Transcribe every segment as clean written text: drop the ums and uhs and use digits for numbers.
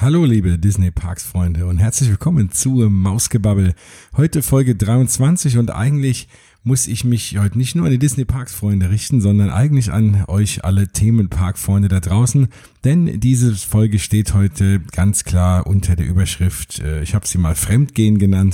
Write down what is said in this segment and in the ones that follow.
Hallo liebe Disney-Parks-Freunde und herzlich willkommen zu Mausgebabbel. Heute Folge 23 und eigentlich muss ich mich heute nicht nur an die Disney-Parks-Freunde richten, sondern eigentlich an euch alle Themenpark-Freunde da draußen, denn diese Folge steht heute ganz klar unter der Überschrift, ich habe sie mal Fremdgehen genannt,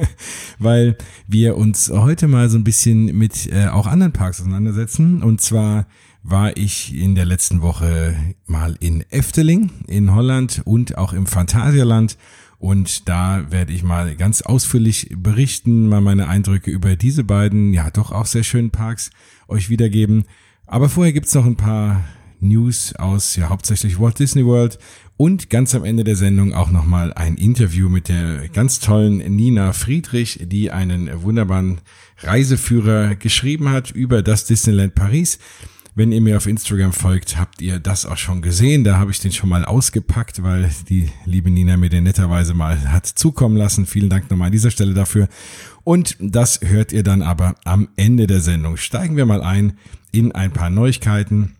weil wir uns heute mal so ein bisschen mit auch anderen Parks auseinandersetzen und zwar war ich in der letzten Woche mal in Efteling in Holland und auch im Phantasialand und da werde ich mal ganz ausführlich berichten, mal meine Eindrücke über diese beiden, ja doch auch sehr schönen Parks euch wiedergeben. Aber vorher gibt's noch ein paar News aus ja hauptsächlich Walt Disney World und ganz am Ende der Sendung auch nochmal ein Interview mit der ganz tollen Nina Friedrich, die einen wunderbaren Reiseführer geschrieben hat über das Disneyland Paris. Wenn ihr mir auf Instagram folgt, habt ihr das auch schon gesehen. Da habe ich den schon mal ausgepackt, weil die liebe Nina mir den netterweise mal hat zukommen lassen. Vielen Dank nochmal an dieser Stelle dafür. Und das hört ihr dann aber am Ende der Sendung. Steigen wir mal ein in ein paar Neuigkeiten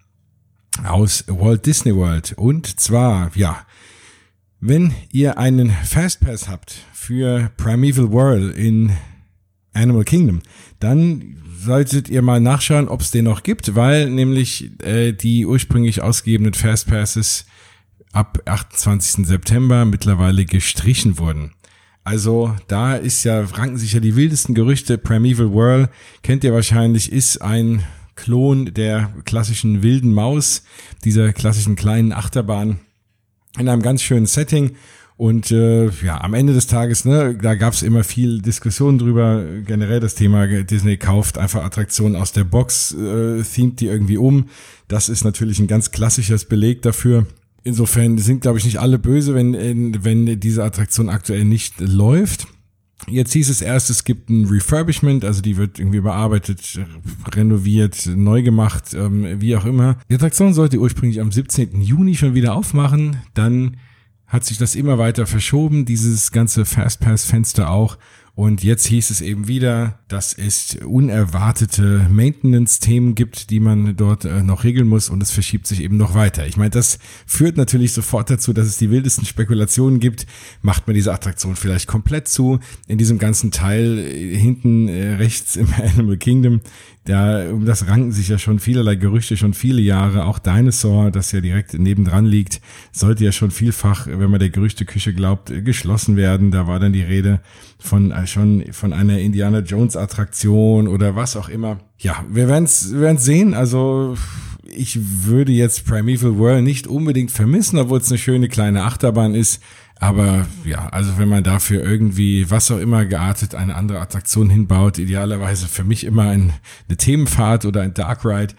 aus Walt Disney World. Und zwar, ja, wenn ihr einen Fastpass habt für Primeval Whirl in Animal Kingdom, dann solltet ihr mal nachschauen, ob es den noch gibt, weil nämlich die ursprünglich ausgegebenen Fastpasses ab 28. September mittlerweile gestrichen wurden. Also da ranken sich ja die wildesten Gerüchte. Primeval Whirl, kennt ihr wahrscheinlich, ist ein Klon der klassischen wilden Maus, dieser klassischen kleinen Achterbahn in einem ganz schönen Setting. Und am Ende des Tages, da gab es immer viel Diskussion drüber. Generell das Thema, Disney kauft einfach Attraktionen aus der Box, themet die irgendwie um. Das ist natürlich ein ganz klassisches Beleg dafür. Insofern sind, glaube ich, nicht alle böse, wenn diese Attraktion aktuell nicht läuft. Jetzt hieß es erst, es gibt ein Refurbishment, also die wird irgendwie überarbeitet, renoviert, neu gemacht, wie auch immer. Die Attraktion sollte ursprünglich am 17. Juni schon wieder aufmachen, dann hat sich das immer weiter verschoben, dieses ganze Fastpass-Fenster auch. Und jetzt hieß es eben wieder, dass es unerwartete Maintenance-Themen gibt, die man dort noch regeln muss und es verschiebt sich eben noch weiter. Ich meine, das führt natürlich sofort dazu, dass es die wildesten Spekulationen gibt. Macht man diese Attraktion vielleicht komplett zu? In diesem ganzen Teil hinten rechts im Animal Kingdom, um das ranken sich ja schon vielerlei Gerüchte, schon viele Jahre. Auch Dinosaur, das ja direkt nebendran liegt, sollte ja schon vielfach, wenn man der Gerüchteküche glaubt, geschlossen werden. Da war dann die Rede von einer Indiana Jones Attraktion oder was auch immer. Ja, wir werden's sehen. Also ich würde jetzt Primeval Whirl nicht unbedingt vermissen, obwohl es eine schöne kleine Achterbahn ist. Aber ja, also wenn man dafür irgendwie, was auch immer geartet, eine andere Attraktion hinbaut, idealerweise für mich immer eine Themenfahrt oder ein Dark Ride,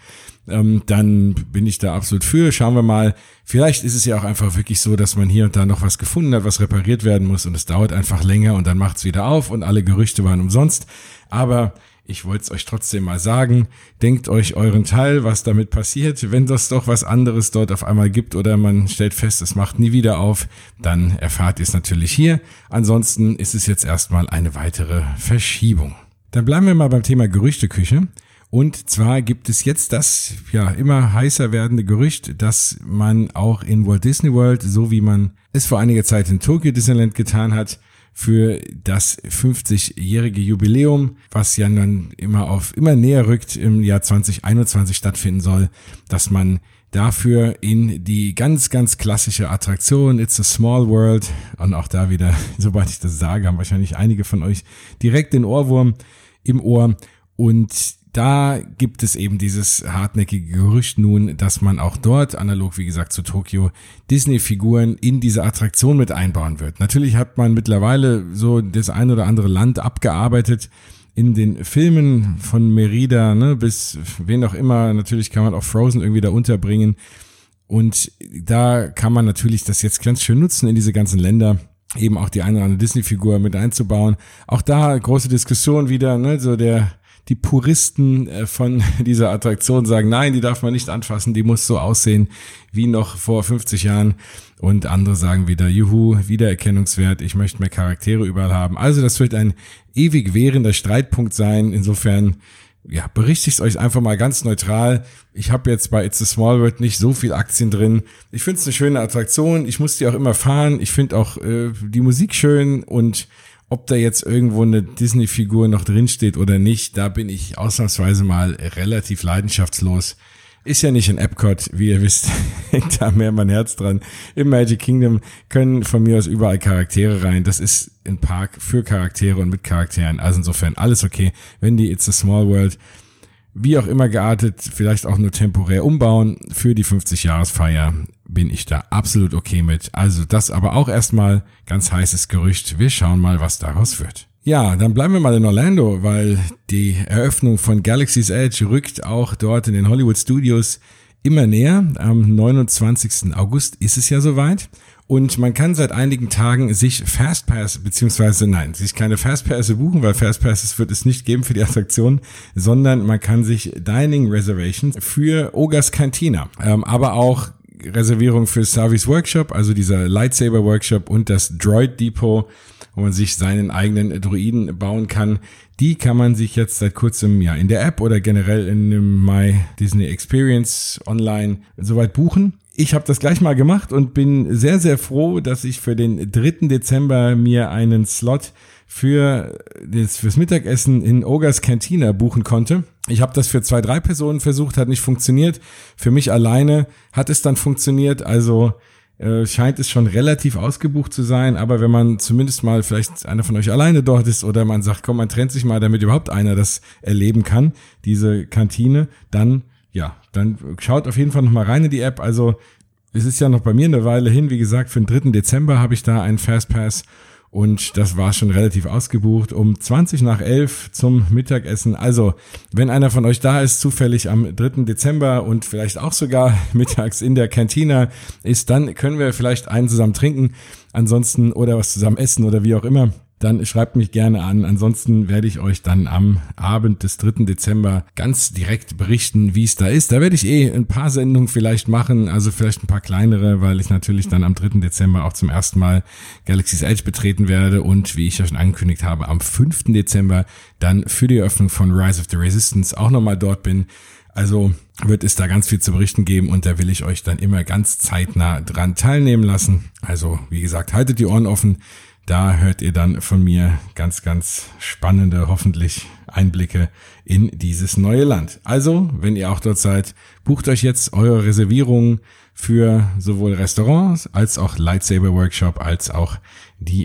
dann bin ich da absolut für. Schauen wir mal. Vielleicht ist es ja auch einfach wirklich so, dass man hier und da noch was gefunden hat, was repariert werden muss und es dauert einfach länger und dann macht's wieder auf und alle Gerüchte waren umsonst. Aber ich wollte es euch trotzdem mal sagen, denkt euch euren Teil, was damit passiert. Wenn das doch was anderes dort auf einmal gibt oder man stellt fest, es macht nie wieder auf, dann erfahrt ihr es natürlich hier. Ansonsten ist es jetzt erstmal eine weitere Verschiebung. Dann bleiben wir mal beim Thema Gerüchteküche. Und zwar gibt es jetzt das immer heißer werdende Gerücht, dass man auch in Walt Disney World, so wie man es vor einiger Zeit in Tokyo Disneyland getan hat, für das 50-jährige Jubiläum, was ja dann immer näher rückt, im Jahr 2021 stattfinden soll, dass man dafür in die ganz, ganz klassische Attraktion It's a Small World, und auch da wieder, sobald ich das sage, haben wahrscheinlich einige von euch direkt den Ohrwurm im Ohr, und da gibt es eben dieses hartnäckige Gerücht nun, dass man auch dort, analog wie gesagt zu Tokio, Disney-Figuren in diese Attraktion mit einbauen wird. Natürlich hat man mittlerweile so das ein oder andere Land abgearbeitet in den Filmen von Merida, bis wen auch immer. Natürlich kann man auch Frozen irgendwie da unterbringen. Und da kann man natürlich das jetzt ganz schön nutzen, in diese ganzen Länder eben auch die eine oder andere Disney-Figur mit einzubauen. Auch da große Diskussion wieder, die Puristen von dieser Attraktion sagen, nein, die darf man nicht anfassen, die muss so aussehen wie noch vor 50 Jahren. Und andere sagen wieder, juhu, Wiedererkennungswert, ich möchte mehr Charaktere überall haben. Also das wird ein ewig währender Streitpunkt sein. Insofern berichte ich es euch einfach mal ganz neutral. Ich habe jetzt bei It's a Small World nicht so viel Aktien drin. Ich finde es eine schöne Attraktion. Ich muss die auch immer fahren. Ich finde auch die Musik schön, und ob da jetzt irgendwo eine Disney-Figur noch drin steht oder nicht, da bin ich ausnahmsweise mal relativ leidenschaftslos. Ist ja nicht in Epcot, wie ihr wisst, hängt da mehr mein Herz dran. Im Magic Kingdom können von mir aus überall Charaktere rein. Das ist ein Park für Charaktere und mit Charakteren. Also insofern alles okay, wenn die It's a Small World wie auch immer geartet, vielleicht auch nur temporär umbauen für die 50-Jahresfeier, bin ich da absolut okay mit. Also das aber auch erstmal ganz heißes Gerücht. Wir schauen mal, was daraus wird. Ja, dann bleiben wir mal in Orlando, weil die Eröffnung von Galaxy's Edge rückt auch dort in den Hollywood Studios immer näher. Am 29. August ist es ja soweit. Und man kann seit einigen Tagen sich sich keine Fastpass buchen, weil Fastpasses wird es nicht geben für die Attraktion, sondern man kann sich Dining Reservations für Ogers Cantina, aber auch Reservierung für Savi's Workshop, also dieser Lightsaber Workshop, und das Droid Depot, wo man sich seinen eigenen Droiden bauen kann. Die kann man sich jetzt seit kurzem in der App oder generell in dem My Disney Experience online soweit buchen. Ich habe das gleich mal gemacht und bin sehr, sehr froh, dass ich für den 3. Dezember mir einen Slot fürs Mittagessen in Ogers Cantina buchen konnte. Ich habe das für 2-3 Personen versucht, hat nicht funktioniert. Für mich alleine hat es dann funktioniert, also scheint es schon relativ ausgebucht zu sein, aber wenn man zumindest mal vielleicht einer von euch alleine dort ist oder man sagt, komm, man trennt sich mal, damit überhaupt einer das erleben kann, diese Kantine, dann schaut auf jeden Fall nochmal rein in die App. Also es ist ja noch bei mir eine Weile hin, wie gesagt, für den 3. Dezember habe ich da einen Fastpass und das war schon relativ ausgebucht, um 11:20 zum Mittagessen. Also, wenn einer von euch da ist, zufällig am 3. Dezember und vielleicht auch sogar mittags in der Cantina ist, dann können wir vielleicht einen zusammen trinken, ansonsten oder was zusammen essen oder wie auch immer. Dann schreibt mich gerne an. Ansonsten werde ich euch dann am Abend des 3. Dezember ganz direkt berichten, wie es da ist. Da werde ich ein paar Sendungen vielleicht machen, also vielleicht ein paar kleinere, weil ich natürlich dann am 3. Dezember auch zum ersten Mal Galaxy's Edge betreten werde und, wie ich ja schon angekündigt habe, am 5. Dezember dann für die Eröffnung von Rise of the Resistance auch nochmal dort bin. Also wird es da ganz viel zu berichten geben und da will ich euch dann immer ganz zeitnah dran teilnehmen lassen. Also, wie gesagt, haltet die Ohren offen. Da hört ihr dann von mir ganz, ganz spannende, hoffentlich, Einblicke in dieses neue Land. Also, wenn ihr auch dort seid, bucht euch jetzt eure Reservierungen für sowohl Restaurants als auch Lightsaber Workshop, als auch die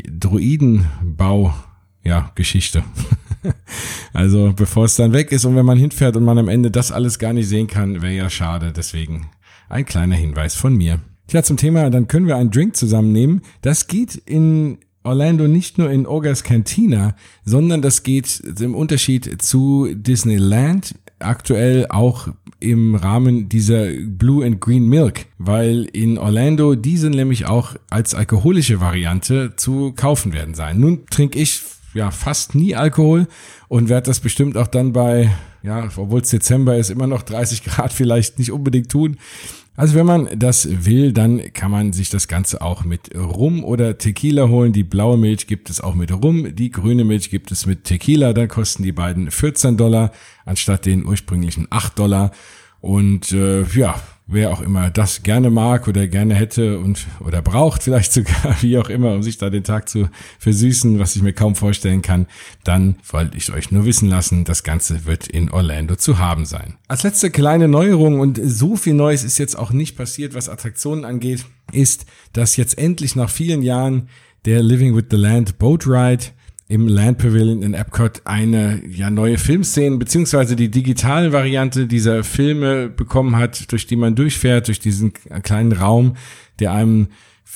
Droidenbau-Geschichte. Also, bevor es dann weg ist und wenn man hinfährt und man am Ende das alles gar nicht sehen kann, wäre ja schade. Deswegen ein kleiner Hinweis von mir. Tja, zum Thema, dann können wir einen Drink zusammennehmen. Das geht in Orlando nicht nur in Ogers Cantina, sondern das geht im Unterschied zu Disneyland aktuell auch im Rahmen dieser Blue and Green Milk, weil in Orlando diese nämlich auch als alkoholische Variante zu kaufen werden sein. Nun trinke ich fast nie Alkohol und werde das bestimmt auch dann bei, obwohl es Dezember ist, immer noch 30 Grad vielleicht nicht unbedingt tun. Also wenn man das will, dann kann man sich das Ganze auch mit Rum oder Tequila holen. Die blaue Milch gibt es auch mit Rum, die grüne Milch gibt es mit Tequila. Da kosten die beiden $14 anstatt den ursprünglichen $8. Und wer auch immer das gerne mag oder gerne hätte oder braucht vielleicht sogar, wie auch immer, um sich da den Tag zu versüßen, was ich mir kaum vorstellen kann, dann wollte ich euch nur wissen lassen, das Ganze wird in Orlando zu haben sein. Als letzte kleine Neuerung, und so viel Neues ist jetzt auch nicht passiert, was Attraktionen angeht, ist, dass jetzt endlich nach vielen Jahren der Living with the Land Boat Ride im Land Pavilion in Epcot eine neue Filmszene beziehungsweise die digitale Variante dieser Filme bekommen hat, durch die man durchfährt, durch diesen kleinen Raum, der einem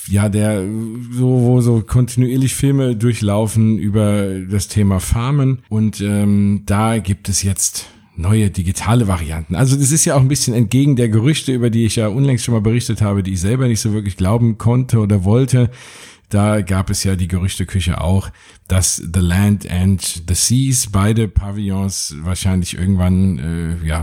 wo so kontinuierlich Filme durchlaufen über das Thema Farmen, und da gibt es jetzt neue digitale Varianten. Also das ist ja auch ein bisschen entgegen der Gerüchte, über die ich ja unlängst schon mal berichtet habe, die ich selber nicht so wirklich glauben konnte oder wollte. Da gab es ja die Gerüchteküche auch, dass The Land and the Seas, beide Pavillons, wahrscheinlich irgendwann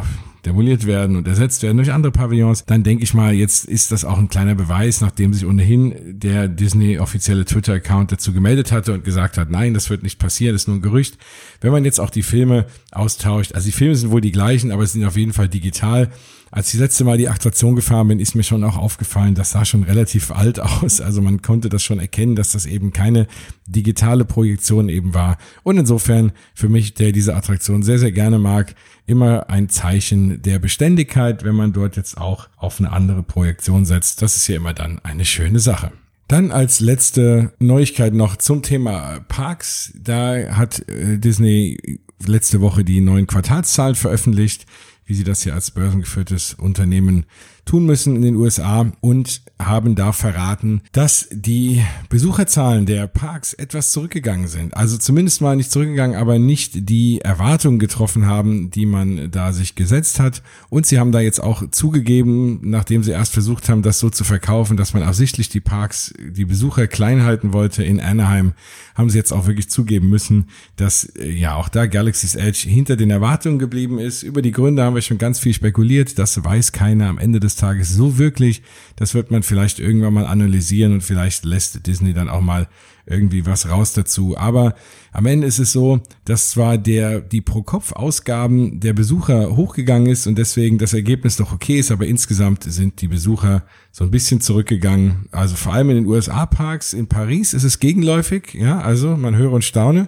demoliert werden und ersetzt werden durch andere Pavillons, dann denke ich mal, jetzt ist das auch ein kleiner Beweis, nachdem sich ohnehin der Disney-offizielle Twitter-Account dazu gemeldet hatte und gesagt hat, nein, das wird nicht passieren, das ist nur ein Gerücht. Wenn man jetzt auch die Filme austauscht, also die Filme sind wohl die gleichen, aber es sind auf jeden Fall digital. Als ich das letzte Mal die Attraktion gefahren bin, ist mir schon auch aufgefallen, das sah schon relativ alt aus. Also man konnte das schon erkennen, dass das eben keine digitale Projektion eben war. Und insofern für mich, der diese Attraktion sehr, sehr gerne mag, immer ein Zeichen der Beständigkeit, wenn man dort jetzt auch auf eine andere Projektion setzt. Das ist ja immer dann eine schöne Sache. Dann als letzte Neuigkeit noch zum Thema Parks. Da hat Disney letzte Woche die neuen Quartalszahlen veröffentlicht, wie sie das ja als börsengeführtes Unternehmen tun müssen in den USA, und haben da verraten, dass die Besucherzahlen der Parks etwas zurückgegangen sind. Also zumindest mal nicht zurückgegangen, aber nicht die Erwartungen getroffen haben, die man da sich gesetzt hat. Und sie haben da jetzt auch zugegeben, nachdem sie erst versucht haben, das so zu verkaufen, dass man absichtlich die Parks, die Besucher klein halten wollte in Anaheim, haben sie jetzt auch wirklich zugeben müssen, dass ja auch da Galaxy's Edge hinter den Erwartungen geblieben ist. Über die Gründe haben wir schon ganz viel spekuliert. Das weiß keiner am Ende des Tages so wirklich. Das wird man vielleicht irgendwann mal analysieren und vielleicht lässt Disney dann auch mal irgendwie was raus dazu. Aber am Ende ist es so, dass zwar die Pro-Kopf-Ausgaben der Besucher hochgegangen ist und deswegen das Ergebnis doch okay ist, aber insgesamt sind die Besucher so ein bisschen zurückgegangen. Also vor allem in den USA-Parks. In Paris ist es gegenläufig, ja, also man höre und staune.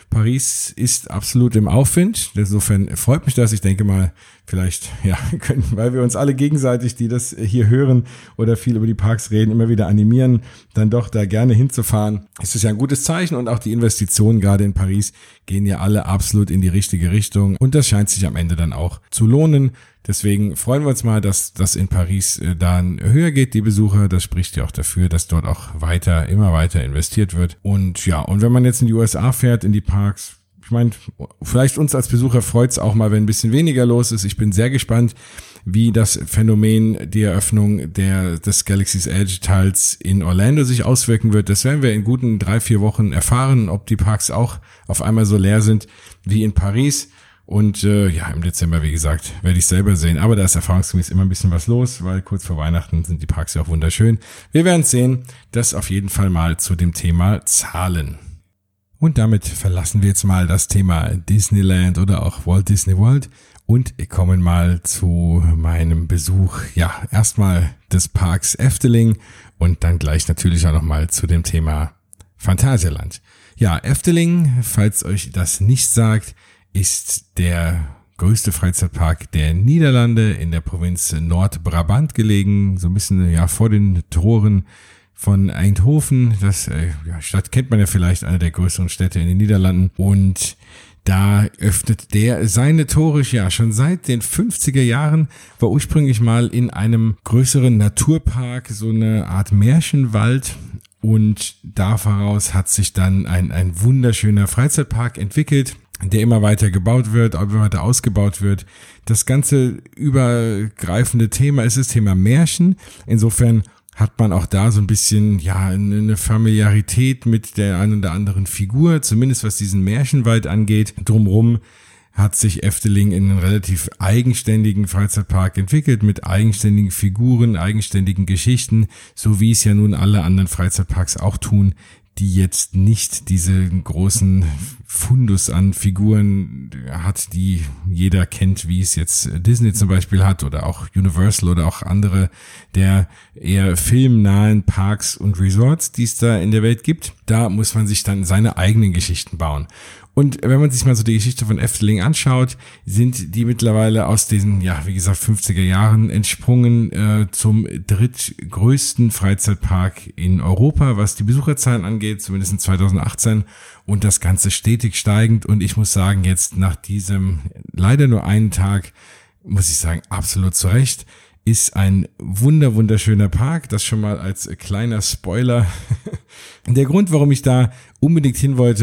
Paris ist absolut im Aufwind. Insofern freut mich das. Ich denke mal, vielleicht, ja, können, weil wir uns alle gegenseitig, die das hier hören oder viel über die Parks reden, immer wieder animieren, dann doch da gerne hinzufahren. Es ist ja ein gutes Zeichen, und auch die Investitionen gerade in Paris gehen ja alle absolut in die richtige Richtung, und das scheint sich am Ende dann auch zu lohnen. Deswegen freuen wir uns mal, dass das in Paris dann höher geht, die Besucher. Das spricht ja auch dafür, dass dort auch immer weiter investiert wird. Und ja, und wenn man jetzt in die USA fährt, in die Parks, ich meine, vielleicht uns als Besucher freut es auch mal, wenn ein bisschen weniger los ist. Ich bin sehr gespannt, wie das Phänomen die Eröffnung des Galaxy's Edge Teils in Orlando sich auswirken wird. Das werden wir in guten 3-4 Wochen erfahren, ob die Parks auch auf einmal so leer sind wie in Paris. Und ja, im Dezember, wie gesagt, werde ich selber sehen. Aber da ist erfahrungsgemäß immer ein bisschen was los, weil kurz vor Weihnachten sind die Parks ja auch wunderschön. Wir werden sehen. Das auf jeden Fall mal zu dem Thema Zahlen. Und damit verlassen wir jetzt mal das Thema Disneyland oder auch Walt Disney World und kommen mal zu meinem Besuch, ja, erstmal des Parks Efteling und dann gleich natürlich auch nochmal zu dem Thema Phantasialand. Ja, Efteling, falls euch das nicht sagt, ist der größte Freizeitpark der Niederlande in der Provinz Nordbrabant gelegen, so ein bisschen ja vor den Toren von Eindhoven. Das Stadt kennt man ja vielleicht, eine der größeren Städte in den Niederlanden, und da öffnet der seine Tore ja schon seit den 50er Jahren, war ursprünglich mal in einem größeren Naturpark, so eine Art Märchenwald. Und daraus hat sich dann ein wunderschöner Freizeitpark entwickelt, der immer weiter gebaut wird, immer weiter ausgebaut wird. Das ganze übergreifende Thema ist das Thema Märchen. Insofern hat man auch da so ein bisschen, ja, eine Familiarität mit der einen oder anderen Figur, zumindest was diesen Märchenwald angeht. Drumherum hat sich Efteling in einen relativ eigenständigen Freizeitpark entwickelt, mit eigenständigen Figuren, eigenständigen Geschichten, so wie es ja nun alle anderen Freizeitparks auch tun, die jetzt nicht diese großen Fundus an Figuren hat, die jeder kennt, wie es jetzt Disney zum Beispiel hat oder auch Universal oder auch andere der eher filmnahen Parks und Resorts, die es da in der Welt gibt. Da muss man sich dann seine eigenen Geschichten bauen. Und wenn man sich mal so die Geschichte von Efteling anschaut, sind die mittlerweile aus diesen, ja, wie gesagt, 50er Jahren entsprungen zum drittgrößten Freizeitpark in Europa, was die Besucherzahlen angeht, zumindest in 2018. Und das Ganze stetig steigend. Und ich muss sagen, jetzt nach diesem leider nur einen Tag, muss ich sagen, absolut zu Recht, ist ein wunderschöner Park. Das schon mal als kleiner Spoiler. Der Grund, warum ich da unbedingt hin wollte,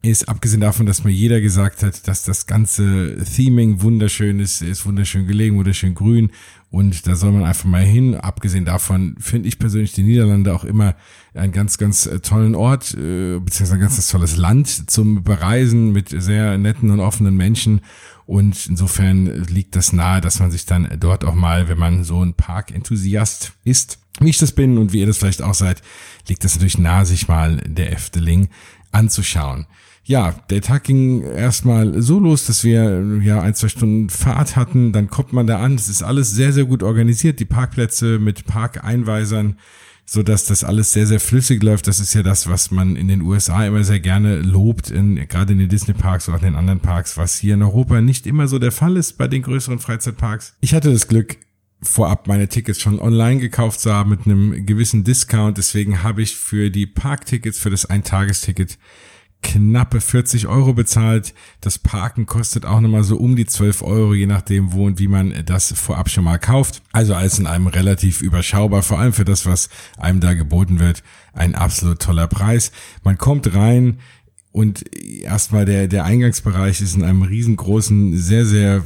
ist, abgesehen davon, dass mir jeder gesagt hat, dass das ganze Theming wunderschön ist wunderschön gelegen, wunderschön grün und da soll man einfach mal hin. Abgesehen davon finde ich persönlich die Niederlande auch immer einen ganz, ganz tollen Ort, beziehungsweise ein ganz, ganz tolles Land zum Bereisen mit sehr netten und offenen Menschen. Und insofern liegt das nahe, dass man sich dann dort auch mal, wenn man so ein Park-Enthusiast ist, wie ich das bin und wie ihr das vielleicht auch seid, liegt das natürlich nahe, sich mal der Efteling anzuschauen. Ja, der Tag ging erstmal so los, dass wir 1-2 Stunden Fahrt hatten. Dann kommt man da an. Es ist alles sehr, sehr gut organisiert. Die Parkplätze mit Parkeinweisern, so dass das alles sehr, sehr flüssig läuft. Das ist ja das, was man in den USA immer sehr gerne lobt, gerade in den Disney-Parks oder auch in den anderen Parks, was hier in Europa nicht immer so der Fall ist bei den größeren Freizeitparks. Ich hatte das Glück, vorab meine Tickets schon online gekauft zu haben mit einem gewissen Discount. Deswegen habe ich für die Parktickets, für das Eintagesticket knappe 40 € bezahlt. Das Parken kostet auch nochmal so um die 12 €, je nachdem wo und wie man das vorab schon mal kauft. Also alles in einem relativ überschaubar, vor allem für das, was einem da geboten wird, ein absolut toller Preis. Man kommt rein und erstmal der Eingangsbereich ist in einem riesengroßen, sehr, sehr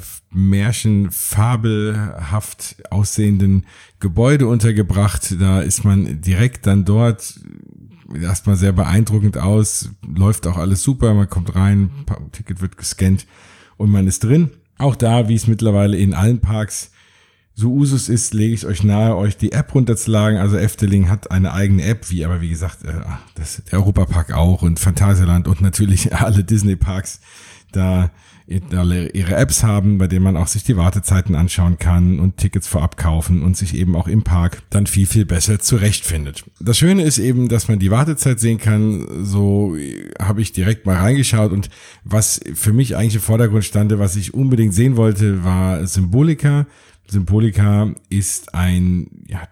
märchenfabelhaft aussehenden Gebäude untergebracht. Da ist man direkt dann dort, erstmal sehr beeindruckend aus, läuft auch alles super, man kommt rein, Ticket wird gescannt und man ist drin. Auch da, wie es mittlerweile in allen Parks so Usus ist, lege ich euch nahe, euch die App runterzuladen. Also Efteling hat eine eigene App, wie gesagt, der Europapark auch und Phantasialand und natürlich alle Disney-Parks da ihre Apps haben, bei denen man auch sich die Wartezeiten anschauen kann und Tickets vorab kaufen und sich eben auch im Park dann viel, viel besser zurechtfindet. Das Schöne ist eben, dass man die Wartezeit sehen kann. So habe ich direkt mal reingeschaut und was für mich eigentlich im Vordergrund stand, was ich unbedingt sehen wollte, war Symbolica. Symbolica ist eine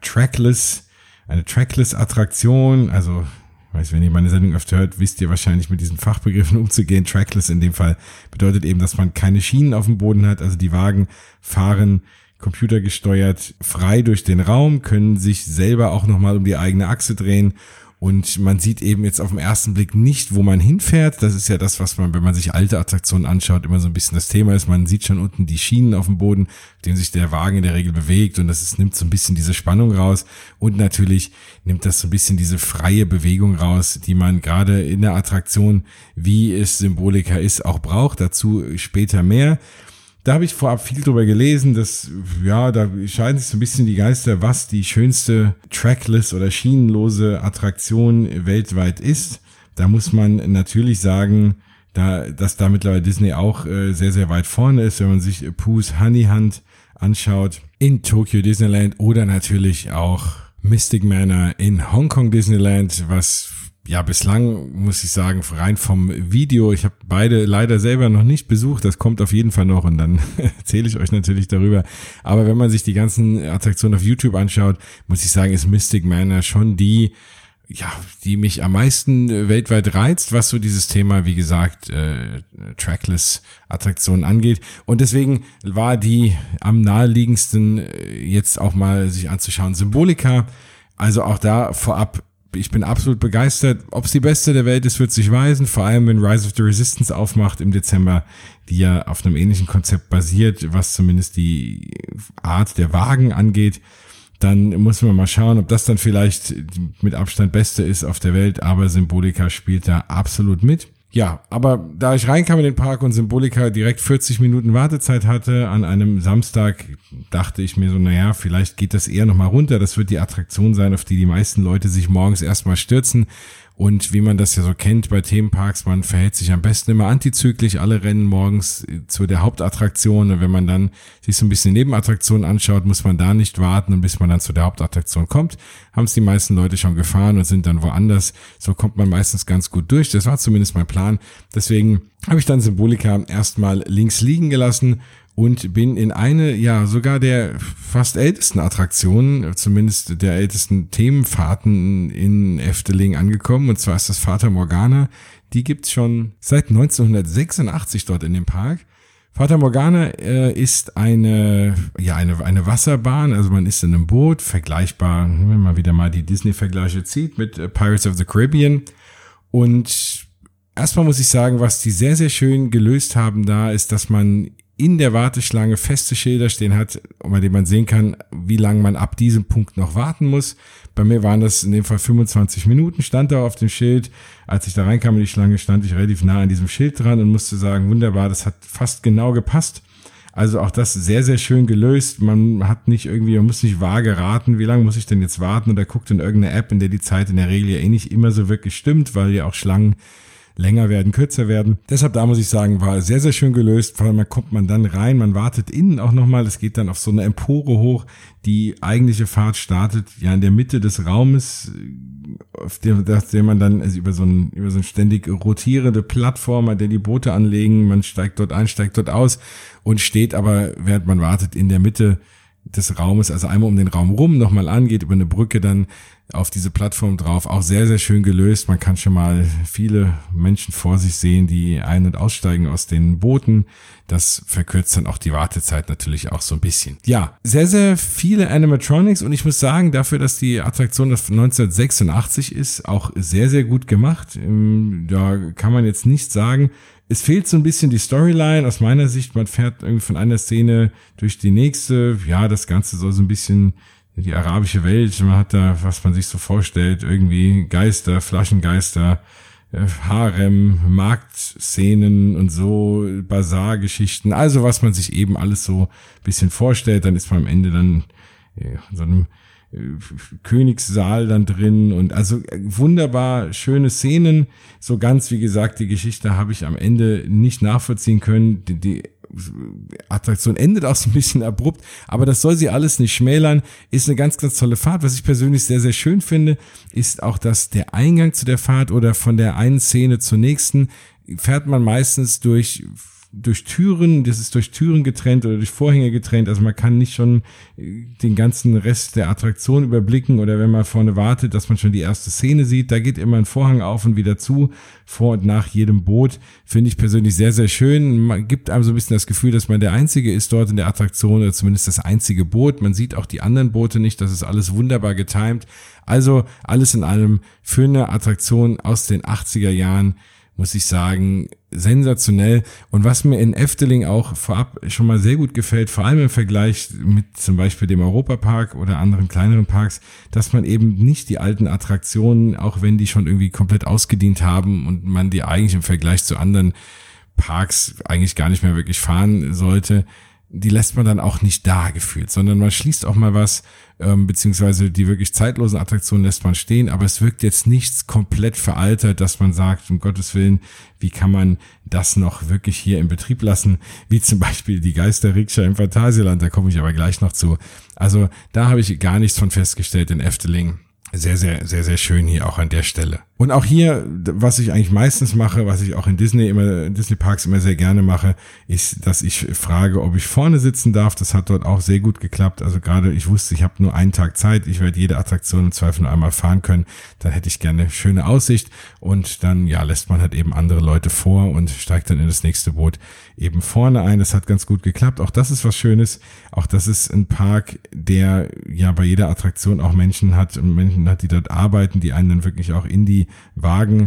Trackless-Attraktion, also wenn ihr meine Sendung öfter hört, wisst ihr wahrscheinlich mit diesen Fachbegriffen umzugehen. Trackless in dem Fall bedeutet eben, dass man keine Schienen auf dem Boden hat. Also die Wagen fahren computergesteuert frei durch den Raum, können sich selber auch nochmal um die eigene Achse drehen. Und man sieht eben jetzt auf den ersten Blick nicht, wo man hinfährt. Das ist ja das, was man, wenn man sich alte Attraktionen anschaut, immer so ein bisschen das Thema ist. Man sieht schon unten die Schienen auf dem Boden, auf denen sich der Wagen in der Regel bewegt. Und nimmt so ein bisschen diese Spannung raus. Und natürlich nimmt das so ein bisschen diese freie Bewegung raus, die man gerade in der Attraktion, wie es Symbolica ist, auch braucht. Dazu später mehr. Da habe ich vorab viel drüber gelesen, da scheiden sich so ein bisschen die Geister, was die schönste trackless oder schienenlose Attraktion weltweit ist. Da muss man natürlich sagen, dass da mittlerweile Disney auch sehr, sehr weit vorne ist, wenn man sich Pooh's Honey Hunt anschaut in Tokyo Disneyland oder natürlich auch Mystic Manor in Hongkong Disneyland, was bislang, muss ich sagen, rein vom Video, ich habe beide leider selber noch nicht besucht, das kommt auf jeden Fall noch und dann erzähle ich euch natürlich darüber, aber wenn man sich die ganzen Attraktionen auf YouTube anschaut, muss ich sagen, ist Mystic Manor schon die mich am meisten weltweit reizt, was so dieses Thema, wie gesagt, Trackless-Attraktionen angeht. Und deswegen war die am naheliegendsten jetzt auch mal sich anzuschauen Symbolica. Also auch da vorab, ich bin absolut begeistert. Ob es die beste der Welt ist, wird sich weisen. Vor allem, wenn Rise of the Resistance aufmacht im Dezember, die ja auf einem ähnlichen Konzept basiert, was zumindest die Art der Wagen angeht. Dann muss man mal schauen, ob das dann vielleicht mit Abstand beste ist auf der Welt. Aber Symbolica spielt da absolut mit. Ja, aber da ich reinkam in den Park und Symbolica direkt 40 Minuten Wartezeit hatte an einem Samstag, dachte ich mir so, vielleicht geht das eher nochmal runter. Das wird die Attraktion sein, auf die die meisten Leute sich morgens erstmal stürzen. Und wie man das ja so kennt bei Themenparks, man verhält sich am besten immer antizyklisch. Alle rennen morgens zu der Hauptattraktion. Und wenn man dann sich so ein bisschen Nebenattraktionen anschaut, muss man da nicht warten. Und bis man dann zu der Hauptattraktion kommt, haben es die meisten Leute schon gefahren und sind dann woanders. So kommt man meistens ganz gut durch. Das war zumindest mein Plan. Deswegen habe ich dann Symbolica erstmal links liegen gelassen und bin in eine, sogar der fast ältesten Attraktionen, zumindest der ältesten Themenfahrten in Efteling angekommen. Und zwar ist das Fata Morgana. Die gibt's schon seit 1986 dort in dem Park. Fata Morgana ist eine Wasserbahn, also man ist in einem Boot, vergleichbar, wenn man wieder mal die Disney-Vergleiche zieht, mit Pirates of the Caribbean. Und erstmal muss ich sagen, was die sehr, sehr schön gelöst haben da, ist, dass man in der Warteschlange feste Schilder stehen hat, bei denen man sehen kann, wie lange man ab diesem Punkt noch warten muss. Bei mir waren das in dem Fall 25 Minuten, stand da auf dem Schild. Als ich da reinkam in die Schlange, stand ich relativ nah an diesem Schild dran und musste sagen, wunderbar, das hat fast genau gepasst. Also auch das sehr, sehr schön gelöst. Man muss nicht vage raten, wie lange muss ich denn jetzt warten, oder guckt in irgendeine App, in der die Zeit in der Regel ja nicht immer so wirklich stimmt, weil ja auch Schlangen länger werden, kürzer werden. Deshalb, da muss ich sagen, war sehr, sehr schön gelöst. Vor allem kommt man dann rein, man wartet innen auch nochmal, es geht dann auf so eine Empore hoch. Die eigentliche Fahrt startet ja in der Mitte des Raumes, auf dem man dann über so eine ständig rotierende Plattform, an der die Boote anlegen, man steigt dort ein, steigt dort aus und steht aber, während man wartet, in der Mitte des Raumes, also einmal um den Raum rum, nochmal an, geht über eine Brücke dann auf diese Plattform drauf. Auch sehr, sehr schön gelöst. Man kann schon mal viele Menschen vor sich sehen, die ein- und aussteigen aus den Booten. Das verkürzt dann auch die Wartezeit natürlich auch so ein bisschen. Ja, sehr, sehr viele Animatronics, und ich muss sagen, dafür, dass die Attraktion 1986 ist, auch sehr, sehr gut gemacht. Da kann man jetzt nicht sagen, es fehlt so ein bisschen die Storyline aus meiner Sicht. Man fährt irgendwie von einer Szene durch die nächste. Ja, das Ganze soll so ein bisschen die arabische Welt. Man hat da, was man sich so vorstellt, irgendwie Geister, Flaschengeister, Harem, Marktszenen und so, Bazargeschichten. Also was man sich eben alles so ein bisschen vorstellt. Dann ist man am Ende dann in so einem Königssaal dann drin, und also wunderbar schöne Szenen. So ganz, wie gesagt, die Geschichte habe ich am Ende nicht nachvollziehen können. Die Attraktion endet auch so ein bisschen abrupt, aber das soll sie alles nicht schmälern. Ist eine ganz, ganz tolle Fahrt. Was ich persönlich sehr, sehr schön finde, ist auch, dass der Eingang zu der Fahrt oder von der einen Szene zur nächsten fährt man meistens durch Türen, das ist durch Türen getrennt oder durch Vorhänge getrennt, also man kann nicht schon den ganzen Rest der Attraktion überblicken, oder wenn man vorne wartet, dass man schon die erste Szene sieht, da geht immer ein Vorhang auf und wieder zu, vor und nach jedem Boot, finde ich persönlich sehr, sehr schön. Man gibt einem so ein bisschen das Gefühl, dass man der Einzige ist dort in der Attraktion, oder zumindest das einzige Boot, man sieht auch die anderen Boote nicht, das ist alles wunderbar getimed, also alles in allem für eine Attraktion aus den 80er Jahren, muss ich sagen, sensationell. Und was mir in Efteling auch vorab schon mal sehr gut gefällt, vor allem im Vergleich mit zum Beispiel dem Europapark oder anderen kleineren Parks, dass man eben nicht die alten Attraktionen, auch wenn die schon irgendwie komplett ausgedient haben und man die eigentlich im Vergleich zu anderen Parks eigentlich gar nicht mehr wirklich fahren sollte, die lässt man dann auch nicht da gefühlt, sondern man schließt auch mal was, beziehungsweise die wirklich zeitlosen Attraktionen lässt man stehen, aber es wirkt jetzt nichts komplett veraltert, dass man sagt, um Gottes Willen, wie kann man das noch wirklich hier in Betrieb lassen, wie zum Beispiel die Geisterrikscha im Phantasialand, da komme ich aber gleich noch zu. Also da habe ich gar nichts von festgestellt in Efteling. Sehr, sehr, sehr, sehr schön hier auch an der Stelle. Und auch hier, was ich eigentlich meistens mache, was ich auch in Disney Parks immer sehr gerne mache, ist, dass ich frage, ob ich vorne sitzen darf. Das hat dort auch sehr gut geklappt. Also gerade, ich wusste, ich habe nur einen Tag Zeit. Ich werde jede Attraktion im Zweifel nur einmal fahren können. Dann hätte ich gerne schöne Aussicht. Und dann, ja, lässt man halt eben andere Leute vor und steigt dann in das nächste Boot eben vorne ein. Das hat ganz gut geklappt. Auch das ist was Schönes. Auch das ist ein Park, der ja bei jeder Attraktion auch Menschen hat, die dort arbeiten, die einen dann wirklich auch in die Wagen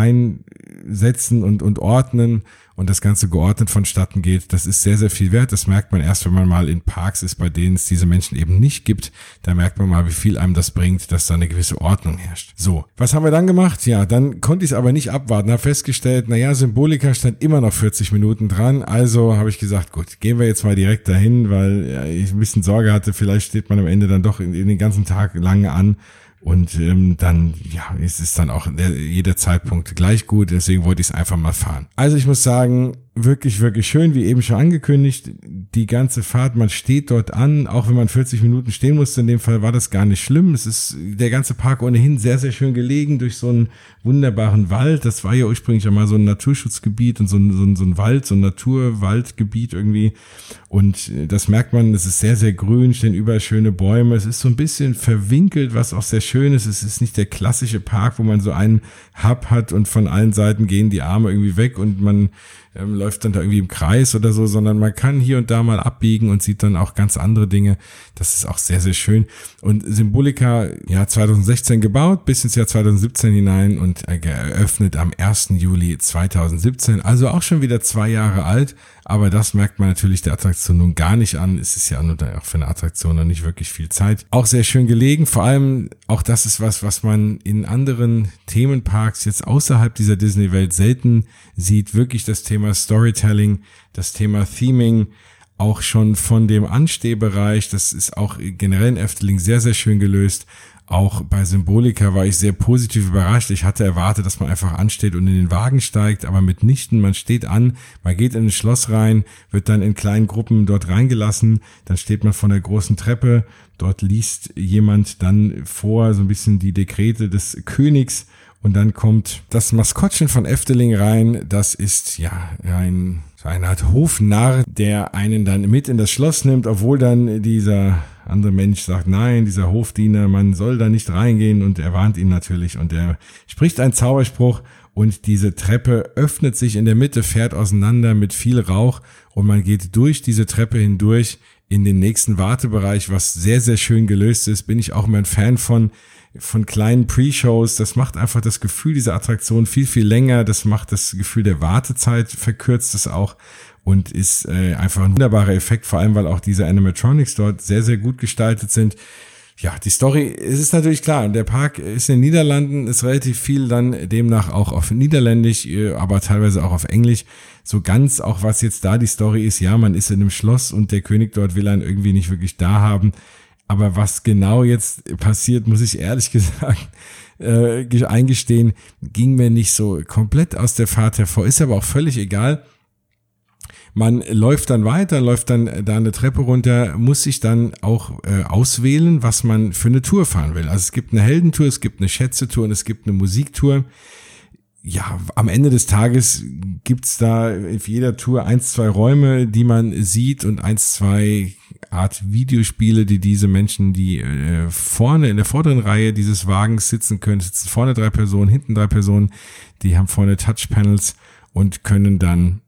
reinsetzen und ordnen und das Ganze geordnet vonstatten geht. Das ist sehr, sehr viel wert. Das merkt man erst, wenn man mal in Parks ist, bei denen es diese Menschen eben nicht gibt. Da merkt man mal, wie viel einem das bringt, dass da eine gewisse Ordnung herrscht. So, was haben wir dann gemacht? Ja, dann konnte ich es aber nicht abwarten. Habe festgestellt, naja, Symbolika stand immer noch 40 Minuten dran. Also habe ich gesagt, gut, gehen wir jetzt mal direkt dahin, weil ich ein bisschen Sorge hatte, vielleicht steht man am Ende dann doch in den ganzen Tag lange an. Und dann, ja, ist es dann auch jeder Zeitpunkt gleich gut, deswegen wollte ich es einfach mal fahren. Also ich muss sagen, wirklich, wirklich schön, wie eben schon angekündigt, die ganze Fahrt, man steht dort an, auch wenn man 40 Minuten stehen musste, in dem Fall war das gar nicht schlimm. Es ist der ganze Park ohnehin sehr, sehr schön gelegen durch so einen wunderbaren Wald. Das war ja ursprünglich einmal so ein Naturschutzgebiet und so ein Wald, so ein Naturwaldgebiet irgendwie. Und das merkt man, es ist sehr, sehr grün, stehen überall schöne Bäume. Es ist so ein bisschen verwinkelt, was auch sehr schön ist. Es ist nicht der klassische Park, wo man so einen Hub hat und von allen Seiten gehen die Arme irgendwie weg und man läuft läuft dann da irgendwie im Kreis oder so, sondern man kann hier und da mal abbiegen und sieht dann auch ganz andere Dinge. Das ist auch sehr, sehr schön. Und Symbolica, ja, 2016 gebaut, bis ins Jahr 2017 hinein und eröffnet am 1. Juli 2017. Also auch schon wieder 2 Jahre alt. Aber das merkt man natürlich der Attraktion nun gar nicht an. Es ist ja nur auch für eine Attraktion noch nicht wirklich viel Zeit. Auch sehr schön gelegen. Vor allem, auch das ist was man in anderen Themenparks jetzt außerhalb dieser Disney-Welt selten sieht. Wirklich das Thema Storytelling, das Thema Theming, auch schon von dem Anstehbereich. Das ist auch generell in Efteling sehr, sehr schön gelöst. Auch bei Symbolica war ich sehr positiv überrascht. Ich hatte erwartet, dass man einfach ansteht und in den Wagen steigt, aber mitnichten. Man steht an, man geht in ein Schloss rein, wird dann in kleinen Gruppen dort reingelassen, dann steht man vor der großen Treppe, dort liest jemand dann vor so ein bisschen die Dekrete des Königs und dann kommt das Maskottchen von Efteling rein. Das ist ja eine Art Hofnarr, der einen dann mit in das Schloss nimmt, obwohl dann dieser andere Mensch sagt, nein, dieser Hofdiener, man soll da nicht reingehen, und er warnt ihn natürlich und er spricht einen Zauberspruch und diese Treppe öffnet sich in der Mitte, fährt auseinander mit viel Rauch und man geht durch diese Treppe hindurch in den nächsten Wartebereich, was sehr, sehr schön gelöst ist. Bin ich auch immer ein Fan von kleinen Pre-Shows. Das macht einfach das Gefühl dieser Attraktion viel, viel länger. Das macht das Gefühl der Wartezeit, verkürzt es auch und ist einfach ein wunderbarer Effekt, vor allem weil auch diese Animatronics dort sehr, sehr gut gestaltet sind. Ja, die Story, es ist natürlich klar, der Park ist in den Niederlanden, ist relativ viel dann demnach auch auf Niederländisch, aber teilweise auch auf Englisch. So ganz auch, was jetzt da die Story ist, ja, man ist in einem Schloss und der König dort will einen irgendwie nicht wirklich da haben. Aber was genau jetzt passiert, muss ich ehrlich gesagt eingestehen, ging mir nicht so komplett aus der Fahrt hervor. Ist aber auch völlig egal. Man läuft dann weiter, läuft dann da eine Treppe runter, muss sich dann auch auswählen, was man für eine Tour fahren will. Also es gibt eine Heldentour, es gibt eine Schätzetour und es gibt eine Musiktour. Ja, am Ende des Tages gibt's da auf jeder Tour 1, 2 Räume, die man sieht und 1, 2 Art Videospiele, die diese Menschen, die vorne in der vorderen Reihe dieses Wagens sitzen können, sitzen vorne 3 Personen, hinten 3 Personen, die haben vorne Touchpanels und können dann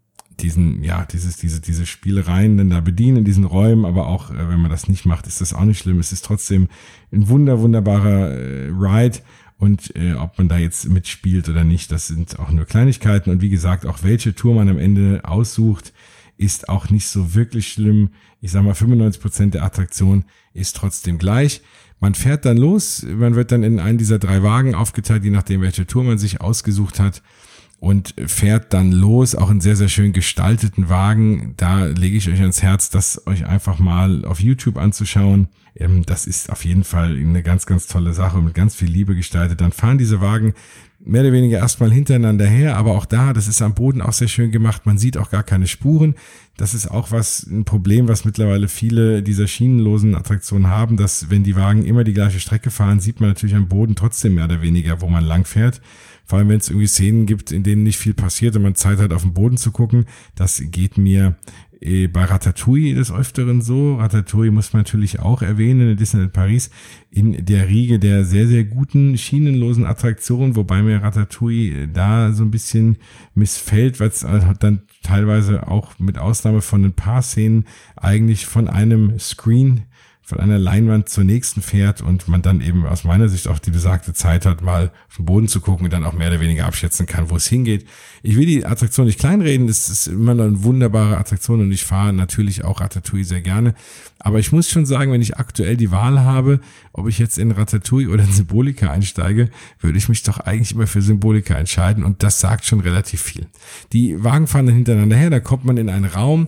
diese Spielereien dann da bedienen in diesen Räumen, aber auch wenn man das nicht macht, ist das auch nicht schlimm. Es ist trotzdem ein wunderbarer Ride. Und ob man da jetzt mitspielt oder nicht, das sind auch nur Kleinigkeiten. Und wie gesagt, auch welche Tour man am Ende aussucht, ist auch nicht so wirklich schlimm. Ich sag mal, 95% der Attraktion ist trotzdem gleich. Man fährt dann los, man wird dann in einen dieser 3 Wagen aufgeteilt, je nachdem, welche Tour man sich ausgesucht hat. Und fährt dann los, auch in sehr, sehr schön gestalteten Wagen. Da lege ich euch ans Herz, das euch einfach mal auf YouTube anzuschauen. Das ist auf jeden Fall eine ganz, ganz tolle Sache und mit ganz viel Liebe gestaltet. Dann fahren diese Wagen mehr oder weniger erstmal hintereinander her, aber auch da, das ist am Boden auch sehr schön gemacht. Man sieht auch gar keine Spuren. Das ist auch ein Problem, was mittlerweile viele dieser schienenlosen Attraktionen haben, dass wenn die Wagen immer die gleiche Strecke fahren, sieht man natürlich am Boden trotzdem mehr oder weniger, wo man lang fährt. Vor allem, wenn es irgendwie Szenen gibt, in denen nicht viel passiert und man Zeit hat, auf den Boden zu gucken. Das geht mir bei Ratatouille des Öfteren so. Ratatouille muss man natürlich auch erwähnen in Disneyland Paris in der Riege der sehr, sehr guten schienenlosen Attraktionen, wobei mir Ratatouille da so ein bisschen missfällt, weil es dann teilweise auch mit Ausnahme von ein paar Szenen eigentlich von einem Screen, von einer Leinwand zur nächsten fährt und man dann eben aus meiner Sicht auch die besagte Zeit hat, mal auf den Boden zu gucken und dann auch mehr oder weniger abschätzen kann, wo es hingeht. Ich will die Attraktion nicht kleinreden, das ist immer noch eine wunderbare Attraktion und ich fahre natürlich auch Ratatouille sehr gerne. Aber ich muss schon sagen, wenn ich aktuell die Wahl habe, ob ich jetzt in Ratatouille oder in Symbolica einsteige, würde ich mich doch eigentlich immer für Symbolica entscheiden und das sagt schon relativ viel. Die Wagen fahren dann hintereinander her, da kommt man in einen Raum,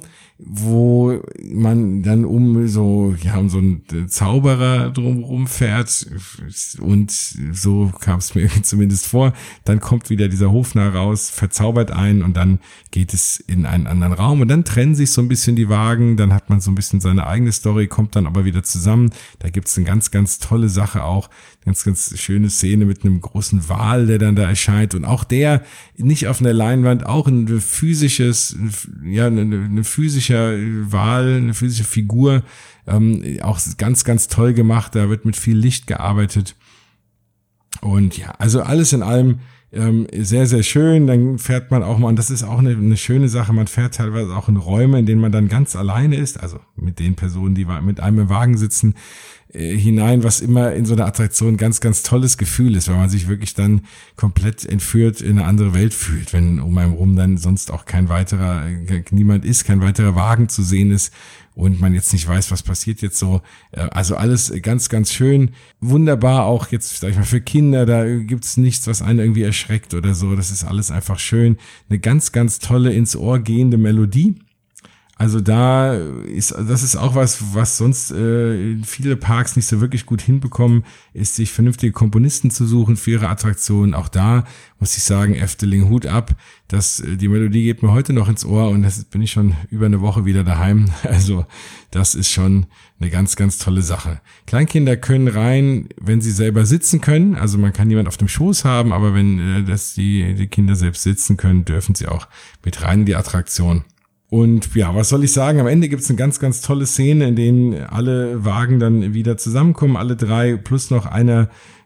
wo man dann um so einen Zauberer drumherum fährt und so kam es mir zumindest vor. Dann kommt wieder dieser Hofnarr raus, verzaubert einen und dann geht es in einen anderen Raum und dann trennen sich so ein bisschen die Wagen, dann hat man so ein bisschen seine eigene Story, kommt dann aber wieder zusammen. Da gibt's eine ganz, ganz tolle Sache auch, ganz, ganz schöne Szene mit einem großen Wal, der dann da erscheint und auch der nicht auf einer Leinwand, auch eine physische Wal, eine physische Figur, auch ganz, ganz toll gemacht, da wird mit viel Licht gearbeitet und ja, also alles in allem Sehr, sehr schön. Dann fährt man auch mal, und das ist auch eine schöne Sache, man fährt teilweise auch in Räume, in denen man dann ganz alleine ist, also mit den Personen, die mit einem im Wagen sitzen, hinein, was immer in so einer Attraktion ganz, ganz tolles Gefühl ist, weil man sich wirklich dann komplett entführt in eine andere Welt fühlt, wenn um einen rum dann sonst auch niemand ist, kein weiterer Wagen zu sehen ist und man jetzt nicht weiß, was passiert jetzt so. Also alles ganz, ganz schön. Wunderbar auch jetzt, sag ich mal, für Kinder, da gibt's nichts, was einen irgendwie erschreckt oder so. Das ist alles einfach schön. Eine ganz, ganz tolle ins Ohr gehende Melodie. Also das ist auch was sonst viele Parks nicht so wirklich gut hinbekommen, ist sich vernünftige Komponisten zu suchen für ihre Attraktionen. Auch da muss ich sagen, Efteling Hut ab. Die Melodie geht mir heute noch ins Ohr und das bin ich schon über eine Woche wieder daheim. Also das ist schon eine ganz, ganz tolle Sache. Kleinkinder können rein, wenn sie selber sitzen können. Also man kann jemand auf dem Schoß haben, aber wenn die Kinder selbst sitzen können, dürfen sie auch mit rein in die Attraktion. Und ja, was soll ich sagen? Am Ende gibt's eine ganz, ganz tolle Szene, in denen alle Wagen dann wieder zusammenkommen, alle drei, plus noch einer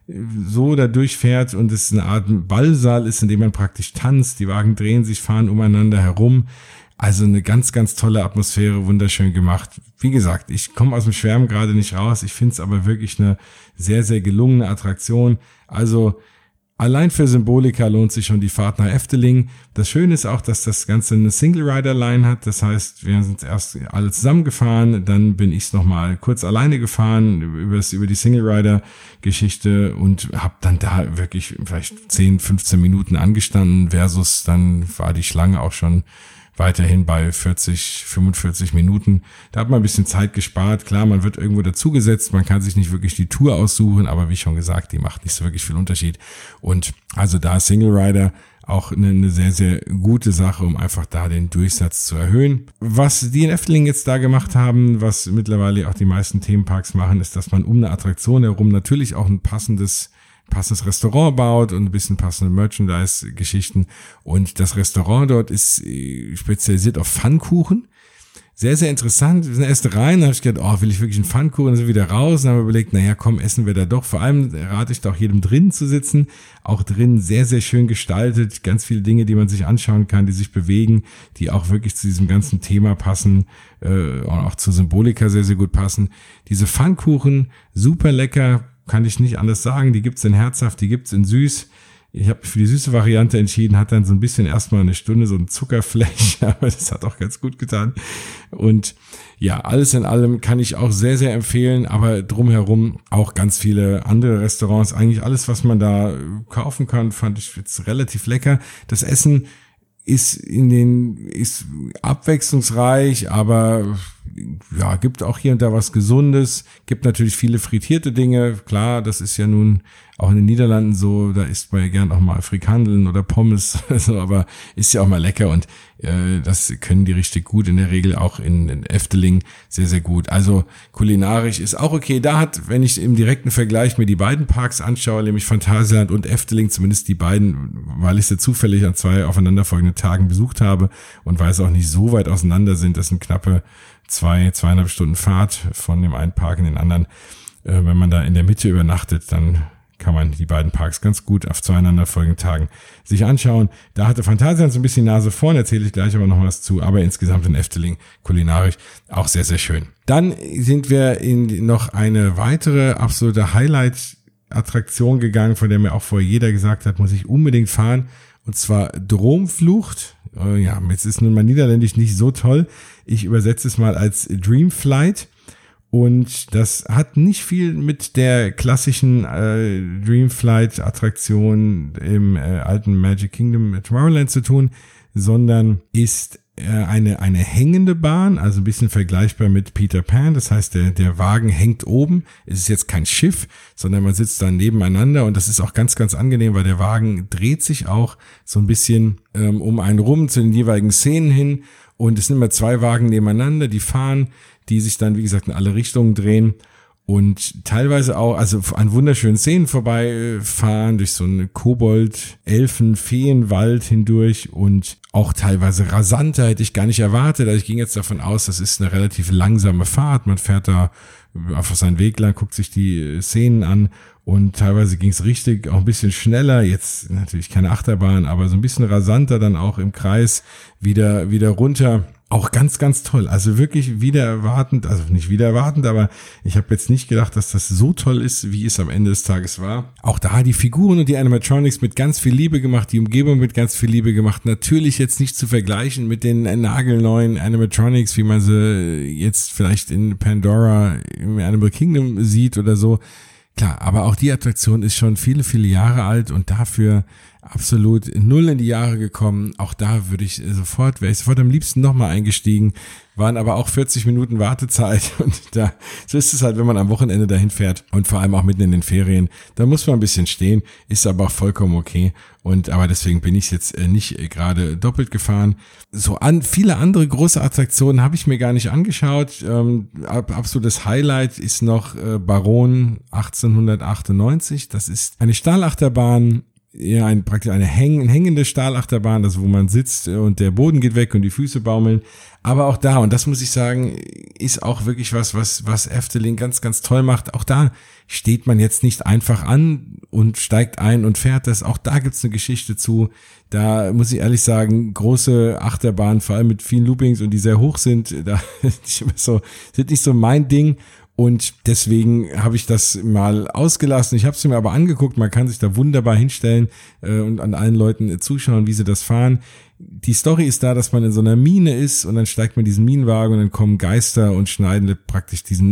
so da durchfährt und es eine Art Ballsaal ist, in dem man praktisch tanzt. Die Wagen drehen sich, fahren umeinander herum. Also eine ganz, ganz tolle Atmosphäre, wunderschön gemacht. Wie gesagt, ich komme aus dem Schwärmen gerade nicht raus. Ich finde es aber wirklich eine sehr, sehr gelungene Attraktion. Also allein für Symbolika lohnt sich schon die Fahrt nach Efteling. Das Schöne ist auch, dass das Ganze eine Single-Rider-Line hat. Das heißt, wir sind erst alle zusammengefahren, dann bin ich nochmal kurz alleine gefahren über die Single-Rider-Geschichte und habe dann da wirklich vielleicht 10, 15 Minuten angestanden versus dann war die Schlange auch schon weiterhin bei 40, 45 Minuten. Da hat man ein bisschen Zeit gespart. Klar, man wird irgendwo dazugesetzt, man kann sich nicht wirklich die Tour aussuchen, aber wie schon gesagt, die macht nicht so wirklich viel Unterschied. Und also da ist Single Rider auch eine sehr, sehr gute Sache, um einfach da den Durchsatz zu erhöhen. Was die in Efteling jetzt da gemacht haben, was mittlerweile auch die meisten Themenparks machen, ist, dass man um eine Attraktion herum natürlich auch ein passendes Restaurant baut und ein bisschen passende Merchandise-Geschichten. Und das Restaurant dort ist spezialisiert auf Pfannkuchen. Sehr, sehr interessant. Wir sind erst rein, da habe ich gedacht, will ich wirklich einen Pfannkuchen? Dann sind wir wieder raus und haben überlegt, komm, essen wir da doch. Vor allem rate ich da auch jedem drin zu sitzen. Auch drin sehr, sehr schön gestaltet. Ganz viele Dinge, die man sich anschauen kann, die sich bewegen, die auch wirklich zu diesem ganzen Thema passen, und auch zur Symbolika sehr, sehr gut passen. Diese Pfannkuchen, super lecker. Kann ich nicht anders sagen, die gibt's in herzhaft, die gibt's in süß. Ich habe für die süße Variante entschieden, hat dann so ein bisschen erstmal eine Stunde so ein Zuckerfleisch, aber das hat auch ganz gut getan. Und ja, alles in allem kann ich auch sehr, sehr empfehlen, aber drumherum auch ganz viele andere Restaurants. Eigentlich alles, was man da kaufen kann, fand ich jetzt relativ lecker. Das Essen ist abwechslungsreich, aber ja, gibt auch hier und da was Gesundes, gibt natürlich viele frittierte Dinge, klar, das ist ja nun auch in den Niederlanden so, da isst man ja gern auch mal Frikandeln oder Pommes, so, aber ist ja auch mal lecker und das können die richtig gut, in der Regel auch in Efteling sehr, sehr gut. Also kulinarisch ist auch okay. Wenn ich im direkten Vergleich mir die beiden Parks anschaue, nämlich Phantasialand und Efteling, zumindest die beiden, weil ich sie zufällig an 2 aufeinanderfolgenden Tagen besucht habe und weil es auch nicht so weit auseinander sind, das sind knappe 2,5 Stunden Fahrt von dem einen Park in den anderen. Wenn man da in der Mitte übernachtet, dann kann man die beiden Parks ganz gut auf 2 aufeinanderfolgenden Tagen sich anschauen. Da hatte Phantasialand so ein bisschen Nase vorn, erzähle ich gleich aber noch was zu, aber insgesamt in Efteling kulinarisch auch sehr, sehr schön. Dann sind wir in noch eine weitere absolute Highlight-Attraktion gegangen, von der mir auch vorher jeder gesagt hat, muss ich unbedingt fahren, und zwar Droomvlucht. Ja, jetzt ist nun mal Niederländisch nicht so toll. Ich übersetze es mal als Dreamflight. Und das hat nicht viel mit der klassischen Dreamflight-Attraktion im alten Magic Kingdom Tomorrowland zu tun, sondern ist eine hängende Bahn, also ein bisschen vergleichbar mit Peter Pan. Das heißt, der Wagen hängt oben. Es ist jetzt kein Schiff, sondern man sitzt da nebeneinander und das ist auch ganz, ganz angenehm, weil der Wagen dreht sich auch so ein bisschen um einen rum zu den jeweiligen Szenen hin und es sind immer 2 Wagen nebeneinander, die fahren, die sich dann, wie gesagt, in alle Richtungen drehen und teilweise auch, also an wunderschönen Szenen vorbeifahren, durch so einen Kobold-Elfen-Feenwald hindurch und auch teilweise rasanter, hätte ich gar nicht erwartet. Also ich ging jetzt davon aus, das ist eine relativ langsame Fahrt. Man fährt da einfach seinen Weg lang, guckt sich die Szenen an und teilweise ging es richtig auch ein bisschen schneller, jetzt natürlich keine Achterbahn, aber so ein bisschen rasanter dann auch im Kreis wieder runter. Auch ganz, ganz toll. Also wirklich wieder erwartend, also nicht wieder erwartend, aber ich habe jetzt nicht gedacht, dass das so toll ist, wie es am Ende des Tages war. Auch da die Figuren und die Animatronics mit ganz viel Liebe gemacht, die Umgebung mit ganz viel Liebe gemacht. Natürlich jetzt nicht zu vergleichen mit den nagelneuen Animatronics, wie man sie jetzt vielleicht in Pandora im Animal Kingdom sieht oder so. Klar, aber auch die Attraktion ist schon viele, viele Jahre alt und dafür absolut 0 in die Jahre gekommen. Auch da wäre ich sofort am liebsten nochmal eingestiegen. Waren aber auch 40 Minuten Wartezeit und so ist es halt, wenn man am Wochenende dahin fährt und vor allem auch mitten in den Ferien. Da muss man ein bisschen stehen, ist aber auch vollkommen okay. Aber deswegen bin ich jetzt nicht gerade doppelt gefahren. Viele andere große Attraktionen habe ich mir gar nicht angeschaut. Absolutes Highlight ist noch Baron 1898. Das ist eine Stahlachterbahn. Ja, praktisch eine hängende Stahlachterbahn, also wo man sitzt und der Boden geht weg und die Füße baumeln. Aber auch da, und das muss ich sagen, ist auch wirklich was Efteling ganz, ganz toll macht. Auch da steht man jetzt nicht einfach an und steigt ein und fährt das. Auch da gibt's eine Geschichte zu. Da muss ich ehrlich sagen, große Achterbahnen, vor allem mit vielen Loopings und die sehr hoch sind, da sind nicht so mein Ding. Und deswegen habe ich das mal ausgelassen. Ich habe es mir aber angeguckt. Man kann sich da wunderbar hinstellen und an allen Leuten zuschauen, wie sie das fahren. Die Story ist da, dass man in so einer Mine ist und dann steigt man diesen Minenwagen und dann kommen Geister und schneiden praktisch diesen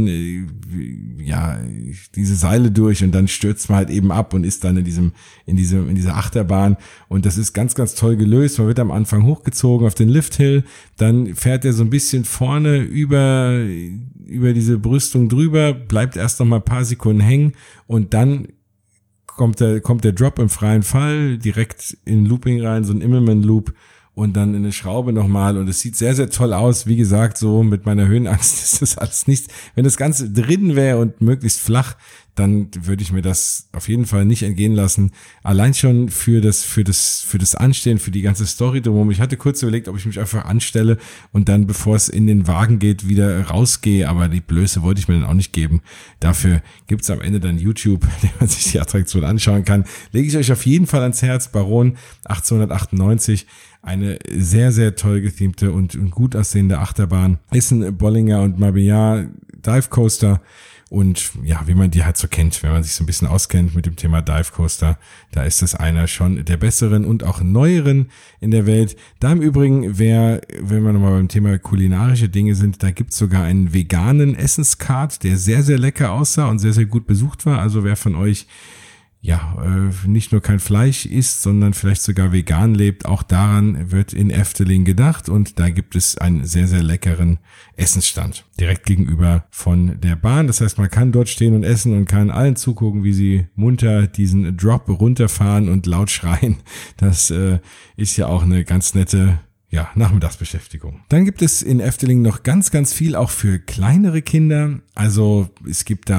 diese Seile durch und dann stürzt man halt eben ab und ist dann in dieser Achterbahn und das ist ganz, ganz toll gelöst. Man wird am Anfang hochgezogen auf den Lifthill, dann fährt er so ein bisschen vorne über diese Brüstung drüber, bleibt erst noch mal ein paar Sekunden hängen und dann kommt der Drop im freien Fall direkt in Looping rein, so ein Immelmann-Loop und dann in eine Schraube nochmal und es sieht sehr, sehr toll aus. Wie gesagt, so mit meiner Höhenangst ist das alles nichts. Wenn das Ganze drin wäre und möglichst flach, dann würde ich mir das auf jeden Fall nicht entgehen lassen. Allein schon für das Anstehen, für die ganze Story drumherum. Ich hatte kurz überlegt, ob ich mich einfach anstelle und dann, bevor es in den Wagen geht, wieder rausgehe, aber die Blöße wollte ich mir dann auch nicht geben. Dafür gibt's am Ende dann YouTube, wo man sich die Attraktion anschauen kann. Lege ich euch auf jeden Fall ans Herz. Baron 1898. Eine sehr, sehr toll gethemte und gut aussehende Achterbahn. Ist ein Bollinger und Mabillard Dive Coaster. Und ja, wie man die halt so kennt, wenn man sich so ein bisschen auskennt mit dem Thema Dive Coaster, da ist das einer schon der besseren und auch neueren in der Welt. Da im Übrigen wenn wir nochmal beim Thema kulinarische Dinge sind, da gibt's sogar einen veganen Essenskart, der sehr, sehr lecker aussah und sehr, sehr gut besucht war. Also wer von euch nicht nur kein Fleisch isst, sondern vielleicht sogar vegan lebt, auch daran wird in Efteling gedacht und da gibt es einen sehr, sehr leckeren Essensstand direkt gegenüber von der Bahn. Das heißt, man kann dort stehen und essen und kann allen zugucken, wie sie munter diesen Drop runterfahren und laut schreien. Das ist ja auch eine ganz nette Nachmittagsbeschäftigung. Dann gibt es in Efteling noch ganz, ganz viel auch für kleinere Kinder. Also es gibt so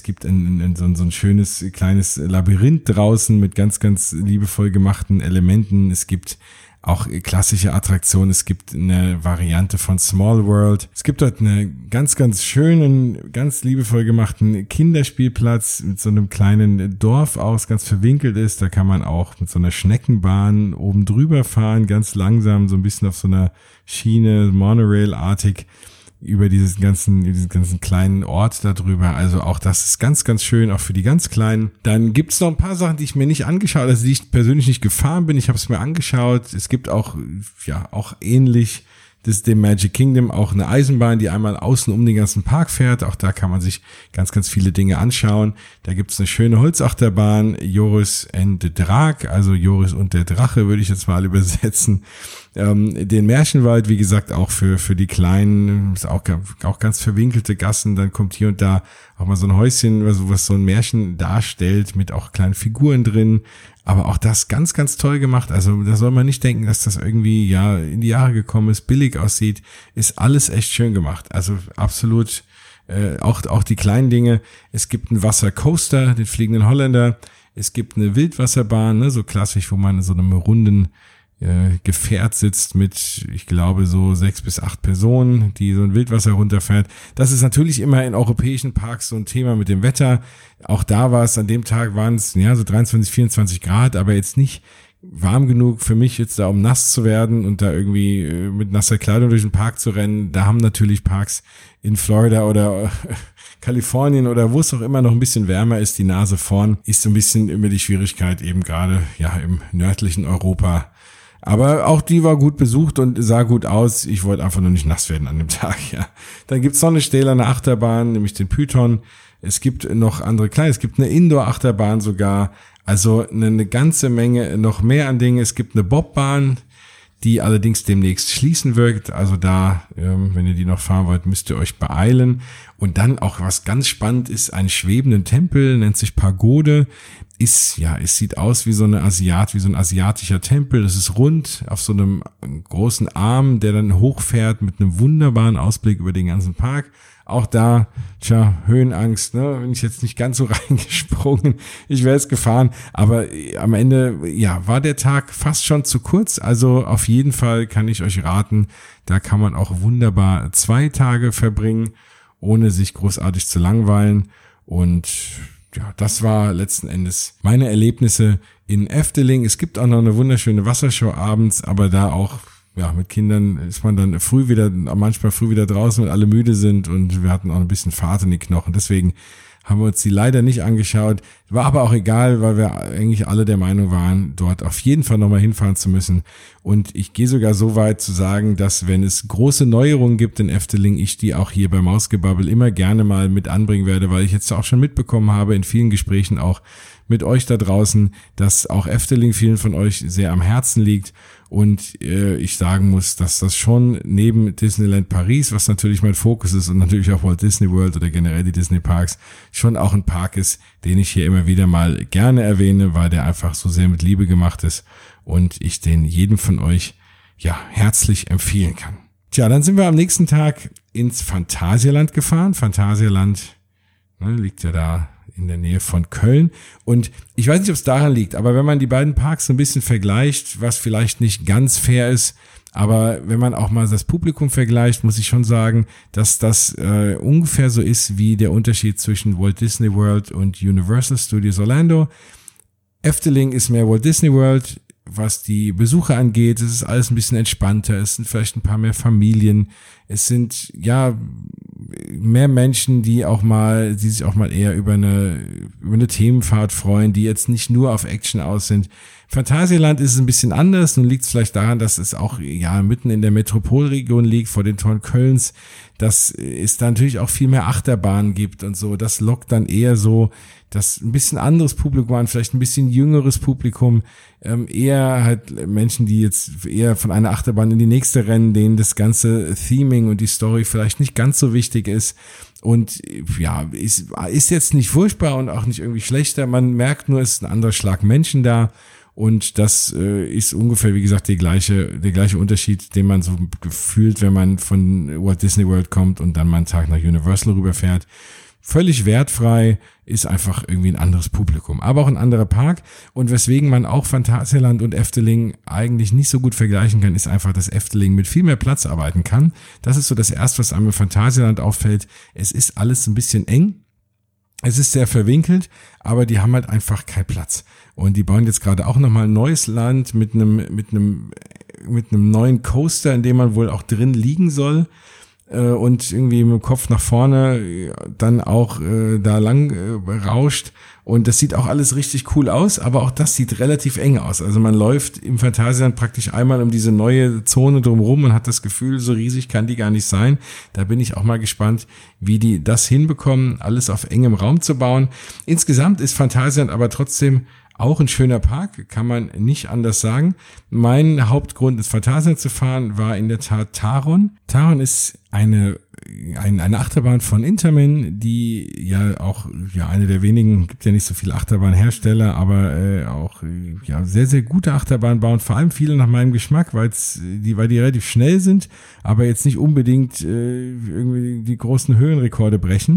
ein schönes kleines Labyrinth draußen mit ganz, ganz liebevoll gemachten Elementen. Es gibt auch klassische Attraktionen. Es gibt eine Variante von Small World. Es gibt dort einen ganz, ganz schönen, ganz liebevoll gemachten Kinderspielplatz mit so einem kleinen Dorf aus, ganz verwinkelt ist. Da kann man auch mit so einer Schneckenbahn oben drüber fahren, ganz langsam, so ein bisschen auf so einer Schiene, Monorail-artig über diesen ganzen kleinen Ort da drüber. Also auch das ist ganz, ganz schön, auch für die ganz Kleinen. Dann gibt's noch ein paar Sachen, die ich mir nicht angeschaut, also die ich persönlich nicht gefahren bin. Ich habe es mir angeschaut. Es gibt auch ähnlich dem Magic Kingdom auch eine Eisenbahn, die einmal außen um den ganzen Park fährt. Auch da kann man sich ganz, ganz viele Dinge anschauen. Da gibt's eine schöne Holzachterbahn, Joris and the Draak, also Joris und der Drache würde ich jetzt mal übersetzen. Den Märchenwald, wie gesagt, auch für die Kleinen, ist auch ganz verwinkelte Gassen. Dann kommt hier und da auch mal so ein Häuschen, was so ein Märchen darstellt, mit auch kleinen Figuren drin. Aber auch das ganz, ganz toll gemacht. Also da soll man nicht denken, dass das irgendwie in die Jahre gekommen ist, billig aussieht. Ist alles echt schön gemacht. Also absolut auch die kleinen Dinge. Es gibt einen Wassercoaster, den fliegenden Holländer. Es gibt eine Wildwasserbahn, so klassisch, wo man in so einem runden Gefährt sitzt mit, ich glaube, so 6 bis 8 Personen, die so ein Wildwasser runterfährt. Das ist natürlich immer in europäischen Parks so ein Thema mit dem Wetter. Auch da war es, an dem Tag waren es so 23, 24 Grad, aber jetzt nicht warm genug für mich jetzt da, um nass zu werden und da irgendwie mit nasser Kleidung durch den Park zu rennen. Da haben natürlich Parks in Florida oder Kalifornien oder wo es auch immer noch ein bisschen wärmer ist, die Nase vorn, ist so ein bisschen immer die Schwierigkeit eben gerade im nördlichen Europa. Aber auch die war gut besucht und sah gut aus. Ich wollte einfach nur nicht nass werden an dem Tag, ja. Dann gibt's noch eine stählerne Achterbahn, nämlich den Python. Es gibt noch andere kleine, es gibt eine Indoor-Achterbahn sogar. Also eine ganze Menge, noch mehr an Dingen. Es gibt eine Bobbahn, die allerdings demnächst schließen wird. Also da, wenn ihr die noch fahren wollt, müsst ihr euch beeilen. Und dann auch was ganz spannend ist, einen schwebenden Tempel, nennt sich Pagode. Es sieht aus wie so ein asiatischer Tempel. Das ist rund auf so einem großen Arm, der dann hochfährt mit einem wunderbaren Ausblick über den ganzen Park. Auch da, Höhenangst, ne, bin ich jetzt nicht ganz so reingesprungen. Ich wäre jetzt gefahren, aber am Ende, war der Tag fast schon zu kurz. Also auf jeden Fall kann ich euch raten, da kann man auch wunderbar 2 Tage verbringen, ohne sich großartig zu langweilen. Und das war letzten Endes meine Erlebnisse in Efteling. Es gibt auch noch eine wunderschöne Wassershow abends, aber da auch mit Kindern ist man dann manchmal früh wieder draußen, weil alle müde sind und wir hatten auch ein bisschen Fahrt in die Knochen. Deswegen haben wir uns die leider nicht angeschaut. War aber auch egal, weil wir eigentlich alle der Meinung waren, dort auf jeden Fall nochmal hinfahren zu müssen. Und ich gehe sogar so weit zu sagen, dass wenn es große Neuerungen gibt in Efteling, ich die auch hier bei Mausgebabbel immer gerne mal mit anbringen werde, weil ich jetzt auch schon mitbekommen habe in vielen Gesprächen auch mit euch da draußen, dass auch Efteling vielen von euch sehr am Herzen liegt. Und ich sagen muss, dass das schon neben Disneyland Paris, was natürlich mein Fokus ist und natürlich auch Walt Disney World oder generell die Disney Parks, schon auch ein Park ist, den ich hier immer wieder mal gerne erwähne, weil der einfach so sehr mit Liebe gemacht ist und ich den jedem von euch herzlich empfehlen kann. Tja, dann sind wir am nächsten Tag ins Phantasialand gefahren. Phantasialand liegt ja da in der Nähe von Köln. Und ich weiß nicht, ob es daran liegt, aber wenn man die beiden Parks so ein bisschen vergleicht, was vielleicht nicht ganz fair ist, aber wenn man auch mal das Publikum vergleicht, muss ich schon sagen, dass das ungefähr so ist wie der Unterschied zwischen Walt Disney World und Universal Studios Orlando. Efteling ist mehr Walt Disney World, was die Besucher angeht. Es ist alles ein bisschen entspannter, es sind vielleicht ein paar mehr Familien, es sind mehr Menschen, die sich auch mal eher über eine Themenfahrt freuen, die jetzt nicht nur auf Action aus sind. Phantasialand ist es ein bisschen anders. Nun liegt es vielleicht daran, dass es auch mitten in der Metropolregion liegt, vor den Toren Kölns, dass es da natürlich auch viel mehr Achterbahnen gibt und so. Das lockt dann eher so das ein bisschen anderes Publikum an, vielleicht ein bisschen jüngeres Publikum, eher halt Menschen, die jetzt eher von einer Achterbahn in die nächste rennen, denen das ganze Theming und die Story vielleicht nicht ganz so wichtig ist. Und ist jetzt nicht furchtbar und auch nicht irgendwie schlechter. Man merkt nur, es ist ein anderer Schlag Menschen da. Und das ist ungefähr, wie gesagt, der gleiche Unterschied, den man so fühlt, wenn man von Walt Disney World kommt und dann mal einen Tag nach Universal rüberfährt. Völlig wertfrei, ist einfach irgendwie ein anderes Publikum, aber auch ein anderer Park. Und weswegen man auch Phantasialand und Efteling eigentlich nicht so gut vergleichen kann, ist einfach, dass Efteling mit viel mehr Platz arbeiten kann. Das ist so das Erste, was einem im Phantasialand auffällt. Es ist alles ein bisschen eng. Es ist sehr verwinkelt, aber die haben halt einfach keinen Platz. Und die bauen jetzt gerade auch nochmal ein neues Land mit einem neuen Coaster, in dem man wohl auch drin liegen soll. Und irgendwie mit dem Kopf nach vorne dann auch da lang rauscht. Und das sieht auch alles richtig cool aus, aber auch das sieht relativ eng aus. Also man läuft im Phantasialand praktisch einmal um diese neue Zone drumherum und hat das Gefühl, so riesig kann die gar nicht sein. Da bin ich auch mal gespannt, wie die das hinbekommen, alles auf engem Raum zu bauen. Insgesamt ist Phantasialand aber trotzdem auch ein schöner Park, kann man nicht anders sagen. Mein Hauptgrund, ins Phantasialand zu fahren, war in der Tat Taron. Taron ist eine Achterbahn von Intamin, die eine der wenigen, gibt ja nicht so viele Achterbahnhersteller, aber auch sehr, sehr gute Achterbahnen bauen. Vor allem viele nach meinem Geschmack, weil die relativ schnell sind, aber jetzt nicht unbedingt irgendwie die großen Höhenrekorde brechen.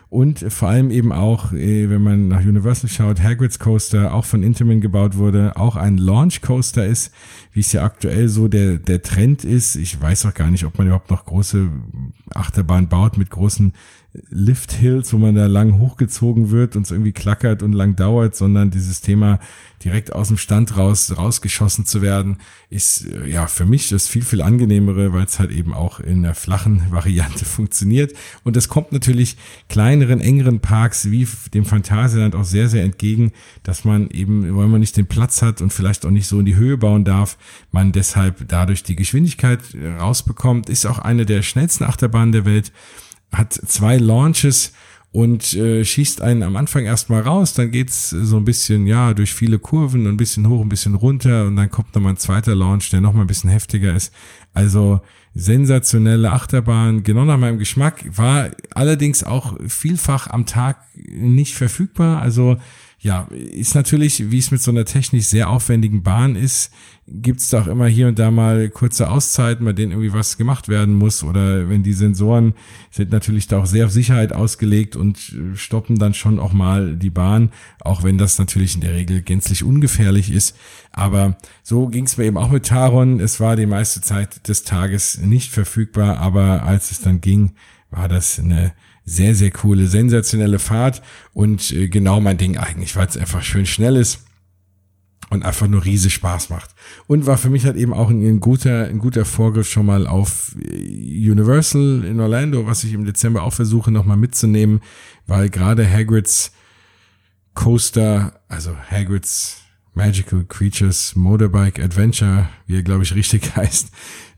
und vor allem eben auch, wenn man nach Universal schaut, Hagrid's Coaster, auch von Intamin gebaut wurde, auch ein Launch Coaster ist, wie es ja aktuell so der Trend ist. Ich weiß auch gar nicht, ob man überhaupt noch große Achterbahnen baut mit großen Lift-Hills, wo man da lang hochgezogen wird und es irgendwie klackert und lang dauert, sondern dieses Thema direkt aus dem Stand rausgeschossen zu werden, ist ja für mich das viel angenehmere, weil es halt eben auch in der flachen Variante funktioniert. Und das kommt natürlich kleineren, engeren Parks wie dem Phantasialand auch sehr entgegen, dass man eben, weil man nicht den Platz hat und vielleicht auch nicht so in die Höhe bauen darf, man deshalb dadurch die Geschwindigkeit rausbekommt. Ist auch eine der schnellsten Achterbahnen der Welt, hat 2 Launches und schießt einen am Anfang erstmal raus, dann geht's so ein bisschen, ja, durch viele Kurven, ein bisschen hoch, ein bisschen runter und dann kommt nochmal ein zweiter Launch, der nochmal ein bisschen heftiger ist. Also sensationelle Achterbahn, genau nach meinem Geschmack, war allerdings auch vielfach am Tag nicht verfügbar, also ja, ist natürlich, wie es mit so einer technisch sehr aufwendigen Bahn ist, gibt es da auch immer hier und da mal kurze Auszeiten, bei denen irgendwie was gemacht werden muss, oder wenn die Sensoren sind natürlich da auch sehr auf Sicherheit ausgelegt und stoppen dann schon auch mal die Bahn, auch wenn das natürlich in der Regel gänzlich ungefährlich ist. Aber so ging es mir eben auch mit Taron. Es war die meiste Zeit des Tages nicht verfügbar, aber als es dann ging, war das eine sehr coole, sensationelle Fahrt und genau mein Ding eigentlich, weil es einfach schön schnell ist und einfach nur riesig Spaß macht. Und war für mich halt eben auch ein guter Vorgriff schon mal auf Universal in Orlando, was ich im Dezember auch versuche nochmal mitzunehmen, weil gerade Hagrid's Coaster, also Hagrid's Magical Creatures Motorbike Adventure, wie er glaube ich richtig heißt,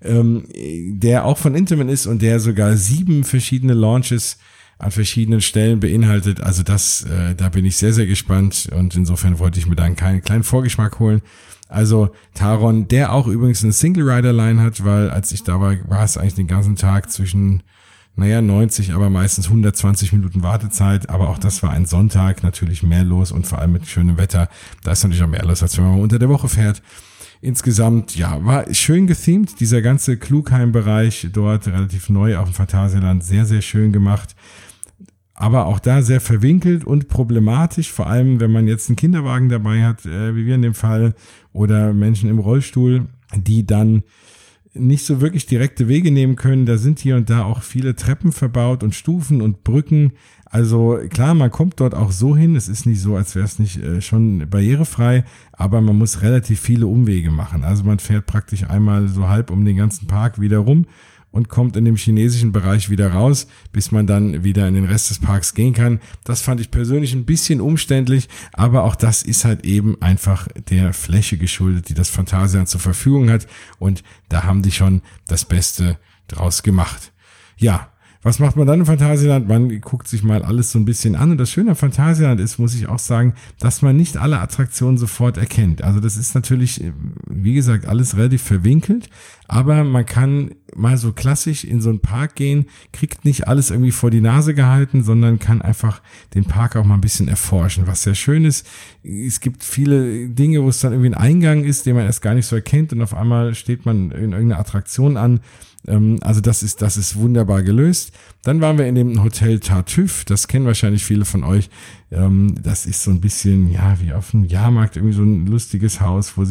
der auch von Intamin ist und der sogar 7 verschiedene Launches an verschiedenen Stellen beinhaltet. Also da bin ich sehr gespannt und insofern wollte ich mir da einen kleinen Vorgeschmack holen. Also Taron, der auch übrigens eine Single-Rider-Line hat, weil als ich da war es eigentlich den ganzen Tag zwischen 90, aber meistens 120 Minuten Wartezeit, aber auch das war ein Sonntag, natürlich mehr los und vor allem mit schönem Wetter. Da ist natürlich auch mehr los, als wenn man mal unter der Woche fährt. Insgesamt, ja, war schön gethemed, dieser ganze Klugheim-Bereich dort, relativ neu auf dem Phantasialand, sehr schön gemacht. Aber auch da sehr verwinkelt und problematisch, vor allem wenn man jetzt einen Kinderwagen dabei hat, wie wir in dem Fall, oder Menschen im Rollstuhl, die dann nicht so wirklich direkte Wege nehmen können. Da sind hier und da auch viele Treppen verbaut und Stufen und Brücken. Also klar, man kommt dort auch so hin. Es ist nicht so, als wäre es nicht schon barrierefrei, aber man muss relativ viele Umwege machen. Also man fährt praktisch einmal so halb um den ganzen Park wieder rum und kommt in dem chinesischen Bereich wieder raus, bis man dann wieder in den Rest des Parks gehen kann. Das fand ich persönlich ein bisschen umständlich, aber auch das ist halt eben einfach der Fläche geschuldet, die das Phantasialand zur Verfügung hat, und da haben die schon das Beste draus gemacht. Ja, was macht man dann im Phantasialand? Man guckt sich mal alles so ein bisschen an, und das Schöne am Phantasialand ist, muss ich auch sagen, dass man nicht alle Attraktionen sofort erkennt. Also das ist natürlich, wie gesagt, alles relativ verwinkelt, aber man kann mal so klassisch in so einen Park gehen, kriegt nicht alles irgendwie vor die Nase gehalten, sondern kann einfach den Park auch mal ein bisschen erforschen, was sehr schön ist. Es gibt viele Dinge, wo es dann irgendwie ein Eingang ist, den man erst gar nicht so erkennt, und auf einmal steht man in irgendeiner Attraktion an. Also das ist wunderbar gelöst. Dann waren wir in dem Hotel Tartuffe, das kennen wahrscheinlich viele von euch. Das ist so ein bisschen, ja, wie auf dem Jahrmarkt, irgendwie so ein lustiges Haus, wo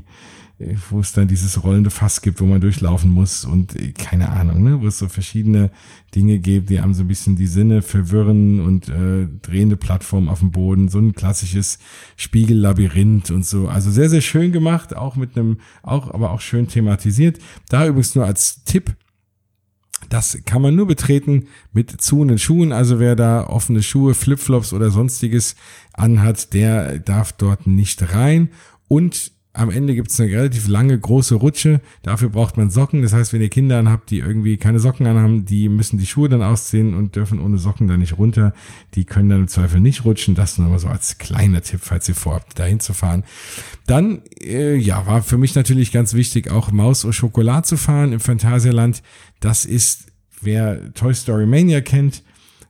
es dann dieses rollende Fass gibt, wo man durchlaufen muss, und keine Ahnung, ne, wo es so verschiedene Dinge gibt, die haben so ein bisschen die Sinne verwirren, und drehende Plattformen auf dem Boden, so ein klassisches Spiegellabyrinth und so. Also sehr schön gemacht, auch aber auch schön thematisiert. Da übrigens nur als Tipp: Das kann man nur betreten mit zuhenden Schuhen. Also wer da offene Schuhe, Flipflops oder sonstiges anhat, der darf dort nicht rein. Und am Ende gibt es eine relativ lange, große Rutsche. Dafür braucht man Socken. Das heißt, wenn ihr Kinder anhabt, die irgendwie keine Socken anhaben, die müssen die Schuhe dann ausziehen und dürfen ohne Socken da nicht runter. Die können dann im Zweifel nicht rutschen. Das nur mal so als kleiner Tipp, falls ihr vorhabt, dahin zu fahren. Dann, war für mich natürlich ganz wichtig, auch Maus au Chocolat zu fahren im Phantasialand. Das ist, wer Toy Story Mania kennt,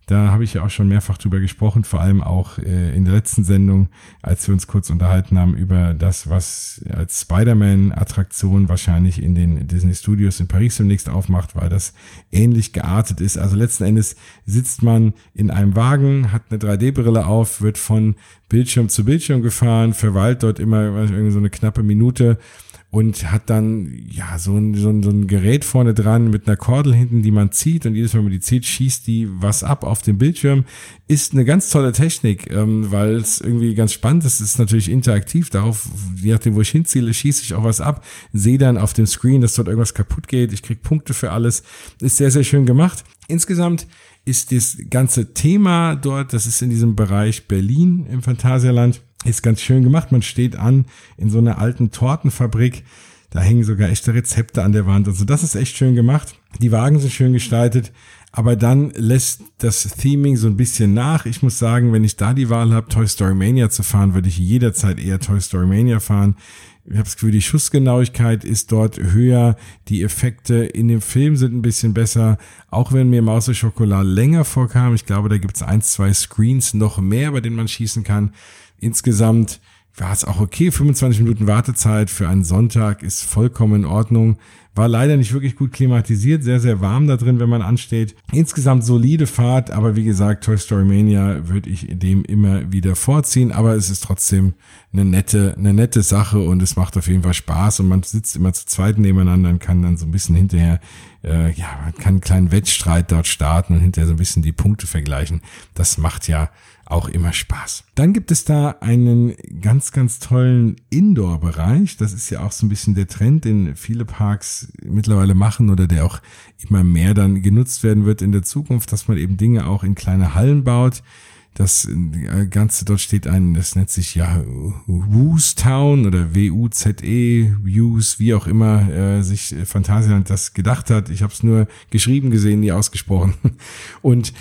Da habe ich ja auch schon mehrfach drüber gesprochen, vor allem auch in der letzten Sendung, als wir uns kurz unterhalten haben über das, was als Spider-Man-Attraktion wahrscheinlich in den Disney Studios in Paris demnächst aufmacht, weil das ähnlich geartet ist. Also letzten Endes sitzt man in einem Wagen, hat eine 3D-Brille auf, wird von Bildschirm zu Bildschirm gefahren, verweilt dort immer irgendwie so eine knappe Minute und hat dann ja so ein Gerät vorne dran mit einer Kordel hinten, die man zieht, und jedes Mal, wenn man die zieht, schießt die was ab auf dem Bildschirm. Ist eine ganz tolle Technik, weil es irgendwie ganz spannend ist. Es ist natürlich interaktiv. Darauf, je nachdem, wo ich hinziele, schieße ich auch was ab, sehe dann auf dem Screen, dass dort irgendwas kaputt geht. Ich kriege Punkte für alles. Ist sehr, sehr schön gemacht. Insgesamt ist das ganze Thema dort, das ist in diesem Bereich Berlin im Phantasialand, ist ganz schön gemacht. Man steht an in so einer alten Tortenfabrik. Da hängen sogar echte Rezepte an der Wand und so. Das ist echt schön gemacht. Die Wagen sind schön gestaltet. Aber dann lässt das Theming so ein bisschen nach. Ich muss sagen, wenn ich da die Wahl habe, Toy Story Mania zu fahren, würde ich jederzeit eher Toy Story Mania fahren. Ich habe das Gefühl, die Schussgenauigkeit ist dort höher. Die Effekte in dem Film sind ein bisschen besser. Auch wenn mir Maus und Schokolade länger vorkam. Ich glaube, da gibt es 1, 2 Screens noch mehr, bei denen man schießen kann. Insgesamt war es auch okay. 25 Minuten Wartezeit für einen Sonntag ist vollkommen in Ordnung. War leider nicht wirklich gut klimatisiert, sehr, sehr warm da drin, wenn man ansteht. Insgesamt solide Fahrt, aber wie gesagt, Toy Story Mania würde ich dem immer wieder vorziehen, aber es ist trotzdem eine nette Sache und es macht auf jeden Fall Spaß und man sitzt immer zu zweit nebeneinander und kann dann so ein bisschen hinterher, man kann einen kleinen Wettstreit dort starten und hinterher so ein bisschen die Punkte vergleichen. Das macht ja auch immer Spaß. Dann gibt es da einen ganz, ganz tollen Indoor-Bereich. Das ist ja auch so ein bisschen der Trend, den viele Parks mittlerweile machen oder der auch immer mehr dann genutzt werden wird in der Zukunft, dass man eben Dinge auch in kleine Hallen baut. Das Ganze, dort steht das nennt sich ja Woos Town oder W-U-Z-E, Woos, wie auch immer sich Phantasialand das gedacht hat. Ich habe es nur geschrieben gesehen, nie ausgesprochen. Und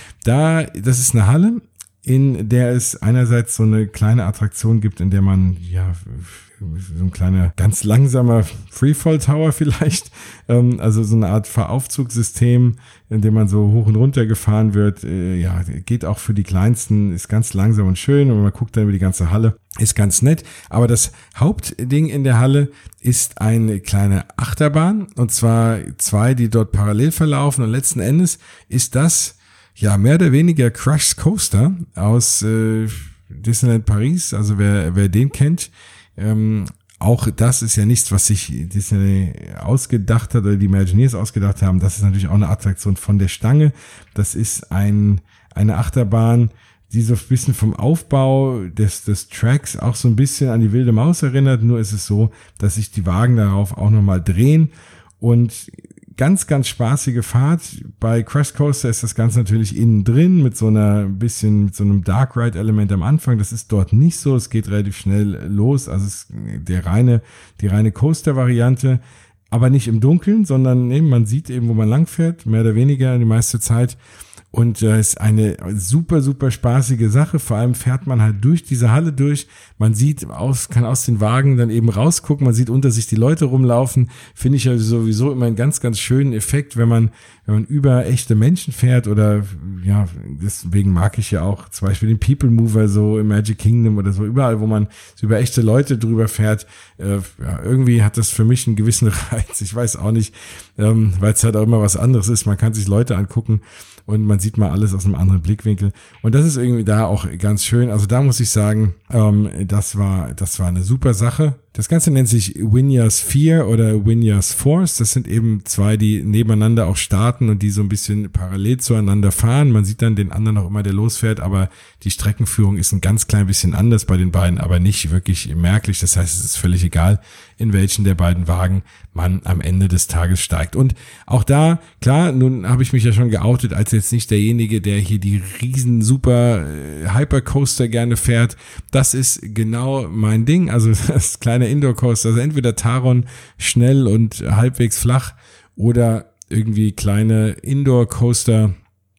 das ist eine Halle, in der es einerseits so eine kleine Attraktion gibt, in der man so ein kleiner, ganz langsamer Freefall-Tower vielleicht, also so eine Art Fahraufzugssystem, in dem man so hoch und runter gefahren wird, geht auch für die Kleinsten, ist ganz langsam und schön und man guckt dann über die ganze Halle, ist ganz nett, aber das Hauptding in der Halle ist eine kleine Achterbahn und zwar 2, die dort parallel verlaufen und letzten Endes ist das mehr oder weniger Crush Coaster aus Disneyland Paris, also wer den kennt, auch das ist ja nichts, was sich Disney ausgedacht hat oder die Imagineers ausgedacht haben. Das ist natürlich auch eine Attraktion von der Stange. Das ist eine Achterbahn, die so ein bisschen vom Aufbau des Tracks auch so ein bisschen an die Wilde Maus erinnert. Nur ist es so, dass sich die Wagen darauf auch nochmal drehen und ganz, ganz spaßige Fahrt. Bei Crush Coaster ist das Ganze natürlich innen drin mit so einem Dark Ride Element am Anfang. Das ist dort nicht so. Es geht relativ schnell los. Also es ist die reine Coaster Variante, aber nicht im Dunkeln, sondern eben man sieht eben, wo man langfährt, mehr oder weniger die meiste Zeit. Und ist eine super, super spaßige Sache. Vor allem fährt man halt durch diese Halle durch. Man kann aus den Wagen dann eben rausgucken. Man sieht unter sich die Leute rumlaufen. Finde ich ja sowieso immer einen ganz, ganz schönen Effekt, wenn man über echte Menschen fährt oder, deswegen mag ich ja auch zum Beispiel den People Mover so im Magic Kingdom oder so, überall, wo man so über echte Leute drüber fährt. Irgendwie hat das für mich einen gewissen Reiz. Ich weiß auch nicht, weil es halt auch immer was anderes ist. Man kann sich Leute angucken und man sieht mal alles aus einem anderen Blickwinkel. Und das ist irgendwie da auch ganz schön. Also da muss ich sagen, das war eine super Sache. Das Ganze nennt sich Winyas 4 oder Winyas Force. Das sind eben 2, die nebeneinander auch starten und die so ein bisschen parallel zueinander fahren. Man sieht dann den anderen auch immer, der losfährt, aber die Streckenführung ist ein ganz klein bisschen anders bei den beiden, aber nicht wirklich merklich. Das heißt, es ist völlig egal, in welchen der beiden Wagen man am Ende des Tages steigt. Und auch da, klar, nun habe ich mich ja schon geoutet als jetzt nicht derjenige, der hier die riesen super Hypercoaster gerne fährt. Das ist genau mein Ding. Also das kleine Indoor-Coaster, also entweder Taron schnell und halbwegs flach oder irgendwie kleine Indoor-Coaster,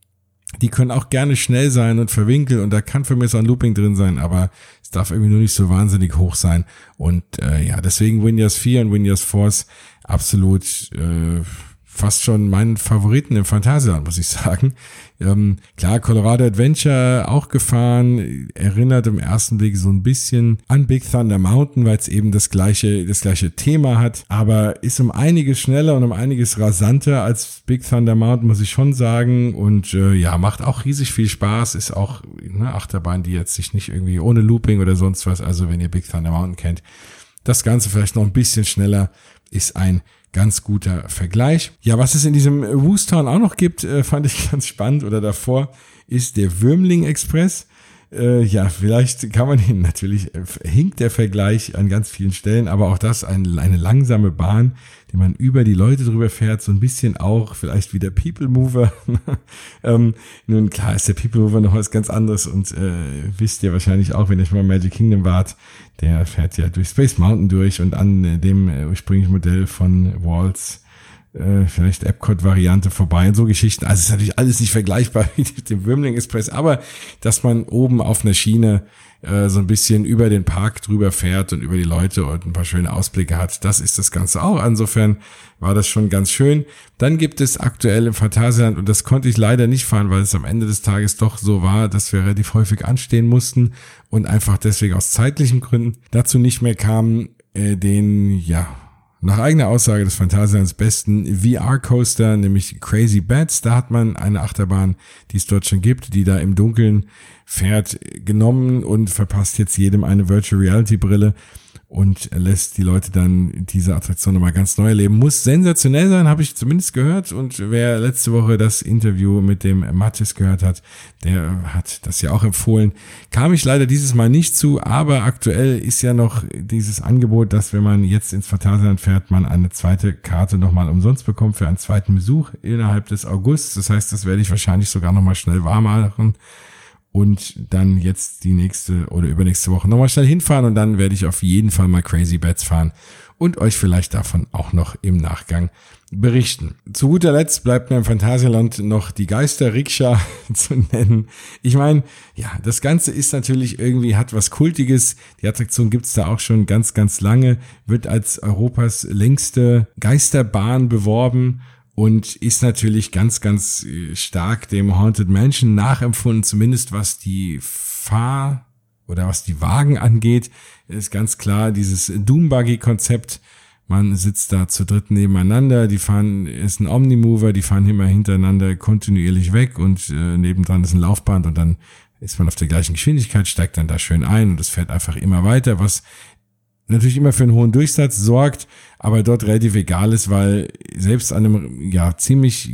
die können auch gerne schnell sein und verwinkelt und da kann für mich so ein Looping drin sein, aber es darf irgendwie nur nicht so wahnsinnig hoch sein und deswegen Winyas 4 und Winyas Force absolut fast schon meinen Favoriten im Phantasialand, muss ich sagen. Klar, Colorado Adventure auch gefahren, erinnert im ersten Blick so ein bisschen an Big Thunder Mountain, weil es eben das gleiche Thema hat, aber ist um einiges schneller und um einiges rasanter als Big Thunder Mountain, muss ich schon sagen, und macht auch riesig viel Spaß, ist auch eine Achterbahn, die jetzt sich nicht irgendwie ohne Looping oder sonst was, also wenn ihr Big Thunder Mountain kennt, das Ganze vielleicht noch ein bisschen schneller, ist ein ganz guter Vergleich. Ja, was es in diesem Woostown auch noch gibt, fand ich ganz spannend, oder davor, ist der Würmling Express. Vielleicht kann man ihn, natürlich hinkt der Vergleich an ganz vielen Stellen, aber auch das eine langsame Bahn, die man über die Leute drüber fährt, so ein bisschen auch vielleicht wie der People Mover. Nun klar ist der People Mover noch was ganz anderes und wisst ihr wahrscheinlich auch, wenn ihr schon mal Magic Kingdom wart, der fährt ja durch Space Mountain durch und an dem ursprünglichen Modell von Walt's vielleicht Epcot-Variante vorbei und so Geschichten. Also es ist natürlich alles nicht vergleichbar mit dem Würmling Express, aber dass man oben auf einer Schiene so ein bisschen über den Park drüber fährt und über die Leute und ein paar schöne Ausblicke hat, das ist das Ganze auch. Insofern war das schon ganz schön. Dann gibt es aktuell im Phantasialand, und das konnte ich leider nicht fahren, weil es am Ende des Tages doch so war, dass wir relativ häufig anstehen mussten und einfach deswegen aus zeitlichen Gründen dazu nicht mehr kamen, nach eigener Aussage des Phantasialands besten VR-Coaster, nämlich Crazy Bats. Da hat man eine Achterbahn, die es dort schon gibt, die da im Dunkeln fährt, genommen und verpasst jetzt jedem eine Virtual Reality Brille und lässt die Leute dann diese Attraktion nochmal ganz neu erleben. Muss sensationell sein, habe ich zumindest gehört. Und wer letzte Woche das Interview mit dem Mathis gehört hat, der hat das ja auch empfohlen. Kam ich leider dieses Mal nicht zu, aber aktuell ist ja noch dieses Angebot, dass wenn man jetzt ins Phantasialand fährt, man eine zweite Karte nochmal umsonst bekommt für einen zweiten Besuch innerhalb des Augusts. Das heißt, das werde ich wahrscheinlich sogar nochmal schnell warm machen. Und dann jetzt die nächste oder übernächste Woche nochmal schnell hinfahren und dann werde ich auf jeden Fall mal Crazy Bats fahren und euch vielleicht davon auch noch im Nachgang berichten. Zu guter Letzt bleibt mir im Phantasialand noch die Geister-Rikscha zu nennen. Ich meine, ja, das Ganze ist natürlich irgendwie, hat was Kultiges. Die Attraktion gibt's da auch schon ganz, ganz lange, wird als Europas längste Geisterbahn beworben. Und ist natürlich ganz, ganz stark dem Haunted Mansion nachempfunden, zumindest was die was die Wagen angeht. Ist ganz klar dieses Doombuggy-Konzept. Man sitzt da zu dritt nebeneinander, ist ein Omnimover, die fahren immer hintereinander kontinuierlich weg und nebendran ist ein Laufband und dann ist man auf der gleichen Geschwindigkeit, steigt dann da schön ein und es fährt einfach immer weiter, was natürlich immer für einen hohen Durchsatz sorgt, aber dort relativ egal ist, weil selbst an einem ziemlich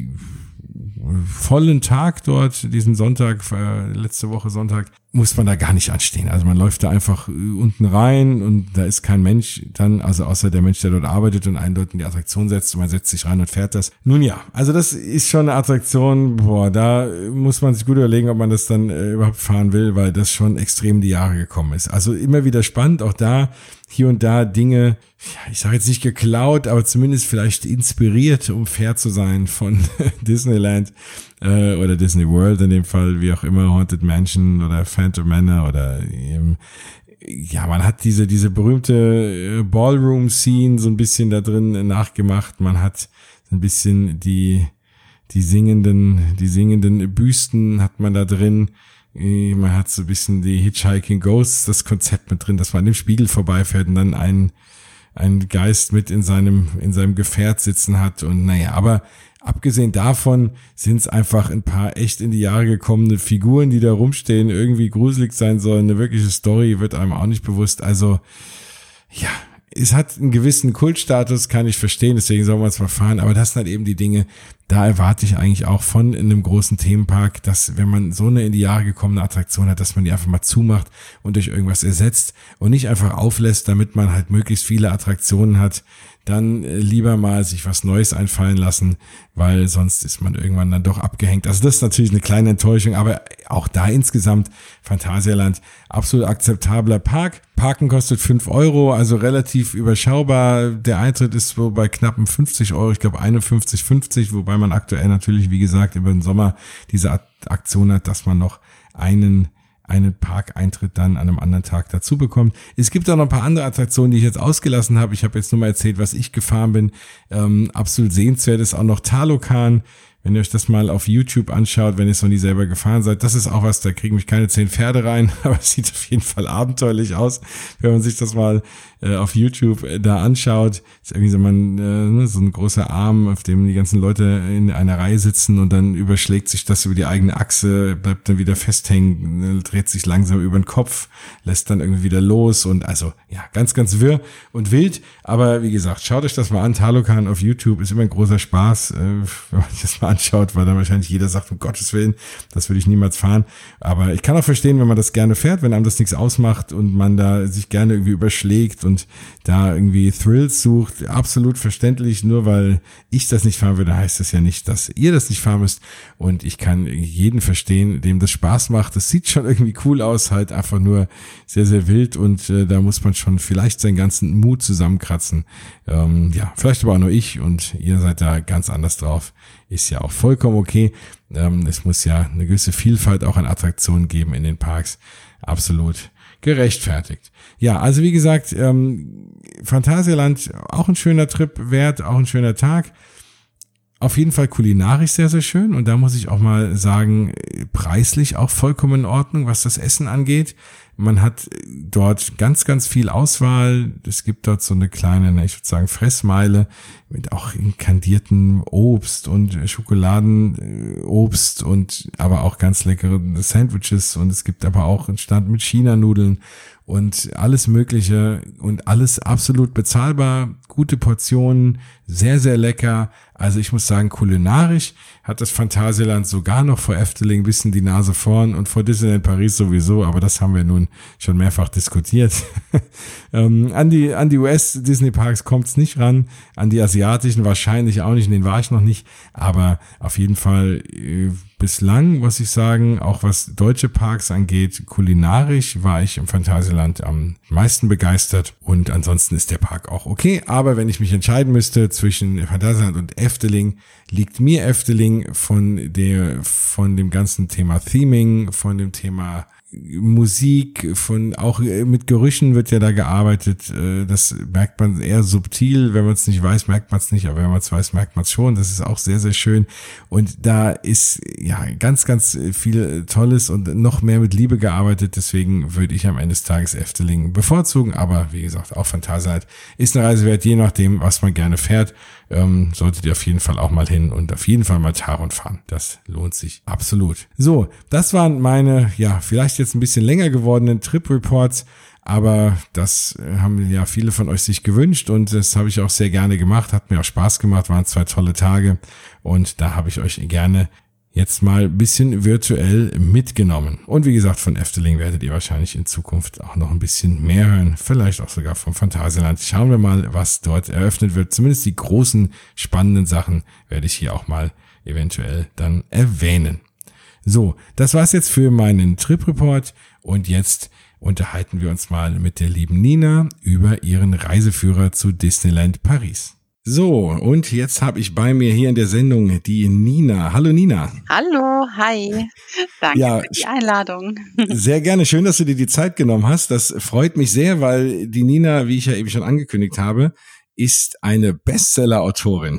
vollen Tag dort, diesen Sonntag, letzte Woche Sonntag, muss man da gar nicht anstehen. Also man läuft da einfach unten rein und da ist kein Mensch dann, also außer der Mensch, der dort arbeitet und einen dort in die Attraktion setzt und man setzt sich rein und fährt das. Nun ja, also das ist schon eine Attraktion, da muss man sich gut überlegen, ob man das dann überhaupt fahren will, weil das schon extrem in die Jahre gekommen ist. Also immer wieder spannend, auch da hier und da Dinge, ich sage jetzt nicht geklaut, aber zumindest vielleicht inspiriert, um fair zu sein von Disneyland oder Disney World in dem Fall, wie auch immer, Haunted Mansion oder Phantom Manor oder man hat diese berühmte Ballroom-Scene so ein bisschen da drin nachgemacht. Man hat so ein bisschen die singenden Büsten hat man da drin. Man hat so ein bisschen die Hitchhiking Ghosts, das Konzept mit drin, dass man an dem Spiegel vorbeifährt und dann einen Geist mit in seinem Gefährt sitzen hat und aber abgesehen davon sind es einfach ein paar echt in die Jahre gekommene Figuren, die da rumstehen, irgendwie gruselig sein sollen. Eine wirkliche Story wird einem auch nicht bewusst. Also, ja, es hat einen gewissen Kultstatus, kann ich verstehen, deswegen soll man es mal fahren. Aber das sind halt eben die Dinge, da erwarte ich eigentlich auch von einem großen Themenpark, dass wenn man so eine in die Jahre gekommene Attraktion hat, dass man die einfach mal zumacht und durch irgendwas ersetzt und nicht einfach auflässt, damit man halt möglichst viele Attraktionen hat, dann lieber mal sich was Neues einfallen lassen, weil sonst ist man irgendwann dann doch abgehängt. Also das ist natürlich eine kleine Enttäuschung, aber auch da insgesamt Phantasialand, absolut akzeptabler Park. Parken kostet 5 €, also relativ überschaubar. Der Eintritt ist so bei knappen 50 €, ich glaube 51,50, wobei man aktuell natürlich, wie gesagt, über den Sommer diese Aktion hat, dass man noch einen einen Parkeintritt dann an einem anderen Tag dazu bekommt. Es gibt auch noch ein paar andere Attraktionen, die ich jetzt ausgelassen habe. Ich habe jetzt nur mal erzählt, was ich gefahren bin. Absolut sehenswert ist auch noch Talokan. Wenn ihr euch das mal auf YouTube anschaut, wenn ihr es noch nie selber gefahren seid, das ist auch was, da kriegen mich keine 10 Pferde rein, aber es sieht auf jeden Fall abenteuerlich aus, wenn man sich das mal auf YouTube da anschaut. Ist irgendwie so ein großer Arm, auf dem die ganzen Leute in einer Reihe sitzen und dann überschlägt sich das über die eigene Achse, bleibt dann wieder festhängen, dreht sich langsam über den Kopf, lässt dann irgendwie wieder los und also ja, ganz, ganz wirr und wild. Aber wie gesagt, schaut euch das mal an. Talokan auf YouTube ist immer ein großer Spaß, wenn man sich das mal anschaut, weil dann wahrscheinlich jeder sagt, um Gottes Willen, das würde ich niemals fahren. Aber ich kann auch verstehen, wenn man das gerne fährt, wenn einem das nichts ausmacht und man da sich gerne irgendwie überschlägt und da irgendwie Thrills sucht, absolut verständlich. Nur weil ich das nicht fahren würde, heißt das ja nicht, dass ihr das nicht fahren müsst. Und ich kann jeden verstehen, dem das Spaß macht. Das sieht schon irgendwie cool aus, halt einfach nur sehr, sehr wild und da muss man schon vielleicht seinen ganzen Mut zusammenkratzen. Ja, vielleicht aber auch nur ich und ihr seid da ganz anders drauf. Ist ja auch vollkommen okay. Es muss ja eine gewisse Vielfalt auch an Attraktionen geben in den Parks. Absolut gerechtfertigt. Ja, also wie gesagt, Phantasialand auch ein schöner Trip wert, auch ein schöner Tag. Auf jeden Fall kulinarisch sehr, sehr schön. Und da muss ich auch mal sagen, preislich auch vollkommen in Ordnung, was das Essen angeht. Man hat dort ganz, ganz viel Auswahl. Es gibt dort so eine kleine, ich würde sagen, Fressmeile mit auch kandiertem Obst und Schokoladenobst und aber auch ganz leckere Sandwiches. Und es gibt aber auch einen Stand mit China-Nudeln und alles Mögliche und alles absolut bezahlbar, gute Portionen, sehr, sehr lecker. Also ich muss sagen, kulinarisch hat das Phantasialand sogar noch vor Efteling ein bisschen die Nase vorn und vor Disneyland Paris sowieso, aber das haben wir nun schon mehrfach diskutiert. An die US-Disney-Parks kommt es nicht ran, an die asiatischen wahrscheinlich auch nicht, in denen war ich noch nicht, aber auf jeden Fall bislang, muss ich sagen, auch was deutsche Parks angeht, kulinarisch war ich im Phantasialand am meisten begeistert und ansonsten ist der Park auch okay, aber wenn ich mich entscheiden müsste zwischen Phantasialand und Efteling, liegt mir Efteling von dem ganzen Thema Theming, von dem Thema Musik, von auch mit Gerüchen wird ja da gearbeitet. Das merkt man eher subtil. Wenn man es nicht weiß, merkt man es nicht. Aber wenn man es weiß, merkt man es schon. Das ist auch sehr, sehr schön. Und da ist ja ganz, ganz viel Tolles und noch mehr mit Liebe gearbeitet. Deswegen würde ich am Ende des Tages Efteling bevorzugen. Aber wie gesagt, auch Phantasialand ist eine Reise wert, je nachdem, was man gerne fährt. Solltet ihr auf jeden Fall auch mal hin und auf jeden Fall mal Taron fahren. Das lohnt sich absolut. So, das waren meine, ja, vielleicht jetzt ein bisschen länger gewordenen Trip-Reports, aber das haben ja viele von euch sich gewünscht und das habe ich auch sehr gerne gemacht, hat mir auch Spaß gemacht, waren 2 tolle Tage und da habe ich euch gerne jetzt mal ein bisschen virtuell mitgenommen. Und wie gesagt, von Efteling werdet ihr wahrscheinlich in Zukunft auch noch ein bisschen mehr hören. Vielleicht auch sogar vom Phantasialand. Schauen wir mal, was dort eröffnet wird. Zumindest die großen, spannenden Sachen werde ich hier auch mal eventuell dann erwähnen. So, das war's jetzt für meinen Trip-Report. Und jetzt unterhalten wir uns mal mit der lieben Nina über ihren Reiseführer zu Disneyland Paris. So, und jetzt habe ich bei mir hier in der Sendung die Nina. Hallo Nina. Hallo, hi. Danke für die Einladung. Sehr gerne. Schön, dass du dir die Zeit genommen hast. Das freut mich sehr, weil die Nina, wie ich ja eben schon angekündigt habe, ist eine Bestseller-Autorin.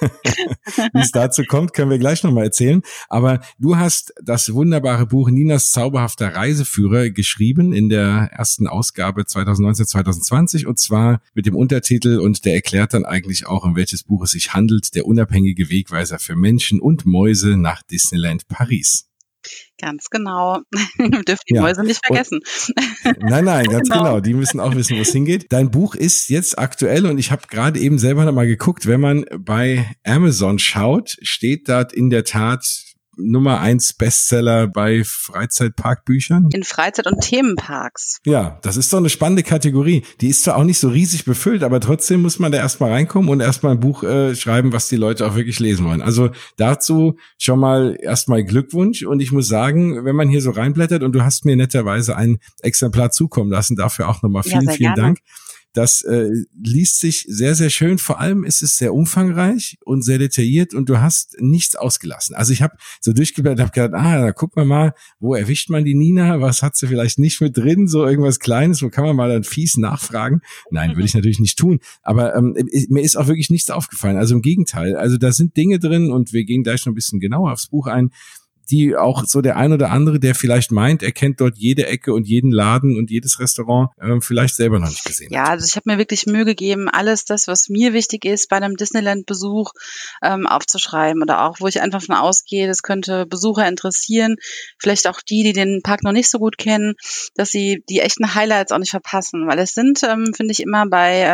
Wie es dazu kommt, können wir gleich nochmal erzählen. Aber du hast das wunderbare Buch Ninas zauberhafter Reiseführer geschrieben in der ersten Ausgabe 2019/2020 und zwar mit dem Untertitel, und der erklärt dann eigentlich auch, um welches Buch es sich handelt, der unabhängige Wegweiser für Menschen und Mäuse nach Disneyland Paris. Ganz genau. Wir dürfen die Mäuse nicht vergessen. Nein, ganz genau. Die müssen auch wissen, wo es hingeht. Dein Buch ist jetzt aktuell und ich habe gerade eben selber noch mal geguckt. Wenn man bei Amazon schaut, steht dort in der Tat Nummer 1 Bestseller bei Freizeitparkbüchern. In Freizeit- und Themenparks. Ja, das ist doch eine spannende Kategorie. Die ist zwar auch nicht so riesig befüllt, aber trotzdem muss man da erstmal reinkommen und erstmal ein Buch schreiben, was die Leute auch wirklich lesen wollen. Also dazu schon mal erstmal Glückwunsch und ich muss sagen, wenn man hier so reinblättert und du hast mir netterweise ein Exemplar zukommen lassen, dafür auch nochmal vielen Dank. Das liest sich sehr, sehr schön. Vor allem ist es sehr umfangreich und sehr detailliert und du hast nichts ausgelassen. Also ich habe so durchgeblättert, habe gedacht, da gucken wir mal, wo erwischt man die Nina? Was hat sie vielleicht nicht mit drin? So irgendwas Kleines, wo kann man mal dann fies nachfragen? Nein, würde ich natürlich nicht tun. Aber mir ist auch wirklich nichts aufgefallen. Also im Gegenteil. Also da sind Dinge drin und wir gehen gleich noch ein bisschen genauer aufs Buch ein, die auch so der ein oder andere, der vielleicht meint, er kennt dort jede Ecke und jeden Laden und jedes Restaurant, vielleicht selber noch nicht gesehen hat. Ja, also ich habe mir wirklich Mühe gegeben, alles das, was mir wichtig ist, bei einem Disneyland-Besuch aufzuschreiben oder auch, wo ich einfach von ausgehe, das könnte Besucher interessieren, vielleicht auch die den Park noch nicht so gut kennen, dass sie die echten Highlights auch nicht verpassen, weil es sind, finde ich immer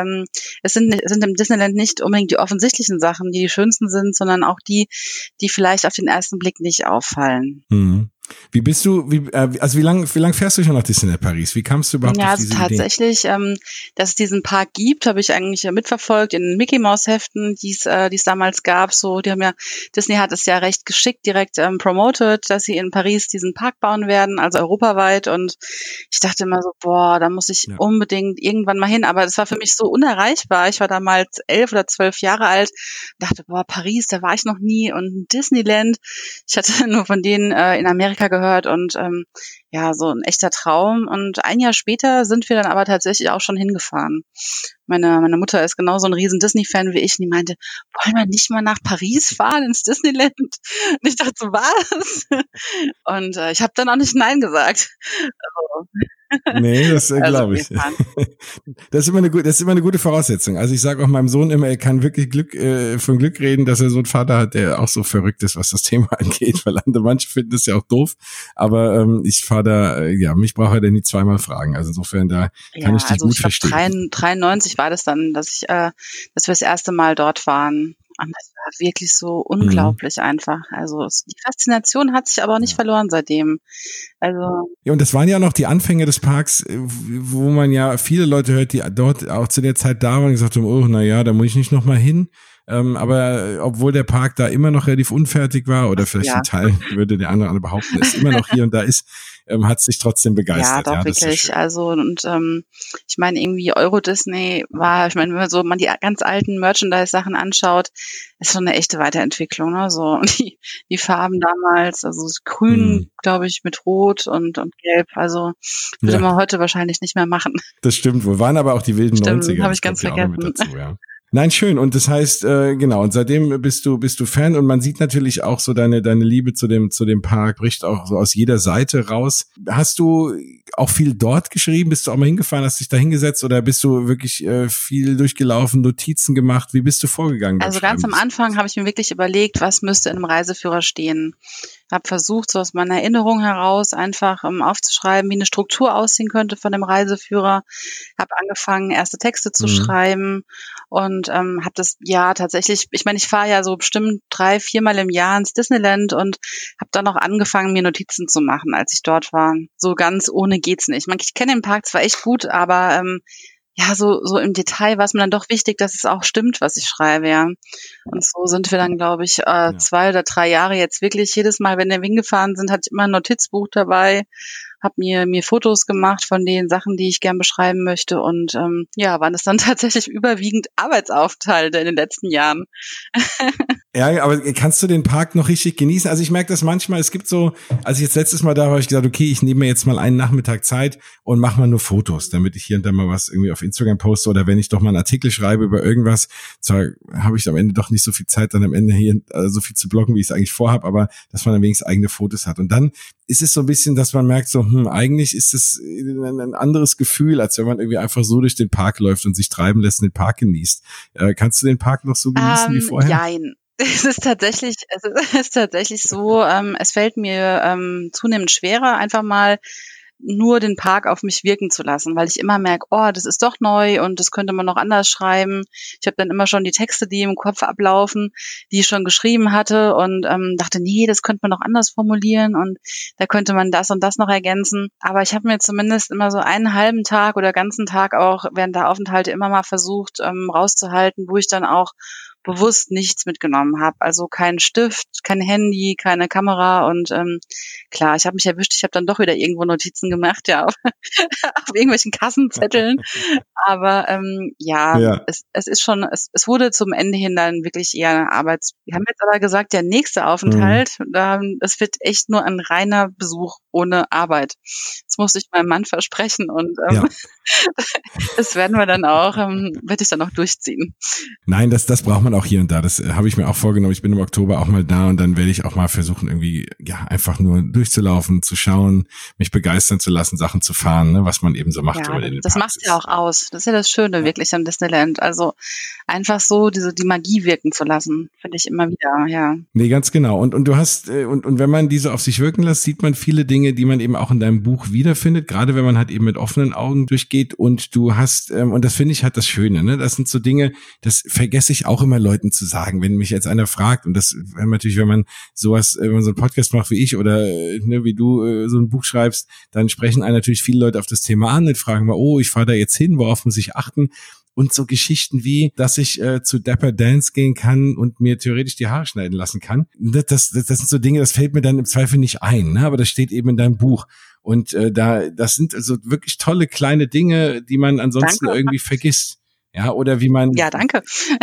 es sind im Disneyland nicht unbedingt die offensichtlichen Sachen, die schönsten sind, sondern auch die vielleicht auf den ersten Blick nicht auffallen. Mhm. Wie bist du, wie lang fährst du schon nach Disneyland Paris? Wie kamst du überhaupt auf diese Idee? Ja, also tatsächlich, dass es diesen Park gibt, habe ich eigentlich mitverfolgt in den Mickey Mouse Heften, die es damals gab. So, Disney hat es ja recht geschickt direkt promoted, dass sie in Paris diesen Park bauen werden, also europaweit. Und ich dachte immer so, da muss ich unbedingt irgendwann mal hin. Aber das war für mich so unerreichbar. Ich war damals 11 oder 12 Jahre alt, dachte, Paris, da war ich noch nie und Disneyland. Ich hatte nur von denen in Amerika gehört und so ein echter Traum. Und ein Jahr später sind wir dann aber tatsächlich auch schon hingefahren. Meine Mutter ist genauso ein riesen Disney-Fan wie ich und die meinte, wollen wir nicht mal nach Paris fahren, ins Disneyland? Und ich dachte so, was? Und ich habe dann auch nicht Nein gesagt. Also, nee, das glaube ich. Das ist immer eine gute Voraussetzung. Also ich sage auch meinem Sohn immer, er kann wirklich von Glück reden, dass er so einen Vater hat, der auch so verrückt ist, was das Thema angeht, weil manche finden das ja auch doof, aber ich fahre da, mich braucht er denn nie zweimal fragen. Also insofern, da kann ich dich gut verstehen. 93 war das dann, dass wir das erste Mal dort waren. Und das war wirklich so unglaublich einfach. Also die Faszination hat sich aber auch nicht verloren seitdem. Also ja, und das waren ja noch die Anfänge des Parks, wo man ja viele Leute hört, die dort auch zu der Zeit da waren und gesagt haben, da muss ich nicht nochmal hin. Aber obwohl der Park da immer noch relativ unfertig war oder vielleicht ein Teil, würde der andere behaupten, ist immer noch hier und da ist, hat sich trotzdem begeistert. Ja, doch, wirklich. Also und ich meine irgendwie Euro Disney wenn man die ganz alten Merchandise-Sachen anschaut, ist schon eine echte Weiterentwicklung, ne? So und die Farben damals, also grün, glaube ich, mit Rot und gelb. Also würde man heute wahrscheinlich nicht mehr machen. Das stimmt wohl. Waren aber auch die wilden 90er. Habe ich ganz vergessen. Mit dazu, ja. Nein, schön. Und das heißt, und seitdem bist du Fan und man sieht natürlich auch so deine Liebe zu dem Park, bricht auch so aus jeder Seite raus. Hast du auch viel dort geschrieben? Bist du auch mal hingefahren, hast dich da hingesetzt oder bist du wirklich viel durchgelaufen, Notizen gemacht? Wie bist du vorgegangen? Also ganz am Anfang habe ich mir wirklich überlegt, was müsste in einem Reiseführer stehen. Habe versucht, so aus meiner Erinnerung heraus einfach aufzuschreiben, wie eine Struktur aussehen könnte von dem Reiseführer. Habe angefangen, erste Texte zu schreiben und habe das tatsächlich, ich meine, ich fahre ja so bestimmt 3-4 Mal im Jahr ins Disneyland und habe dann auch angefangen, mir Notizen zu machen, als ich dort war. So ganz ohne geht's nicht. Ich kenne den Park zwar echt gut, aber so im Detail war es mir dann doch wichtig, dass es auch stimmt, was ich schreibe, ja. Und so sind wir dann, glaube ich, 2 oder 3 Jahre jetzt wirklich jedes Mal, wenn wir hingefahren sind, hatte ich immer ein Notizbuch dabei, habe mir Fotos gemacht von den Sachen, die ich gern beschreiben möchte und waren das dann tatsächlich überwiegend Arbeitsaufenthalte in den letzten Jahren. Ja, aber kannst du den Park noch richtig genießen? Also ich merke das manchmal, es gibt so, als ich jetzt letztes Mal da war, habe ich gesagt, okay, ich nehme mir jetzt mal einen Nachmittag Zeit und mache mal nur Fotos, damit ich hier und da mal was irgendwie auf Instagram poste oder wenn ich doch mal einen Artikel schreibe über irgendwas, zwar habe ich am Ende doch nicht so viel Zeit, dann am Ende hier so viel zu bloggen, wie ich es eigentlich vorhabe, aber dass man dann wenigstens eigene Fotos hat. Und dann ist es so ein bisschen, dass man merkt, so, eigentlich ist es ein anderes Gefühl, als wenn man irgendwie einfach so durch den Park läuft und sich treiben lässt und den Park genießt. Kannst du den Park noch so genießen wie vorher? Nein. Es ist tatsächlich so, es fällt mir zunehmend schwerer, einfach mal nur den Park auf mich wirken zu lassen, weil ich immer merke, das ist doch neu und das könnte man noch anders schreiben. Ich habe dann immer schon die Texte, die im Kopf ablaufen, die ich schon geschrieben hatte und dachte, nee, das könnte man noch anders formulieren und da könnte man das und das noch ergänzen. Aber ich habe mir zumindest immer so einen halben Tag oder ganzen Tag auch während der Aufenthalte immer mal versucht rauszuhalten, wo ich dann auch bewusst nichts mitgenommen habe. Also kein Stift, kein Handy, keine Kamera und klar, ich habe mich erwischt, ich habe dann doch wieder irgendwo Notizen gemacht, ja, auf, auf irgendwelchen Kassenzetteln. Aber Ja. es ist schon, es wurde zum Ende hin dann wirklich eher eine Arbeits. Wir haben jetzt aber gesagt, der nächste Aufenthalt, das wird echt nur ein reiner Besuch ohne Arbeit. Das musste ich meinem Mann versprechen und das werden wir dann auch, werde ich dann auch durchziehen. Nein, das braucht man auch hier und da. Das habe ich mir auch vorgenommen. Ich bin im Oktober auch mal da und dann werde ich auch mal versuchen, irgendwie einfach nur durchzulaufen, zu schauen, mich begeistern zu lassen, Sachen zu fahren, ne, was man eben so macht. Ja, das macht ja auch aus. Das ist ja das Schöne wirklich an Disneyland. Also einfach so die Magie wirken zu lassen, finde ich immer wieder, ja. Nee, ganz genau. Und du hast, und wenn man diese auf sich wirken lässt, sieht man viele Dinge, die man eben auch in deinem Buch wiederfindet, gerade wenn man halt eben mit offenen Augen durchgeht und du hast, und das finde ich halt das Schöne, ne? Das sind so Dinge, das vergesse ich auch immer Leuten zu sagen, wenn mich jetzt einer fragt, und das natürlich, wenn man sowas, wenn man so einen Podcast macht wie ich oder ne, wie du so ein Buch schreibst, dann sprechen einen natürlich viele Leute auf das Thema an und fragen mal, oh, ich fahre da jetzt hin, worauf muss ich achten? Und so Geschichten wie, dass ich zu Dapper Dance gehen kann und mir theoretisch die Haare schneiden lassen kann. Das sind so Dinge, das fällt mir dann im Zweifel nicht ein, ne? Aber das steht eben in deinem Buch. Und das sind also wirklich tolle kleine Dinge, die man ansonsten irgendwie vergisst. Ja, oder wie man. Ja, danke.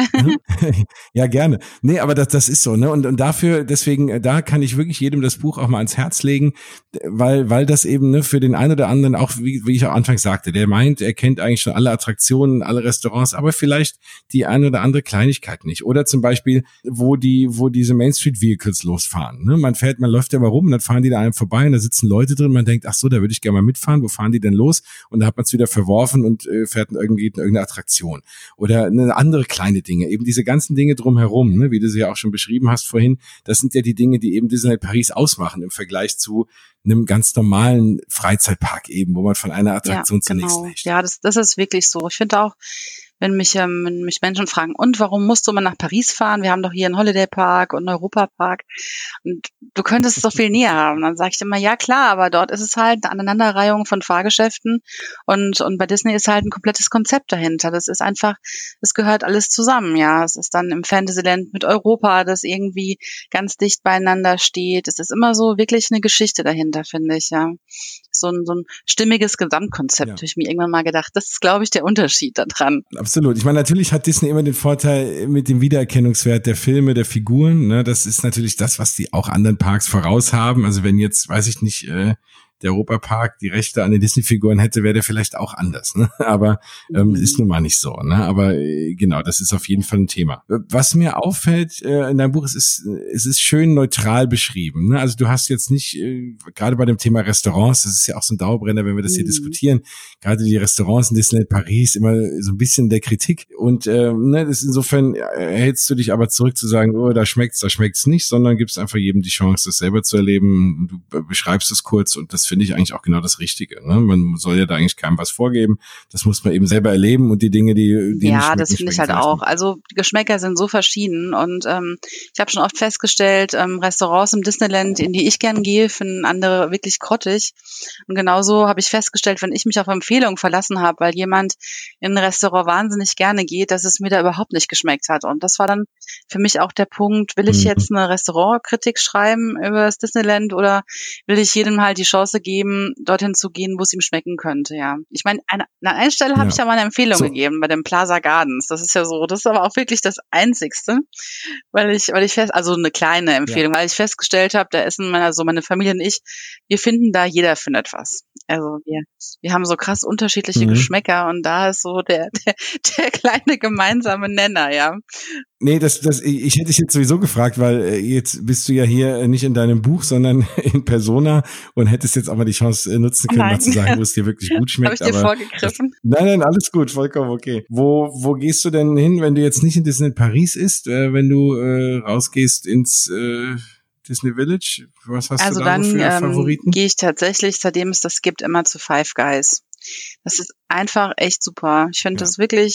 Ja, gerne. Nee, aber das ist so, ne? Und dafür, deswegen, da kann ich wirklich jedem das Buch auch mal ans Herz legen, weil das eben, ne, für den einen oder anderen auch, wie ich auch anfangs sagte, der meint, er kennt eigentlich schon alle Attraktionen, alle Restaurants, aber vielleicht die eine oder andere Kleinigkeit nicht. Oder zum Beispiel, wo diese Main Street Vehicles losfahren, ne? Man läuft ja mal rum und dann fahren die da einem vorbei und da sitzen Leute drin, man denkt, ach so, da würde ich gerne mal mitfahren, wo fahren die denn los? Und da hat man es wieder verworfen und fährt in irgendeine Attraktion. Oder eine andere kleine Dinge, eben diese ganzen Dinge drumherum, ne, wie du sie ja auch schon beschrieben hast vorhin, das sind ja die Dinge, die eben Disneyland Paris ausmachen im Vergleich zu einem ganz normalen Freizeitpark eben, wo man von einer Attraktion zur nächsten ist. Ja, das ist wirklich so. Ich finde auch, wenn mich Menschen fragen, und warum musst du mal nach Paris fahren? Wir haben doch hier einen Holiday Park und einen Europapark und du könntest es doch viel näher haben. Dann sage ich immer, ja klar, aber dort ist es halt eine Aneinanderreihung von Fahrgeschäften und bei Disney ist halt ein komplettes Konzept dahinter. Das ist einfach, es gehört alles zusammen, ja. Es ist dann im Fantasyland mit Europa, das irgendwie ganz dicht beieinander steht. Es ist immer so wirklich eine Geschichte dahinter, finde ich, ja. So ein stimmiges Gesamtkonzept, habe ich mir irgendwann mal gedacht. Das ist, glaube ich, der Unterschied daran. Absolut. Ich meine, natürlich hat Disney immer den Vorteil mit dem Wiedererkennungswert der Filme, der Figuren. Ne? Das ist natürlich das, was die auch anderen Parks voraus haben. Also wenn jetzt, weiß ich nicht, der Europapark die Rechte an den Disney-Figuren hätte, wäre der vielleicht auch anders. Ne? Aber ist nun mal nicht so. Ne? Aber genau, das ist auf jeden Fall ein Thema. Was mir auffällt in deinem Buch, es ist schön neutral beschrieben. Ne? Also du hast jetzt nicht, gerade bei dem Thema Restaurants, das ist ja auch so ein Dauerbrenner, wenn wir das hier diskutieren, gerade die Restaurants in Disneyland Paris immer so ein bisschen der Kritik. Und ne, das insofern hältst du dich aber zurück zu sagen, oh, da schmeckt's nicht, sondern gibst einfach jedem die Chance, das selber zu erleben. Du beschreibst es kurz und das finde ich eigentlich auch genau das Richtige. Ne? Man soll ja da eigentlich keinem was vorgeben. Das muss man eben selber erleben und die Dinge, die ja, das finde ich halt auch. Also die Geschmäcker sind so verschieden und ich habe schon oft festgestellt, Restaurants im Disneyland, in die ich gern gehe, finden andere wirklich grottig. Und genauso habe ich festgestellt, wenn ich mich auf Empfehlung verlassen habe, weil jemand in ein Restaurant wahnsinnig gerne geht, dass es mir da überhaupt nicht geschmeckt hat. Und das war dann für mich auch der Punkt, will ich jetzt eine Restaurantkritik schreiben über das Disneyland oder will ich jedem halt die Chance geben, dorthin zu gehen, wo es ihm schmecken könnte, ja. Ich meine, an einer Stelle habe ich ja mal eine Empfehlung gegeben, bei dem Plaza Gardens. Das ist ja so, das ist aber auch wirklich das Einzigste, weil ich also eine kleine Empfehlung, weil ich festgestellt habe, da essen meine Familie und ich, wir finden da, jeder findet was. Also wir haben so krass unterschiedliche Geschmäcker und da ist so der kleine gemeinsame Nenner, ja. Nee, ich hätte dich jetzt sowieso gefragt, weil jetzt bist du ja hier nicht in deinem Buch, sondern in Persona und hättest jetzt auch mal die Chance nutzen können, mal zu sagen, wo es dir wirklich gut schmeckt. Habe ich dir vorgegriffen? Nein, alles gut, vollkommen okay. Wo gehst du denn hin, wenn du jetzt nicht in Disney Paris isst, wenn du rausgehst ins Disney Village? Was hast du da so für Favoriten? Also dann gehe ich tatsächlich, seitdem es das gibt, immer zu Five Guys. Das ist einfach echt super. Ich finde das wirklich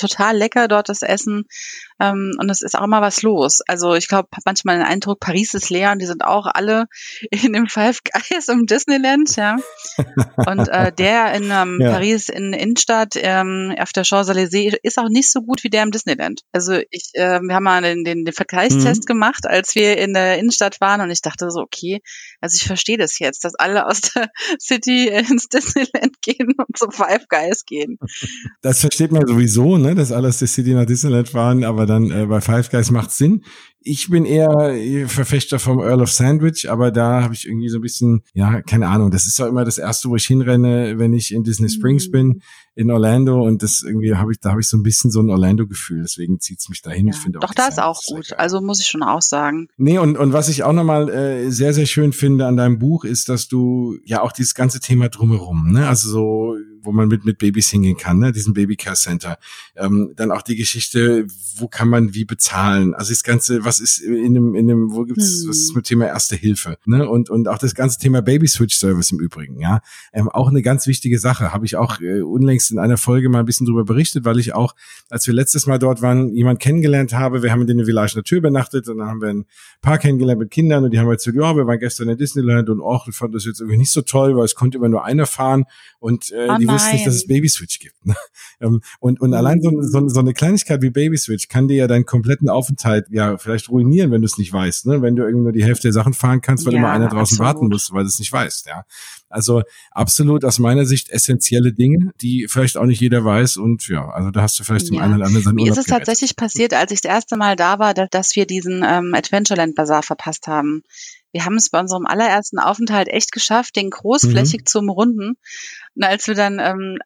total lecker dort das Essen. Und es ist auch immer was los. Also ich glaube, habe manchmal den Eindruck, Paris ist leer und die sind auch alle in dem Five Guys im Disneyland, ja. Und der in Ja. Paris in der Innenstadt auf der Champs-Élysées ist auch nicht so gut wie der im Disneyland. Also wir haben mal den Vergleichstest gemacht, als wir in der Innenstadt waren und ich dachte so, okay, also ich verstehe das jetzt, dass alle aus der City ins Disneyland gehen und zu Five Guys gehen. Das versteht man sowieso, ne, dass alle aus der City nach Disneyland fahren, aber dann bei Five Guys macht Sinn. Ich bin eher Verfechter vom Earl of Sandwich, aber da habe ich irgendwie so ein bisschen, ja, keine Ahnung, das ist auch immer das Erste, wo ich hinrenne, wenn ich in Disney Springs bin, in Orlando, und das irgendwie da habe ich so ein bisschen so ein Orlando-Gefühl, deswegen zieht's mich dahin. Ja, Ich finde auch doch, da ist auch gut, also muss ich schon auch sagen. Nee, und was ich auch nochmal sehr, sehr schön finde an deinem Buch, ist, dass du ja auch dieses ganze Thema drumherum, ne, also so, wo man mit Babys hingehen kann, ne, diesen Babycare Center, dann auch die Geschichte, wo kann man wie bezahlen, also das ganze, was ist in einem, wo gibt's, was ist mit Thema Erste Hilfe, ne, und auch das ganze Thema Baby Switch Service im Übrigen, ja, auch eine ganz wichtige Sache, habe ich auch unlängst in einer Folge mal ein bisschen drüber berichtet, weil ich auch, als wir letztes Mal dort waren, jemand kennengelernt habe, wir haben in den Village Natur übernachtet und dann haben wir ein Paar kennengelernt mit Kindern und die haben erzählt, ja, wir waren gestern in Disneyland und auch, ich fand das jetzt irgendwie nicht so toll, weil es konnte immer nur einer fahren und die wussten nicht, dass es Baby Switch gibt. Ne? Und allein so eine Kleinigkeit wie Baby Switch kann dir ja deinen kompletten Aufenthalt ja vielleicht ruinieren, wenn du es nicht weißt, ne? Wenn du irgendwie nur die Hälfte der Sachen fahren kannst, weil immer einer draußen warten muss, weil du es nicht weißt, ja. Also absolut aus meiner Sicht essentielle Dinge, die vielleicht auch nicht jeder weiß und ja, also da hast du vielleicht dem einen oder anderen seinen Urlaub Mir ist es tatsächlich passiert, als ich das erste Mal da war, dass wir diesen Adventureland Bazaar verpasst haben. Wir haben es bei unserem allerersten Aufenthalt echt geschafft, den großflächig zu umrunden. Und als wir dann,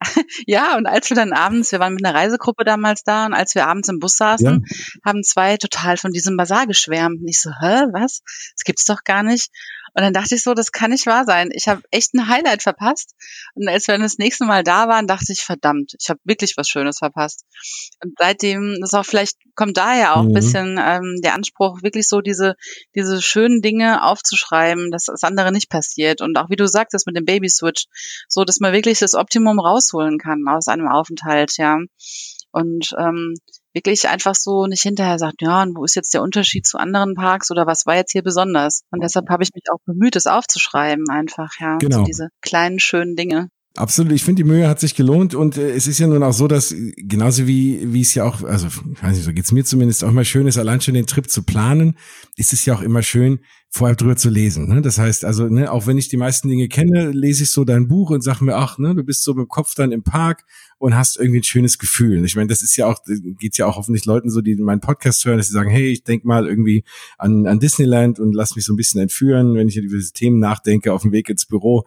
abends, wir waren mit einer Reisegruppe damals da, und als wir abends im Bus saßen, haben 2 total von diesem Bazar geschwärmt. Und ich so, was? Das gibt's doch gar nicht. Und dann dachte ich so, das kann nicht wahr sein. Ich habe echt ein Highlight verpasst. Und als wir dann das nächste Mal da waren, dachte ich, verdammt, ich habe wirklich was Schönes verpasst. Und seitdem, das auch vielleicht kommt daher auch ein bisschen der Anspruch, wirklich so diese schönen Dinge aufzuschreiben, dass das andere nicht passiert. Und auch wie du sagtest mit dem Baby Switch, so dass man wirklich das Optimum rausholen kann aus einem Aufenthalt, ja. Und wirklich einfach so nicht hinterher sagt, ja, und wo ist jetzt der Unterschied zu anderen Parks oder was war jetzt hier besonders? Und deshalb habe ich mich auch bemüht, es aufzuschreiben einfach, ja. Genau. So diese kleinen, schönen Dinge. Absolut, ich finde, die Mühe hat sich gelohnt und es ist ja nun auch so, dass genauso wie es ja auch, also ich weiß nicht, so geht's mir zumindest auch immer schön ist, allein schon den Trip zu planen, ist es ja auch immer schön, vorher drüber zu lesen. Ne? Das heißt also, ne, auch wenn ich die meisten Dinge kenne, lese ich so dein Buch und sag mir, ach, ne, du bist so mit dem Kopf dann im Park und hast irgendwie ein schönes Gefühl. Ich meine, das ist ja auch, geht's ja auch hoffentlich Leuten so, die meinen Podcast hören, dass sie sagen, hey, ich denk mal irgendwie an Disneyland und lass mich so ein bisschen entführen, wenn ich über diese Themen nachdenke auf dem Weg ins Büro.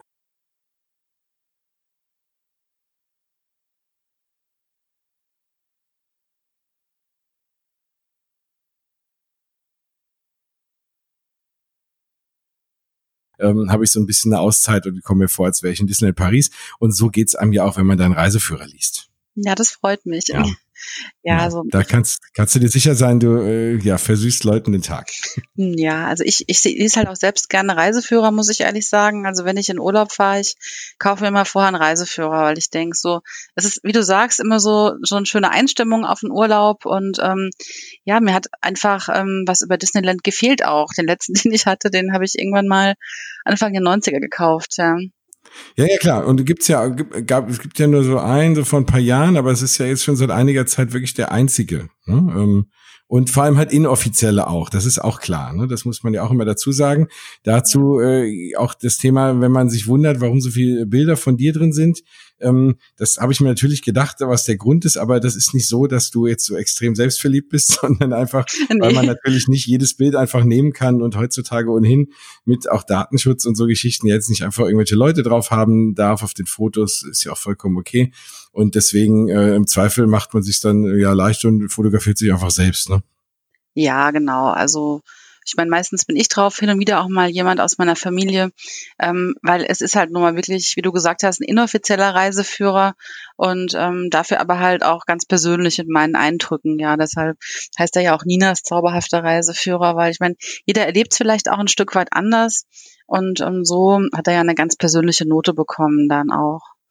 Habe ich so ein bisschen eine Auszeit und komme mir vor, als wäre ich in Disneyland Paris. Und so geht's einem ja auch, wenn man deinen Reiseführer liest. Ja, das freut mich. Ja, also da kannst du dir sicher sein, du versüßt Leuten den Tag. Ja, also ich lese halt auch selbst gerne Reiseführer, muss ich ehrlich sagen. Also wenn ich in Urlaub fahre, ich kaufe mir mal vorher einen Reiseführer, weil ich denke so, es ist, wie du sagst, immer so eine schöne Einstimmung auf den Urlaub und mir hat einfach was über Disneyland gefehlt auch. Den letzten, den ich hatte, den habe ich irgendwann mal Anfang der 90er gekauft, ja. Ja, klar. Und es gibt ja nur so einen, so vor ein paar Jahren, aber es ist ja jetzt schon seit einiger Zeit wirklich der einzige. Ne? Und vor allem halt inoffizielle auch. Das ist auch klar. Ne? Das muss man ja auch immer dazu sagen. Dazu auch das Thema, wenn man sich wundert, warum so viele Bilder von dir drin sind. Das habe ich mir natürlich gedacht, was der Grund ist, aber das ist nicht so, dass du jetzt so extrem selbstverliebt bist, sondern einfach, weil man natürlich nicht jedes Bild einfach nehmen kann und heutzutage ohnehin mit auch Datenschutz und so Geschichten jetzt nicht einfach irgendwelche Leute drauf haben darf auf den Fotos, ist ja auch vollkommen okay. Und deswegen im Zweifel macht man sich dann ja leicht und fotografiert sich einfach selbst, ne? Ja, genau. Also ich meine, meistens bin ich drauf, hin und wieder auch mal jemand aus meiner Familie, weil es ist halt nun mal wirklich, wie du gesagt hast, ein inoffizieller Reiseführer und dafür aber halt auch ganz persönlich mit meinen Eindrücken. Ja, deshalb heißt er ja auch Ninas zauberhafter Reiseführer, weil ich meine, jeder erlebt es vielleicht auch ein Stück weit anders und so hat er ja eine ganz persönliche Note bekommen dann auch.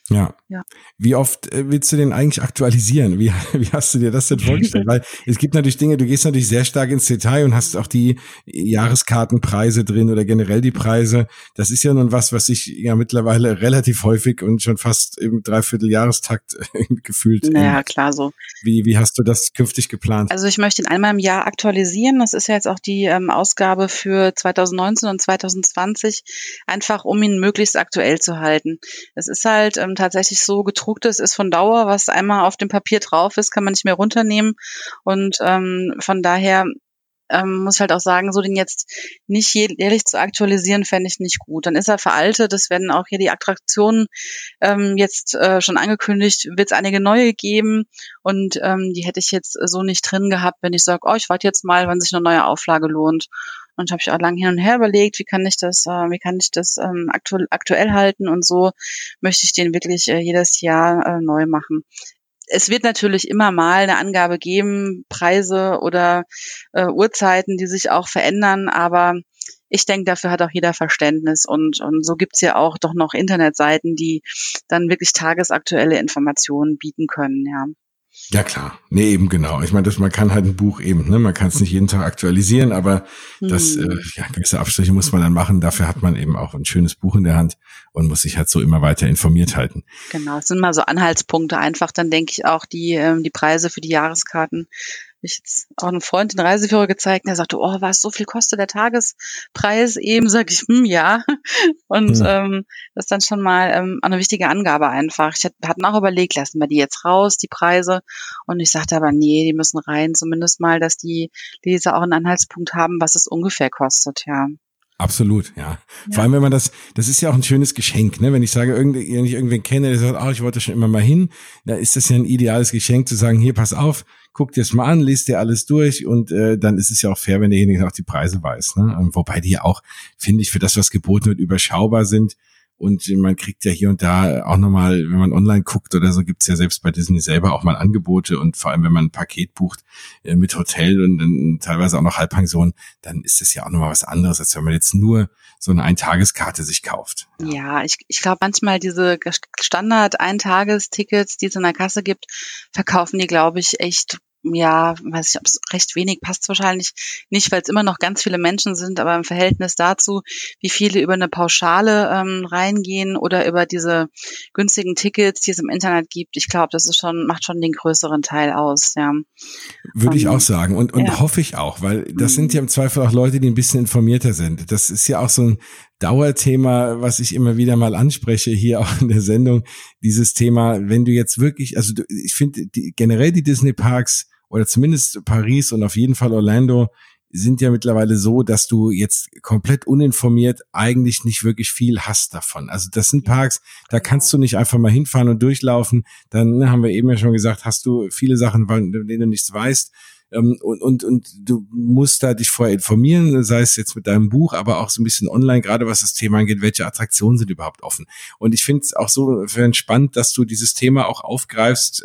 Ja. Ja. Wie oft willst du den eigentlich aktualisieren? Wie hast du dir das denn vorgestellt? Weil es gibt natürlich Dinge, du gehst natürlich sehr stark ins Detail und hast auch die Jahreskartenpreise drin oder generell die Preise. Das ist ja nun was sich ja mittlerweile relativ häufig und schon fast im Dreivierteljahrestakt gefühlt Naja, ändert. klar so. Wie hast du das künftig geplant? Also ich möchte ihn einmal im Jahr aktualisieren. Das ist ja jetzt auch die Ausgabe für 2019 und 2020, einfach um ihn möglichst aktuell zu halten. Es ist halt tatsächlich so, gedrucktes ist von Dauer, was einmal auf dem Papier drauf ist, kann man nicht mehr runternehmen. Und von daher muss ich halt auch sagen, so den jetzt nicht jährlich zu aktualisieren, fände ich nicht gut. Dann ist er veraltet. Es werden auch hier die Attraktionen jetzt schon angekündigt, wird es einige neue geben. Und die hätte ich jetzt so nicht drin gehabt, wenn ich sage, oh, ich warte jetzt mal, wann sich eine neue Auflage lohnt. Und habe ich auch lange hin und her überlegt, wie kann ich das aktuell halten, und so möchte ich den wirklich jedes Jahr neu machen. Es wird natürlich immer mal eine Angabe geben, Preise oder Uhrzeiten, die sich auch verändern, aber ich denke, dafür hat auch jeder Verständnis, und so gibt's ja auch doch noch Internetseiten, die dann wirklich tagesaktuelle Informationen bieten können, ja. Ja, klar. Nee, eben genau. Ich meine, man kann halt ein Buch eben, ne, man kann es nicht jeden Tag aktualisieren, aber gewisse Abstriche muss man dann machen. Dafür hat man eben auch ein schönes Buch in der Hand und muss sich halt so immer weiter informiert halten. Genau, es sind mal so Anhaltspunkte einfach. Dann denke ich auch, die Preise für die Jahreskarten. Ich jetzt auch einem Freund den Reiseführer gezeigt, und der sagte, oh, was, so viel kostet der Tagespreis eben? Sag ich, ja. Und das ist dann schon mal eine wichtige Angabe einfach. Hatten auch überlegt, lassen wir die jetzt raus, die Preise. Und ich sagte aber, nee, die müssen rein, zumindest mal, dass die Leser auch einen Anhaltspunkt haben, was es ungefähr kostet, ja. Absolut, ja. Vor allem, wenn man das ist ja auch ein schönes Geschenk, ne? Wenn ich sage, wenn ich irgendwen kenne, der sagt, ich wollte schon immer mal hin, da ist das ja ein ideales Geschenk zu sagen, hier, pass auf, guck dir das mal an, liest dir alles durch, und dann ist es ja auch fair, wenn derjenige auch die Preise weiß, ne? Wobei die ja auch, finde ich, für das, was geboten wird, überschaubar sind. Und man kriegt ja hier und da auch nochmal, wenn man online guckt oder so, gibt's ja selbst bei Disney selber auch mal Angebote, und vor allem, wenn man ein Paket bucht mit Hotel und dann teilweise auch noch Halbpension, dann ist das ja auch nochmal was anderes, als wenn man jetzt nur so eine Eintageskarte sich kauft. Ja, ich glaube, manchmal diese Standard-Eintagestickets, die es in der Kasse gibt, verkaufen die, glaube ich, echt, ja, weiß ich, ob es recht wenig passt, wahrscheinlich nicht, weil es immer noch ganz viele Menschen sind, aber im Verhältnis dazu, wie viele über eine Pauschale reingehen oder über diese günstigen Tickets, die es im Internet gibt, ich glaube, das ist macht schon den größeren Teil aus, ja. Würde ich auch sagen, und ja, hoffe ich auch, weil das sind ja im Zweifel auch Leute, die ein bisschen informierter sind. Das ist ja auch so ein Dauerthema, was ich immer wieder mal anspreche hier auch in der Sendung, dieses Thema, wenn du jetzt wirklich, also ich finde generell die Disney-Parks oder zumindest Paris und auf jeden Fall Orlando sind ja mittlerweile so, dass du jetzt komplett uninformiert eigentlich nicht wirklich viel hast davon. Also das sind Parks, da kannst du nicht einfach mal hinfahren und durchlaufen. Dann haben wir eben ja schon gesagt, hast du viele Sachen, von denen du nichts weißt. Und du musst da dich vorher informieren, sei es jetzt mit deinem Buch, aber auch so ein bisschen online, gerade was das Thema angeht, welche Attraktionen sind überhaupt offen. Und ich finde es auch so spannend, dass du dieses Thema auch aufgreifst,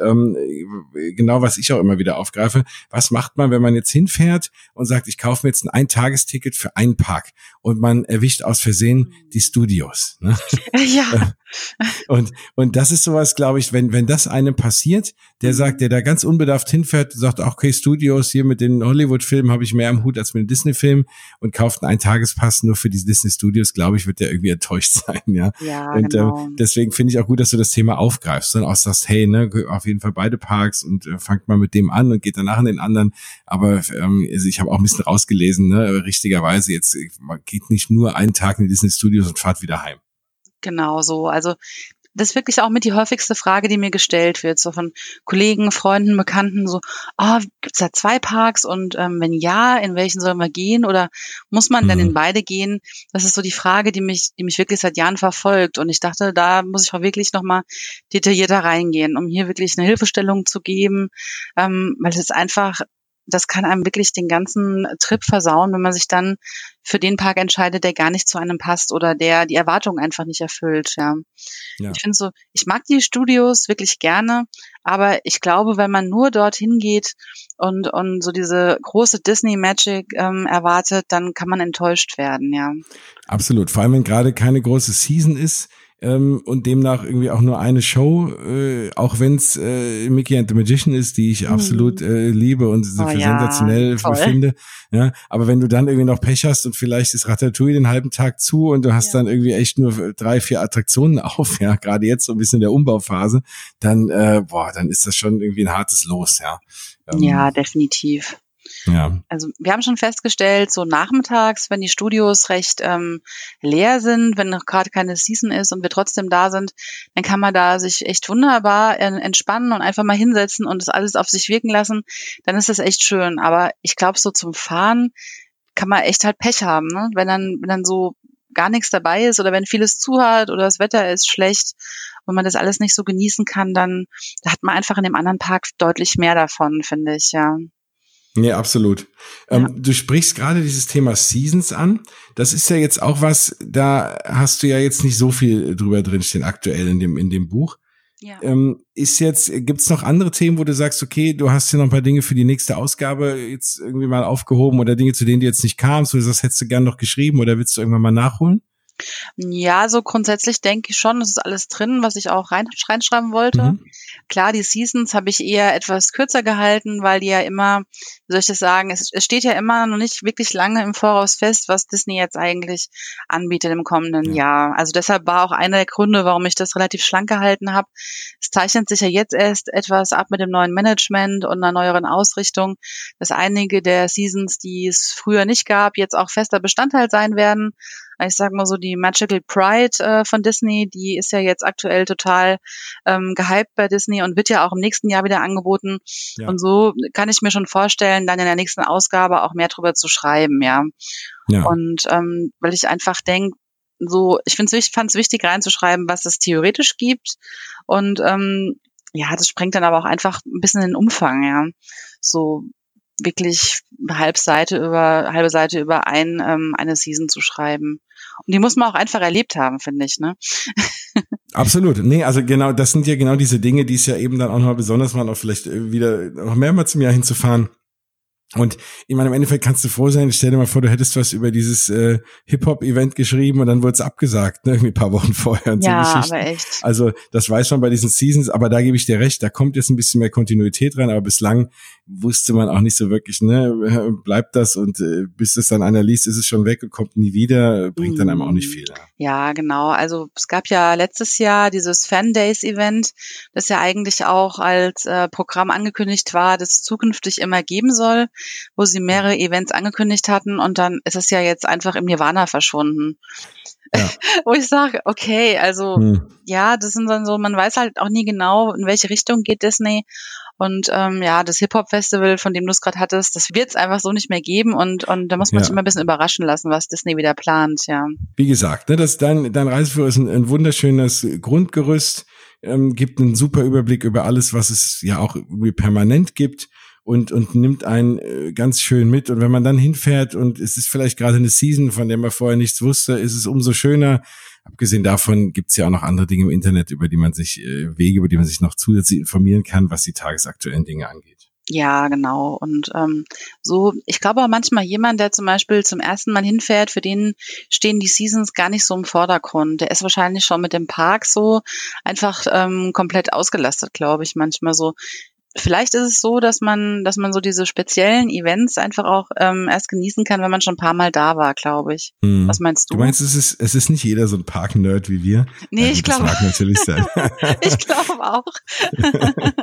genau was ich auch immer wieder aufgreife. Was macht man, wenn man jetzt hinfährt und sagt, ich kaufe mir jetzt ein Eintagesticket für einen Park, und man erwischt aus Versehen die Studios, ne? Ja. Und das ist sowas, glaube ich, wenn das einem passiert, der sagt, der da ganz unbedarft hinfährt, sagt, okay, Studios, hier mit den Hollywood-Filmen habe ich mehr am Hut als mit den Disney-Filmen, und kauft einen Eintagespass nur für die Disney-Studios, glaube ich, wird der irgendwie enttäuscht sein, ja. Ja, und genau. Deswegen finde ich auch gut, dass du das Thema aufgreifst und auch sagst, hey, ne, auf jeden Fall beide Parks, und fangt mal mit dem an und geht danach an den anderen. Aber also ich habe auch ein bisschen rausgelesen, ne, richtigerweise, jetzt man geht nicht nur einen Tag in die Disney-Studios und fahrt wieder heim. Genau so. Also das ist wirklich auch mit die häufigste Frage, die mir gestellt wird, so von Kollegen, Freunden, Bekannten, so, gibt's da 2 Parks, und wenn ja, in welchen sollen wir gehen, oder muss man denn in beide gehen? Das ist so die Frage, die mich wirklich seit Jahren verfolgt, und ich dachte, da muss ich auch wirklich nochmal detaillierter reingehen, um hier wirklich eine Hilfestellung zu geben, weil es einfach, das kann einem wirklich den ganzen Trip versauen, wenn man sich dann für den Park entscheidet, der gar nicht zu einem passt oder der die Erwartungen einfach nicht erfüllt, ja. Ich finde so, ich mag die Studios wirklich gerne, aber ich glaube, wenn man nur dorthin geht und so diese große Disney Magic erwartet, dann kann man enttäuscht werden, ja. Absolut. Vor allem, wenn gerade keine große Season ist, und demnach irgendwie auch nur eine Show, auch wenn es Mickey and the Magician ist, die ich absolut liebe und für sensationell finde. Ja, aber wenn du dann irgendwie noch Pech hast und vielleicht ist Ratatouille den halben Tag zu und du hast dann irgendwie echt nur 3-4 Attraktionen auf, ja, gerade jetzt so ein bisschen in der Umbauphase, dann dann ist das schon irgendwie ein hartes Los, ja. Ja, definitiv. Ja. Also wir haben schon festgestellt, so nachmittags, wenn die Studios recht leer sind, wenn noch gerade keine Season ist und wir trotzdem da sind, dann kann man da sich echt wunderbar entspannen und einfach mal hinsetzen und das alles auf sich wirken lassen. Dann ist das echt schön. Aber ich glaube, so zum Fahren kann man echt halt Pech haben, ne? Wenn dann so gar nichts dabei ist oder wenn vieles zu hat oder das Wetter ist schlecht und man das alles nicht so genießen kann, dann da hat man einfach in dem anderen Park deutlich mehr davon, finde ich, ja. Nee, absolut. Du sprichst gerade dieses Thema Seasons an. Das ist ja jetzt auch was, da hast du ja jetzt nicht so viel drüber drinstehen aktuell in dem Buch. Ja. Gibt's noch andere Themen, wo du sagst, okay, du hast hier noch ein paar Dinge für die nächste Ausgabe jetzt irgendwie mal aufgehoben oder Dinge, zu denen du jetzt nicht kamst, wo du sagst, hättest du gern noch geschrieben oder willst du irgendwann mal nachholen? Ja, so grundsätzlich denke ich schon, es ist alles drin, was ich auch reinschreiben wollte. Klar, die Seasons habe ich eher etwas kürzer gehalten, weil die ja immer, wie soll ich das sagen, es steht ja immer noch nicht wirklich lange im Voraus fest, was Disney jetzt eigentlich anbietet im kommenden Jahr. Also deshalb war auch einer der Gründe, warum ich das relativ schlank gehalten habe. Es zeichnet sich ja jetzt erst etwas ab mit dem neuen Management und einer neueren Ausrichtung, dass einige der Seasons, die es früher nicht gab, jetzt auch fester Bestandteil sein werden. Ich sag mal so, die Magical Pride von Disney, die ist ja jetzt aktuell total gehypt bei Disney und wird ja auch im nächsten Jahr wieder angeboten. Ja. Und so kann ich mir schon vorstellen, dann in der nächsten Ausgabe auch mehr drüber zu schreiben, ja. Und weil ich einfach denke, so, ich fand es wichtig reinzuschreiben, was es theoretisch gibt. Und das sprengt dann aber auch einfach ein bisschen in den Umfang, ja. So wirklich halbe Seite über eine Season zu schreiben. Und die muss man auch einfach erlebt haben, finde ich, ne? Absolut. Nee, also genau, das sind ja genau diese Dinge, die es ja eben dann auch noch besonders machen, auch vielleicht wieder noch mehrmals im Jahr hinzufahren. Und ich meine, im Endeffekt kannst du froh sein, stell dir mal vor, du hättest was über dieses Hip-Hop-Event geschrieben und dann wurde es abgesagt, ne, irgendwie ein paar Wochen vorher. Und ja, so Geschichten. Aber echt. Also das weiß man bei diesen Seasons, aber da gebe ich dir recht, da kommt jetzt ein bisschen mehr Kontinuität rein, aber bislang wusste man auch nicht so wirklich, ne, bleibt das und bis es dann einer liest, ist es schon weg und kommt nie wieder, bringt dann einem auch nicht viel. Ja, genau. Also es gab ja letztes Jahr dieses Fan-Days-Event, das ja eigentlich auch als Programm angekündigt war, das es zukünftig immer geben soll, wo sie mehrere Events angekündigt hatten und dann ist es ja jetzt einfach im Nirvana verschwunden. Ja. Wo ich sage, okay, also ja, das sind dann so, man weiß halt auch nie genau, in welche Richtung geht Disney. Und das Hip-Hop-Festival, von dem du es gerade hattest, das wird es einfach so nicht mehr geben und da muss man sich immer ein bisschen überraschen lassen, was Disney wieder plant, ja. Wie gesagt, ne, dein Reiseführer ist ein wunderschönes Grundgerüst, gibt einen super Überblick über alles, was es ja auch irgendwie permanent gibt. Und nimmt einen ganz schön mit. Und wenn man dann hinfährt und es ist vielleicht gerade eine Season, von der man vorher nichts wusste, ist es umso schöner. Abgesehen davon gibt's ja auch noch andere Dinge im Internet, über die man sich Wege, über die man sich noch zusätzlich informieren kann, was die tagesaktuellen Dinge angeht. Ja, genau. Und so, ich glaube auch manchmal jemand, der zum Beispiel zum ersten Mal hinfährt, für den stehen die Seasons gar nicht so im Vordergrund. Der ist wahrscheinlich schon mit dem Park so einfach komplett ausgelastet, glaube ich, manchmal so. Vielleicht ist es so, dass man so diese speziellen Events einfach auch erst genießen kann, wenn man schon ein paar Mal da war, glaube ich. Was meinst du? Du meinst, es ist nicht jeder so ein Park-Nerd wie wir? Nee, ich glaube. Das mag natürlich sein. Ich glaube auch.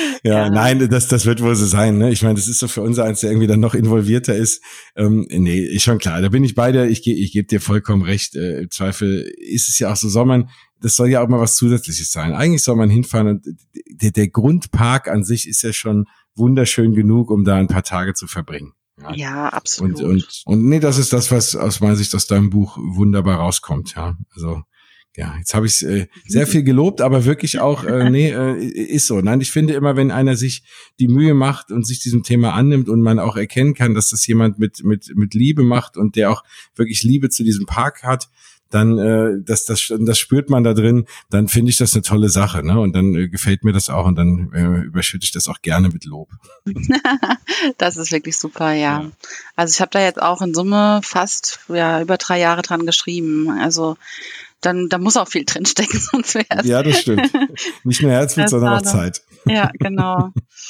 Nein, das wird wohl so sein. Ne? Ich meine, das ist so für unser eins, der irgendwie dann noch involvierter ist. Nee, ist schon klar. Da bin ich bei dir. Ich gebe dir vollkommen recht. Im Zweifel ist es ja auch so, das soll ja auch mal was Zusätzliches sein. Eigentlich soll man hinfahren und der Grundpark an sich ist ja schon wunderschön genug, um da ein paar Tage zu verbringen. Ja, absolut. Und nee, das ist das, was aus meiner Sicht aus deinem Buch wunderbar rauskommt, ja. Also, ja, jetzt habe ich sehr viel gelobt, aber wirklich auch, ist so. Nein, ich finde immer, wenn einer sich die Mühe macht und sich diesem Thema annimmt und man auch erkennen kann, dass das jemand mit Liebe macht und der auch wirklich Liebe zu diesem Park hat, dann das spürt man da drin, dann finde ich das eine tolle Sache, ne? Und dann gefällt mir das auch und dann überschütte ich das auch gerne mit Lob. Das ist wirklich super, ja. Also ich habe da jetzt auch in Summe fast über 3 Jahre dran geschrieben. Also dann muss auch viel drinstecken, sonst wäre es. Ja, das stimmt. Nicht nur Herzblut, sondern auch Zeit. Ja, genau.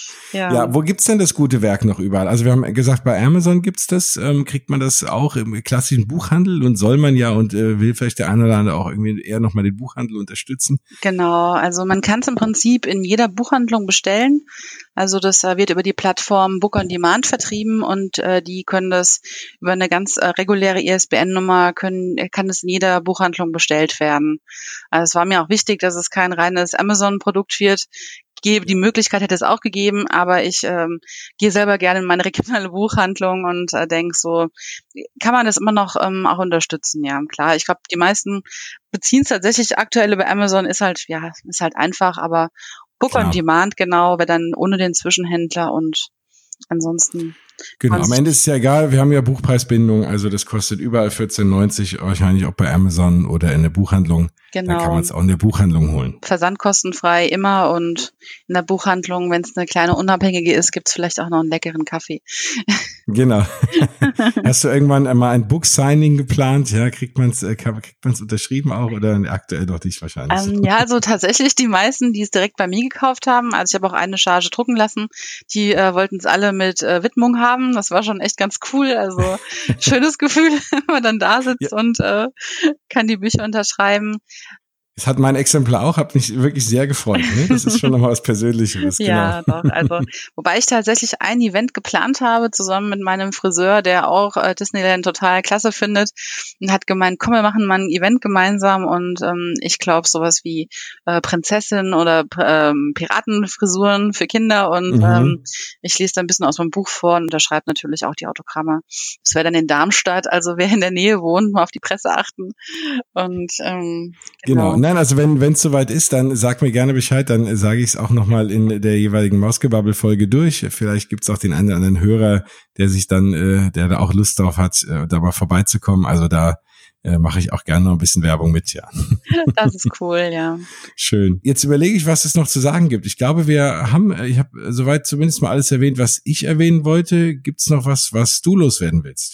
Ja, wo gibt's denn das gute Werk noch überall? Also wir haben gesagt, bei Amazon gibt's das. Kriegt man das auch im klassischen Buchhandel und soll man ja und will vielleicht der eine oder andere auch irgendwie eher nochmal den Buchhandel unterstützen? Genau, also man kann es im Prinzip in jeder Buchhandlung bestellen. Also das wird über die Plattform Book on Demand vertrieben und die können das über eine ganz reguläre ISBN-Nummer kann es in jeder Buchhandlung bestellt werden. Also es war mir auch wichtig, dass es kein reines Amazon-Produkt wird. Die Möglichkeit hätte es auch gegeben, aber ich gehe selber gerne in meine regionale Buchhandlung und denke so, kann man das immer noch auch unterstützen, ja, klar. Ich glaube, die meisten beziehen es tatsächlich aktuell über Amazon, ist halt einfach, aber Book on Demand, genau, wäre dann ohne den Zwischenhändler und ansonsten. Genau, am Ende ist es ja egal, wir haben ja Buchpreisbindung, also das kostet überall 14,90, wahrscheinlich auch bei Amazon oder in der Buchhandlung. Genau. Da kann man es auch in der Buchhandlung holen. Versandkostenfrei immer und in der Buchhandlung, wenn es eine kleine unabhängige ist, gibt's vielleicht auch noch einen leckeren Kaffee. Genau. Hast du irgendwann mal ein Book-Signing geplant? Ja, kriegt man's unterschrieben auch oder aktuell doch nicht wahrscheinlich? Ja, also tatsächlich die meisten, die es direkt bei mir gekauft haben. Also ich habe auch eine Charge drucken lassen. Die wollten es alle mit Widmung haben. Das war schon echt ganz cool. Also schönes Gefühl, wenn man dann da sitzt und kann die Bücher unterschreiben. Das hat mein Exemplar auch, hat mich wirklich sehr gefreut. Ne? Das ist schon nochmal was Persönliches. Ja, genau. Doch. Also, wobei ich tatsächlich ein Event geplant habe, zusammen mit meinem Friseur, der auch Disneyland total klasse findet und hat gemeint, komm, wir machen mal ein Event gemeinsam und ich glaube sowas wie Prinzessin oder Piratenfrisuren für Kinder und ich lese da ein bisschen aus meinem Buch vor und unterschreibe natürlich auch die Autogramme. Das wäre dann in Darmstadt, also wer in der Nähe wohnt, mal auf die Presse achten und genau. Nein, also wenn es soweit ist, dann sag mir gerne Bescheid, dann sage ich es auch nochmal in der jeweiligen Mausgebabbel-Folge durch. Vielleicht gibt es auch den einen oder anderen Hörer, der sich dann, der da auch Lust drauf hat, da mal vorbeizukommen. Also da mache ich auch gerne noch ein bisschen Werbung mit, ja. Das ist cool, ja. Schön. Jetzt überlege ich, was es noch zu sagen gibt. Ich glaube, ich habe soweit zumindest mal alles erwähnt, was ich erwähnen wollte. Gibt es noch was du loswerden willst?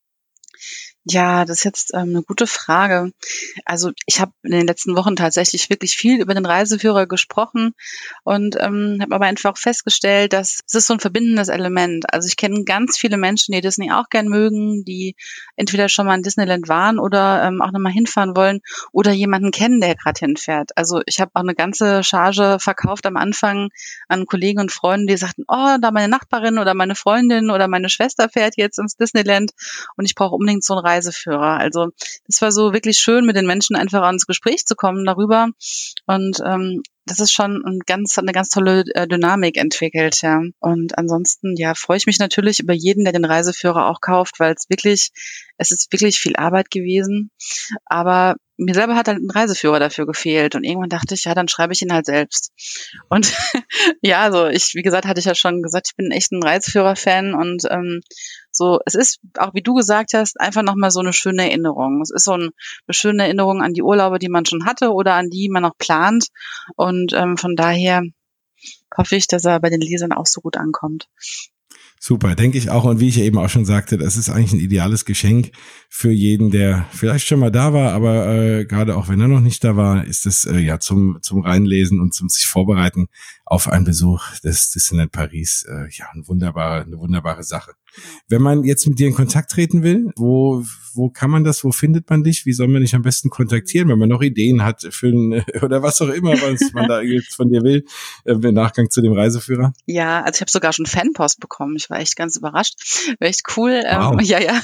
Ja, das ist jetzt eine gute Frage. Also ich habe in den letzten Wochen tatsächlich wirklich viel über den Reiseführer gesprochen und habe aber einfach festgestellt, dass es ist so ein verbindendes Element. Also ich kenne ganz viele Menschen, die Disney auch gern mögen, die entweder schon mal in Disneyland waren oder auch nochmal hinfahren wollen oder jemanden kennen, der gerade hinfährt. Also ich habe auch eine ganze Charge verkauft am Anfang an Kollegen und Freunden, die sagten, oh, da meine Nachbarin oder meine Freundin oder meine Schwester fährt jetzt ins Disneyland und ich brauche unbedingt so einen Reiseführer. Also das war so wirklich schön, mit den Menschen einfach ins Gespräch zu kommen darüber. Und das ist schon eine ganz tolle Dynamik entwickelt, ja. Und ansonsten, ja, freue ich mich natürlich über jeden, der den Reiseführer auch kauft, weil es ist wirklich viel Arbeit gewesen. Aber mir selber hat halt ein Reiseführer dafür gefehlt. Und irgendwann dachte ich, ja, dann schreibe ich ihn halt selbst. Und ja, also wie gesagt, hatte ich ja schon gesagt, ich bin echt ein Reiseführer-Fan und so, es ist, auch wie du gesagt hast, einfach nochmal so eine schöne Erinnerung. Es ist so eine schöne Erinnerung an die Urlaube, die man schon hatte oder an die man noch plant. Und von daher hoffe ich, dass er bei den Lesern auch so gut ankommt. Super, denke ich auch. Und wie ich ja eben auch schon sagte, das ist eigentlich ein ideales Geschenk für jeden, der vielleicht schon mal da war, aber gerade auch wenn er noch nicht da war, ist es ja zum Reinlesen und zum sich vorbereiten auf einen Besuch des Disneyland Paris ja eine wunderbare Sache. Wenn man jetzt mit dir in Kontakt treten will, wo kann man das, wo findet man dich? Wie soll man dich am besten kontaktieren, wenn man noch Ideen hat oder was auch immer, was man da jetzt von dir will, im Nachgang zu dem Reiseführer? Ja, also ich habe sogar schon Fanpost bekommen. Ich war echt ganz überrascht. War echt cool. Wow. Ja.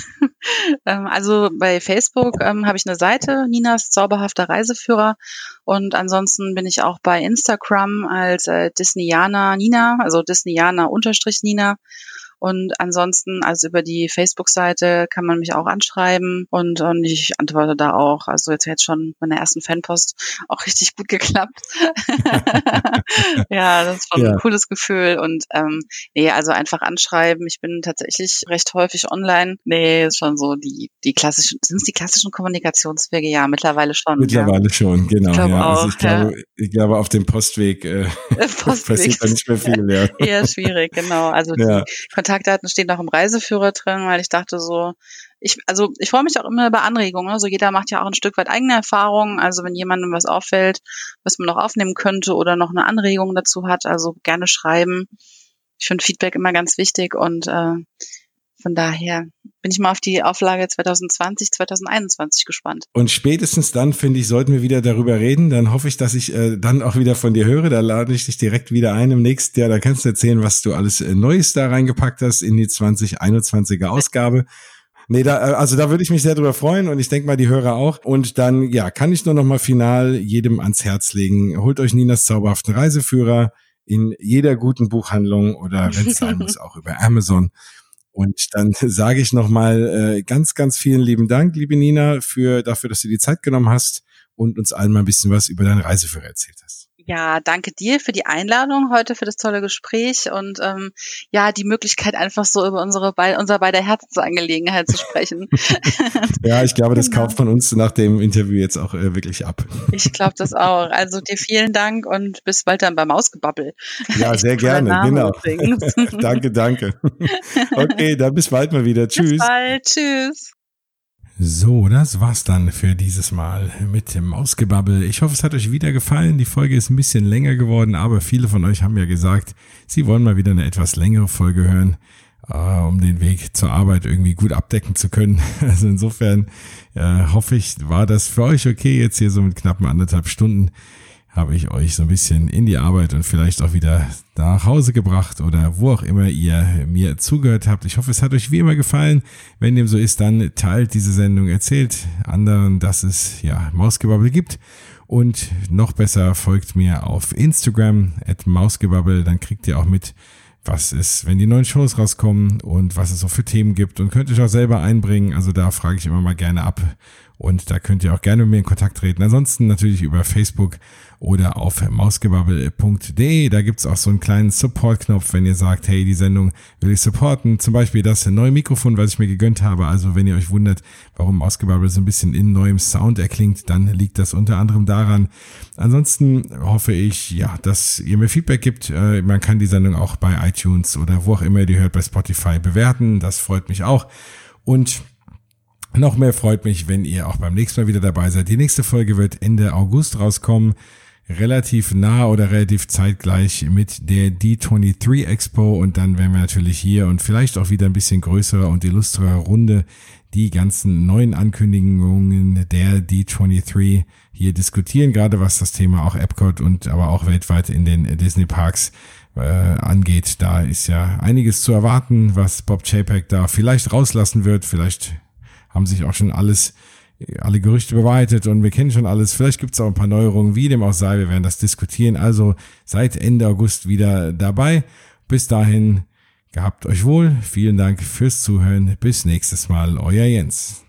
Also bei Facebook habe ich eine Seite, Ninas zauberhafter Reiseführer. Und ansonsten bin ich auch bei Instagram als Disneyana Nina, also Disneyana_Nina. Und ansonsten, also über die Facebook-Seite kann man mich auch anschreiben und ich antworte da auch. Also jetzt schon bei der ersten Fanpost auch richtig gut geklappt. Ja, das ist schon ein cooles Gefühl und also einfach anschreiben. Ich bin tatsächlich recht häufig online. Ist schon so die klassischen Kommunikationswege? Ja, mittlerweile schon. Mittlerweile schon, genau. Ich glaube auch, also ich glaube auf dem Postweg, passiert da nicht mehr viel. Ja. Eher schwierig, genau. Also die Kontaktdaten stehen auch im Reiseführer drin, weil ich dachte so, ich freue mich auch immer über Anregungen. Also jeder macht ja auch ein Stück weit eigene Erfahrungen. Also wenn jemandem was auffällt, was man noch aufnehmen könnte oder noch eine Anregung dazu hat, also gerne schreiben. Ich finde Feedback immer ganz wichtig und von daher bin ich mal auf die Auflage 2020, 2021 gespannt. Und spätestens dann, finde ich, sollten wir wieder darüber reden. Dann hoffe ich, dass ich dann auch wieder von dir höre. Da lade ich dich direkt wieder ein im nächsten Jahr. Da kannst du erzählen, was du alles Neues da reingepackt hast in die 2021er Ausgabe. Nee, da würde ich mich sehr drüber freuen und ich denke mal, die Hörer auch. Und dann, ja, kann ich nur noch mal final jedem ans Herz legen. Holt euch Ninas zauberhaften Reiseführer in jeder guten Buchhandlung oder wenn es sein muss, auch über Amazon. Und dann sage ich nochmal ganz, ganz vielen lieben Dank, liebe Nina, dafür, dass du die Zeit genommen hast und uns allen mal ein bisschen was über deinen Reiseführer erzählt hast. Ja, danke dir für die Einladung heute, für das tolle Gespräch und die Möglichkeit, einfach so über unser beider Herzensangelegenheit zu sprechen. Ja, ich glaube, das kauft man uns nach dem Interview jetzt auch wirklich ab. Ich glaube das auch. Also dir vielen Dank und bis bald dann beim Mausgebabbel. Ja, sehr gerne, genau. Danke. Okay, dann bis bald mal wieder. Tschüss. Bis bald, tschüss. So, das war's dann für dieses Mal mit dem Mausgebabbel. Ich hoffe, es hat euch wieder gefallen. Die Folge ist ein bisschen länger geworden, aber viele von euch haben ja gesagt, sie wollen mal wieder eine etwas längere Folge hören, um den Weg zur Arbeit irgendwie gut abdecken zu können. Also insofern hoffe ich, war das für euch okay. Jetzt hier so mit knappen 1,5 Stunden habe ich euch so ein bisschen in die Arbeit und vielleicht auch wieder nach Hause gebracht oder wo auch immer ihr mir zugehört habt. Ich hoffe, es hat euch wie immer gefallen. Wenn dem so ist, dann teilt diese Sendung, erzählt anderen, dass es Mausgebabbel gibt. Und noch besser, folgt mir auf Instagram @mausgebabbel, dann kriegt ihr auch mit, was ist, wenn die neuen Shows rauskommen und was es so für Themen gibt und könnt euch auch selber einbringen. Also da frage ich immer mal gerne ab und da könnt ihr auch gerne mit mir in Kontakt treten. Ansonsten natürlich über Facebook oder auf mausgebabbel.de. Da gibt's auch so einen kleinen Support-Knopf, wenn ihr sagt, hey, die Sendung will ich supporten. Zum Beispiel das neue Mikrofon, was ich mir gegönnt habe. Also wenn ihr euch wundert, warum Mausgebabbel so ein bisschen in neuem Sound erklingt, dann liegt das unter anderem daran. Ansonsten hoffe ich, dass ihr mir Feedback gibt. Man kann die Sendung auch bei iTunes oder wo auch immer ihr die hört, bei Spotify bewerten. Das freut mich auch. Und noch mehr freut mich, wenn ihr auch beim nächsten Mal wieder dabei seid. Die nächste Folge wird Ende August rauskommen. Relativ nah oder relativ zeitgleich mit der D23 Expo und dann werden wir natürlich hier und vielleicht auch wieder ein bisschen größerer und illustrerer Runde die ganzen neuen Ankündigungen der D23 hier diskutieren, gerade was das Thema auch Epcot und aber auch weltweit in den Disney Parks angeht. Da ist ja einiges zu erwarten, was Bob Chapek da vielleicht rauslassen wird. Vielleicht haben sich auch schon alle Gerüchte bewahrheitet und wir kennen schon alles. Vielleicht gibt es auch ein paar Neuerungen, wie dem auch sei. Wir werden das diskutieren. Also seid Ende August wieder dabei. Bis dahin, gehabt euch wohl. Vielen Dank fürs Zuhören. Bis nächstes Mal. Euer Jens.